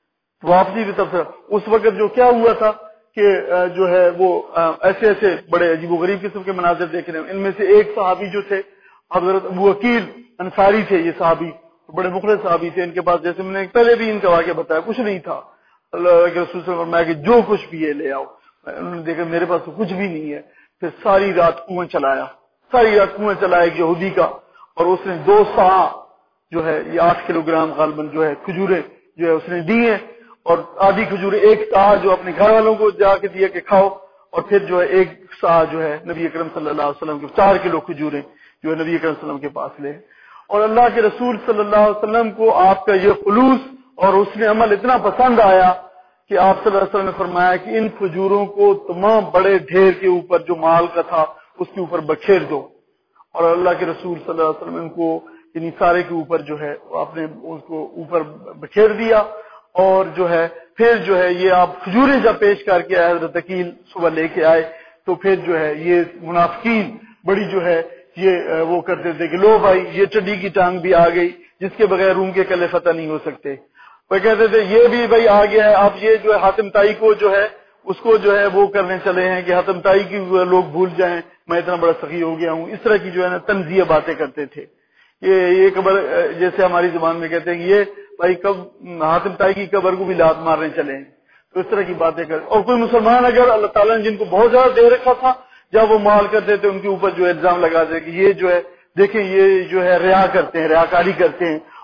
واپسی پہ تبصرہ. اس وقت جو کیا ہوا تھا کہ جو ہے وہ ایسے ایسے بڑے عجیب و غریب قسم کے مناظر دیکھ رہے ہیں. ان میں سے ایک صحابی جو تھے حضرت ابو عقیل انصاری تھے. یہ صحابی بڑے مخلص صحابی تھے. ان کے پاس، جیسے میں نے پہلے بھی ان کا واقعہ بتایا، کچھ نہیں تھا. اللہ کے رسول صلی اللہ علیہ وسلم نے فرمایا کہ جو کچھ بھی ہے لے آؤ. انہوں نے دیکھا میرے پاس تو کچھ بھی نہیں ہے. پھر ساری رات کنواں چلایا، ساری رات کنواں چلایا ایک یہودی کا، اور اس نے دو سا جو ہے یہ آٹھ کلو گرام غالباً جو ہے کھجورے جو ہے اس نے دی ہیں، اور آدھی کھجورے ایک سا جو اپنے گھر والوں کو جا کے دیا کہ کھاؤ، اور پھر جو ہے ایک سا جو ہے نبی اکرم صلی اللہ علیہ وسلم کے چار کلو کھجورے جو ہے نبی اکرم صلی اللہ علیہ وسلم کے پاس لے. اور اللہ کے رسول صلی اللہ علیہ وسلم کو آپ کا یہ خلوص اور اس نے عمل اتنا پسند آیا کہ آپ صلی اللہ علیہ وسلم نے فرمایا کہ ان کھجوروں کو تمام بڑے ڈھیر کے اوپر جو مال کا تھا اس کے اوپر بکھیر دو. اور اللہ کے رسول صلی اللہ علیہ وسلم ان کو یعنی سارے کے اوپر جو ہے آپ نے اس کو اوپر بکھیر دیا. اور جو ہے پھر جو ہے یہ آپ کھجوریں جب پیش کر کے آئے، حضرت عقیل صبح لے کے آئے، تو پھر جو ہے یہ منافقین بڑی جو ہے یہ وہ کرتے تھے کہ لو بھائی یہ چڈی کی ٹانگ بھی آ گئی جس کے بغیر روم کے قلعے فتح نہیں ہو سکتے. وہ کہتے تھے یہ بھی بھائی آ گیا ہے، آپ یہ جو ہے حاتم طائی کو جو ہے اس کو جو ہے وہ کرنے چلے ہیں کہ حاتم طائی کی لوگ بھول جائیں میں اتنا بڑا سخی ہو گیا ہوں. اس طرح کی جو ہے نا تنزیہ باتیں کرتے تھے. یہ یہ قبر جیسے ہماری زبان میں کہتے ہیں کہ یہ بھائی کب حاتم طائی کی قبر کو بھی لات مارنے چلے ہیں. تو اس طرح کی باتیں کر. اور کوئی مسلمان اگر اللہ تعالیٰ نے جن کو بہت زیادہ دے رکھا تھا جب وہ مال کرتے تھے ان کے اوپر جو الزام لگا دے کہ یہ جو ہے دیکھیں یہ جو ہے ریا کرتے ہیں، ریاکاری کرتے ہیں،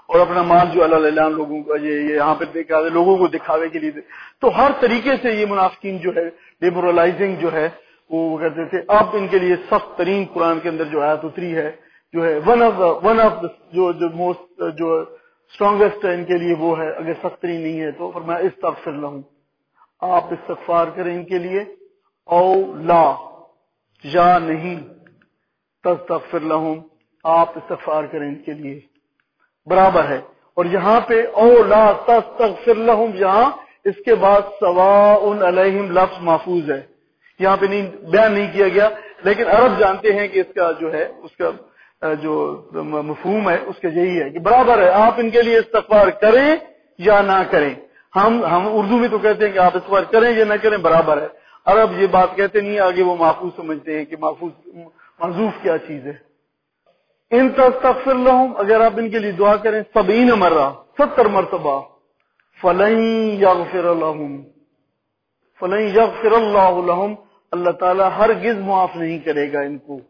اور اپنا مال جو اللہ اعلان لوگوں کو یہ یہاں پہ دیکھا لوگوں کو دکھاوے کے لیے دے. تو ہر طریقے سے یہ منافقین جو ہے ڈیمورلائزنگ جو ہے وہ کرتے تھے. اب ان کے لیے سخت ترین قرآن کے اندر جو آیت اتری ہے جو ہے ون آف ون آف جو جو موسٹ جو اسٹرانگیسٹ ہے ان کے لیے وہ ہے, اگر سخت ترین نہیں ہے تو فرمایا استغفر لہم, آپ استغفار کریں ان کے لیے, او لا یا نہیں, تستغفر لہم آپ استغفار کریں ان کے لیے برابر ہے. اور یہاں پہ او لا تستغفر لہم یہاں اس کے بعد سواء علیہم لفظ محفوظ ہے, یہاں پہ نہیں بیان نہیں کیا گیا, لیکن عرب جانتے ہیں کہ اس کا جو ہے اس کا جو مفہوم ہے اس کا یہی ہے کہ برابر ہے, آپ ان کے لیے استغفار کریں یا نہ کریں. ہم ہم اردو میں تو کہتے ہیں کہ آپ استغفار کریں یا نہ کریں برابر ہے, عرب یہ بات کہتے نہیں, آگے وہ محفوظ سمجھتے ہیں کہ محفوظ محذوف کیا چیز ہے. ان تستغفر لہم اگر آپ ان کے لیے دعا کریں سبعین مرہ ستر مرتبہ, فلن یغفر لہم فلن یغفر اللہ لہم اللہ تعالیٰ ہرگز معاف نہیں کرے گا ان کو.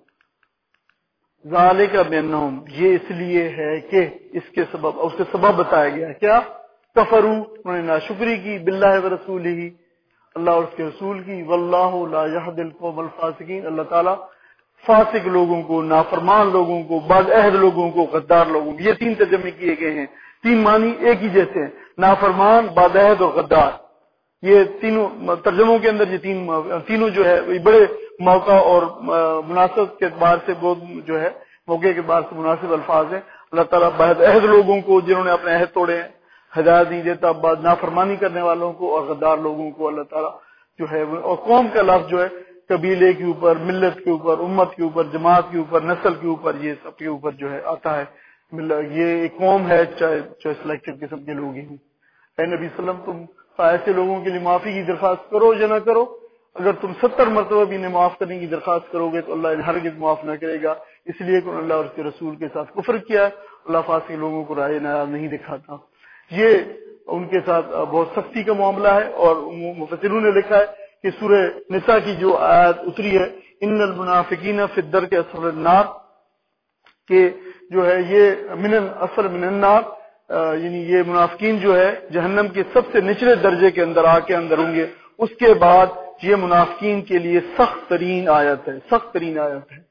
ذالک بانہم یہ اس لیے ہے کہ اس کے سبب, اس کے سبب بتایا گیا کیا, کفروا انہوں نے ناشکری کی, باللہ و رسولہ اللہ اور اس کے رسول کی, واللہ لا یہدی القوم الفاسقین اللہ تعالیٰ فاسق لوگوں کو, نافرمان لوگوں کو, بد عہد لوگوں کو, غدار لوگوں کو, یہ تین ترجمے کیے گئے ہیں, تین معنی ایک ہی جیسے ہیں, نافرمان, بد عہد اور غدار. یہ تینوں ترجموں کے اندر یہ تین تینوں جو ہے بڑے موقع اور مناسب کے اعتبار سے بہت جو ہے موقع کے اعتبار سے مناسب الفاظ ہیں. اللہ تعالیٰ بد عہد لوگوں کو جنہوں نے اپنے عہد توڑے ہیں ہدایت نہیں دیتا, بعد نافرمانی کرنے والوں کو, اور غدار لوگوں کو اللہ تعالیٰ جو ہے, اور قوم کا لفظ جو ہے قبیلے کے اوپر, ملت کے اوپر, امت کے اوپر, جماعت کے اوپر, نسل کے اوپر, یہ سب کے اوپر جو ہے آتا ہے. یہ ایک قوم ہے چاہے چاہے سلیکٹڈ قسم کے لوگ ہی ہوں. اے نبی صلی اللہ علیہ وسلم تم ایسے لوگوں کے لیے معافی کی درخواست کرو یا نہ کرو, اگر تم ستر مرتبہ بھی انہیں معاف کرنے کی درخواست کرو گے تو اللہ انہیں ہرگز معاف نہ کرے گا, اس لیے کہ اللہ اور اس کے رسول کے ساتھ کفر کیا, اللہ فاسق لوگوں کو رائے نایاب نہیں دکھاتا. یہ ان کے ساتھ بہت سختی کا معاملہ ہے, اور مفسروں نے لکھا ہے کہ سورہ نساء کی جو آیت اتری ہے ان المنافقین فی الدرک اسفل النار, کہ جو ہے یہ من اصل من النار, یعنی یہ منافقین جو ہے جہنم کے سب سے نچلے درجے کے اندر آ کے اندر ہوں گے. اس کے بعد یہ منافقین کے لیے سخت ترین آیت ہے, سخت ترین آیت ہے.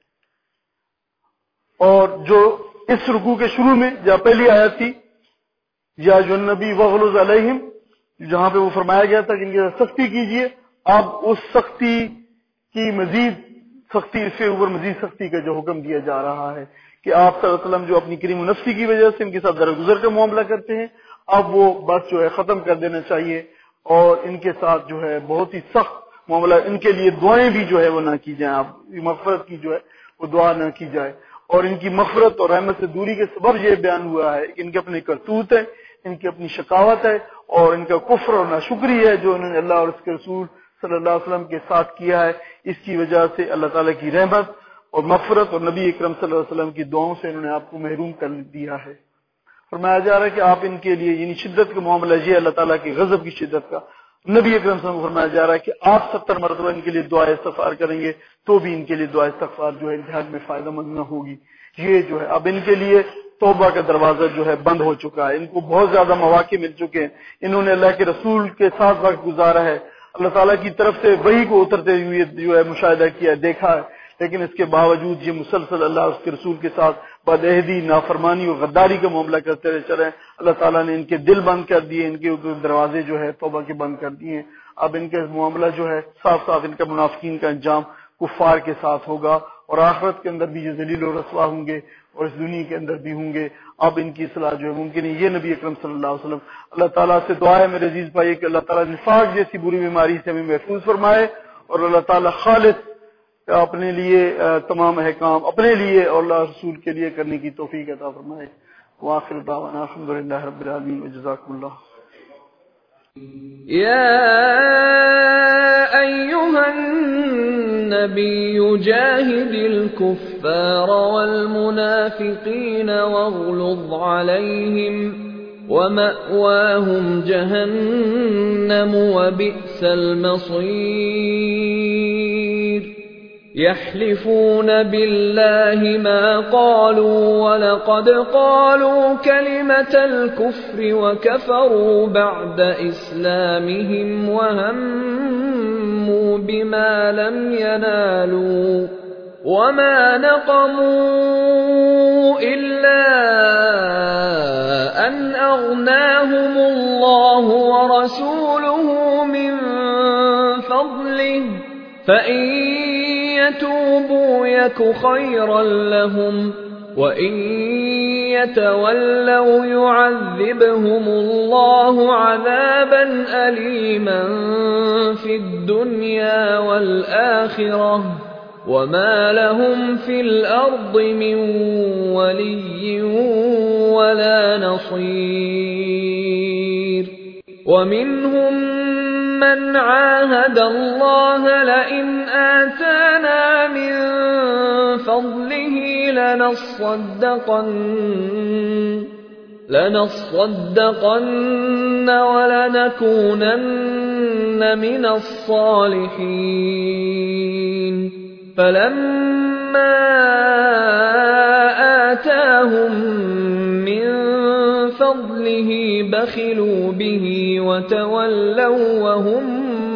اور جو اس رکوع کے شروع میں جہاں پہلی آیت تھی یا جو نبی وغلظ علیہم, جہاں پہ وہ فرمایا گیا تھا کہ ان کے ساتھ سختی کیجیے, اب اس سختی کی مزید سختی, اس کے اوپر مزید سختی کا جو حکم دیا جا رہا ہے کہ آپ صلی اللہ علیہ وسلم جو اپنی کریم و نفسی کی وجہ سے ان کے ساتھ درگزر کا معاملہ کرتے ہیں, اب وہ بس جو ہے ختم کر دینا چاہیے, اور ان کے ساتھ جو ہے بہت ہی سخت معاملہ, ان کے لیے دعائیں بھی جو ہے وہ نہ کی جائیں, آپ مغفرت کی جو ہے وہ دعا نہ کی جائے. اور ان کی مغفرت اور رحمت سے دوری کے سبب یہ بیان ہوا ہے کہ ان کے اپنے کرتوت ہے, ان کی اپنی شقاوت ہے, اور ان کا کفر اور ناشکری ہے جو انہوں نے اللہ اور اس کے رسول صلی اللہ علیہ وسلم کے ساتھ کیا ہے. اس کی وجہ سے اللہ تعالیٰ کی رحمت اور مغفرت اور نبی اکرم صلی اللہ علیہ وسلم کی دعاؤں سے انہوں نے آپ کو محروم کر دیا ہے. فرمایا جا رہا ہے کہ آپ ان کے لیے یعنی شدت کا معاملہ یہ اللہ تعالیٰ کی غضب کی شدت کا, نبی اکرم صلی اللہ علیہ وسلم کو فرمایا جا رہا ہے کہ آپ ستر مرتبہ ان کے لیے دعا استغفار کریں گے تو بھی ان کے لیے دعا استغفار جو ہے انتہائی میں فائدہ مند نہ ہوگی. یہ جو ہے اب ان کے لیے توبہ کا دروازہ جو ہے بند ہو چکا ہے, ان کو بہت زیادہ مواقع مل چکے ہیں, انہوں نے اللہ کے رسول کے ساتھ وقت گزارا ہے, اللہ تعالیٰ کی طرف سے وحی کو اترتے ہوئے جو ہے مشاہدہ کیا, دیکھا ہے, لیکن اس کے باوجود یہ مسلسل اللہ اس کے رسول کے ساتھ بدعہدی, نافرمانی اور غداری کا معاملہ کرتے رہے چلے. اللہ تعالیٰ نے ان کے دل بند کر دیے, ان کے دروازے جو ہے توبہ کے بند کر دیے. اب ان کا معاملہ جو ہے صاف صاف ان کا منافقین کا انجام کفار کے ساتھ ہوگا, اور آخرت کے اندر بھی یہ ذلیل و رسوا ہوں گے, اور اس دنیا کے اندر بھی ہوں گے. اب ان کی اصلاح جو ہے ممکن ہے. یہ نبی اکرم صلی اللہ علیہ وسلم اللہ تعالیٰ سے دعا ہے میرے عزیز بھائی کہ اللہ تعالیٰ نفاق جیسی بری بیماری سے ہمیں محفوظ فرمائے, اور اللہ تعالیٰ خالص اپنے لیے تمام احکام اپنے لیے اور اللہ رسول کے لیے کرنے کی توفیق عطا فرمائے. وآخر دعوانا الحمدللہ رب العالمین وجزاکم اللہ. يا أيها النبي جاهد الكفار والمنافقين واغلظ عليهم ومأواهم جهنم وبئس المصير. يحلفون بالله ما قالوا ولقد قالوا كلمة الكفر وكفروا بعد إسلامهم وهموا بما لم ينالوا وما نقموا إلا أن أغناهم الله ورسوله من فضله فإن يتوبوا يك خيرا لهم وإن يتولوا يعذبهم الله عذابا أليما في الدنيا والآخرة وما لهم في الأرض من ولي ولا نصير ومنهم من عاهد الله لئن آتانا من فضله لنصدقن لنصدقن ولنكونن من الصالحين فلما آتاهم من فضله بخلوا به وتولوا وهم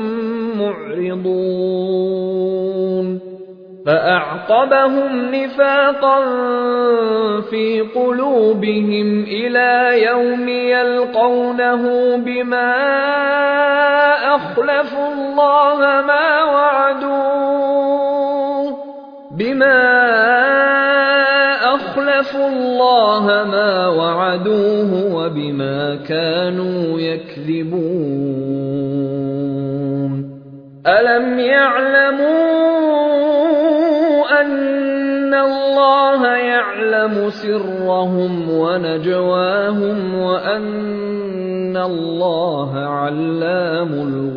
معرضون فأعقبهم نفاقا في قلوبهم إلى يوم يلقونه بما أخلفوا الله ما وعدوه بما أخلفوا الله ما وعدوه وبما كانوا يكذبون ألم يعلموا أن الله يعلم سرهم ونجواهم وأن الله علام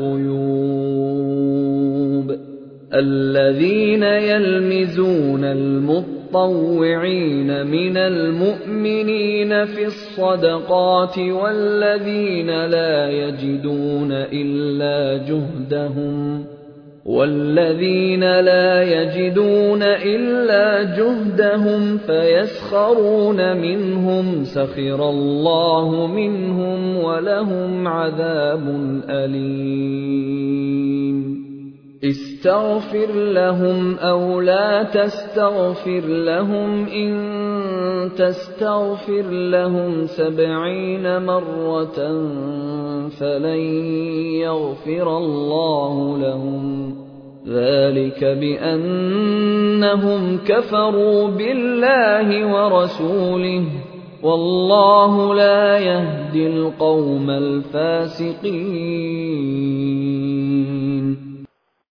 الغيوب الذين يلمزون المطوعين من المؤمنين في الصدقات والذين لا يجدون إلا جهدهم والذين لا يجدون إلا جهدهم فيسخرون منهم سخر الله منهم ولهم عذاب أليم استغفر لهم أو لا تستغفر لهم إن تستغفر لهم سبعين مرة فلن يغفر الله لهم ذلك بأنهم كفروا بالله ورسوله والله لا يهدي القوم الفاسقين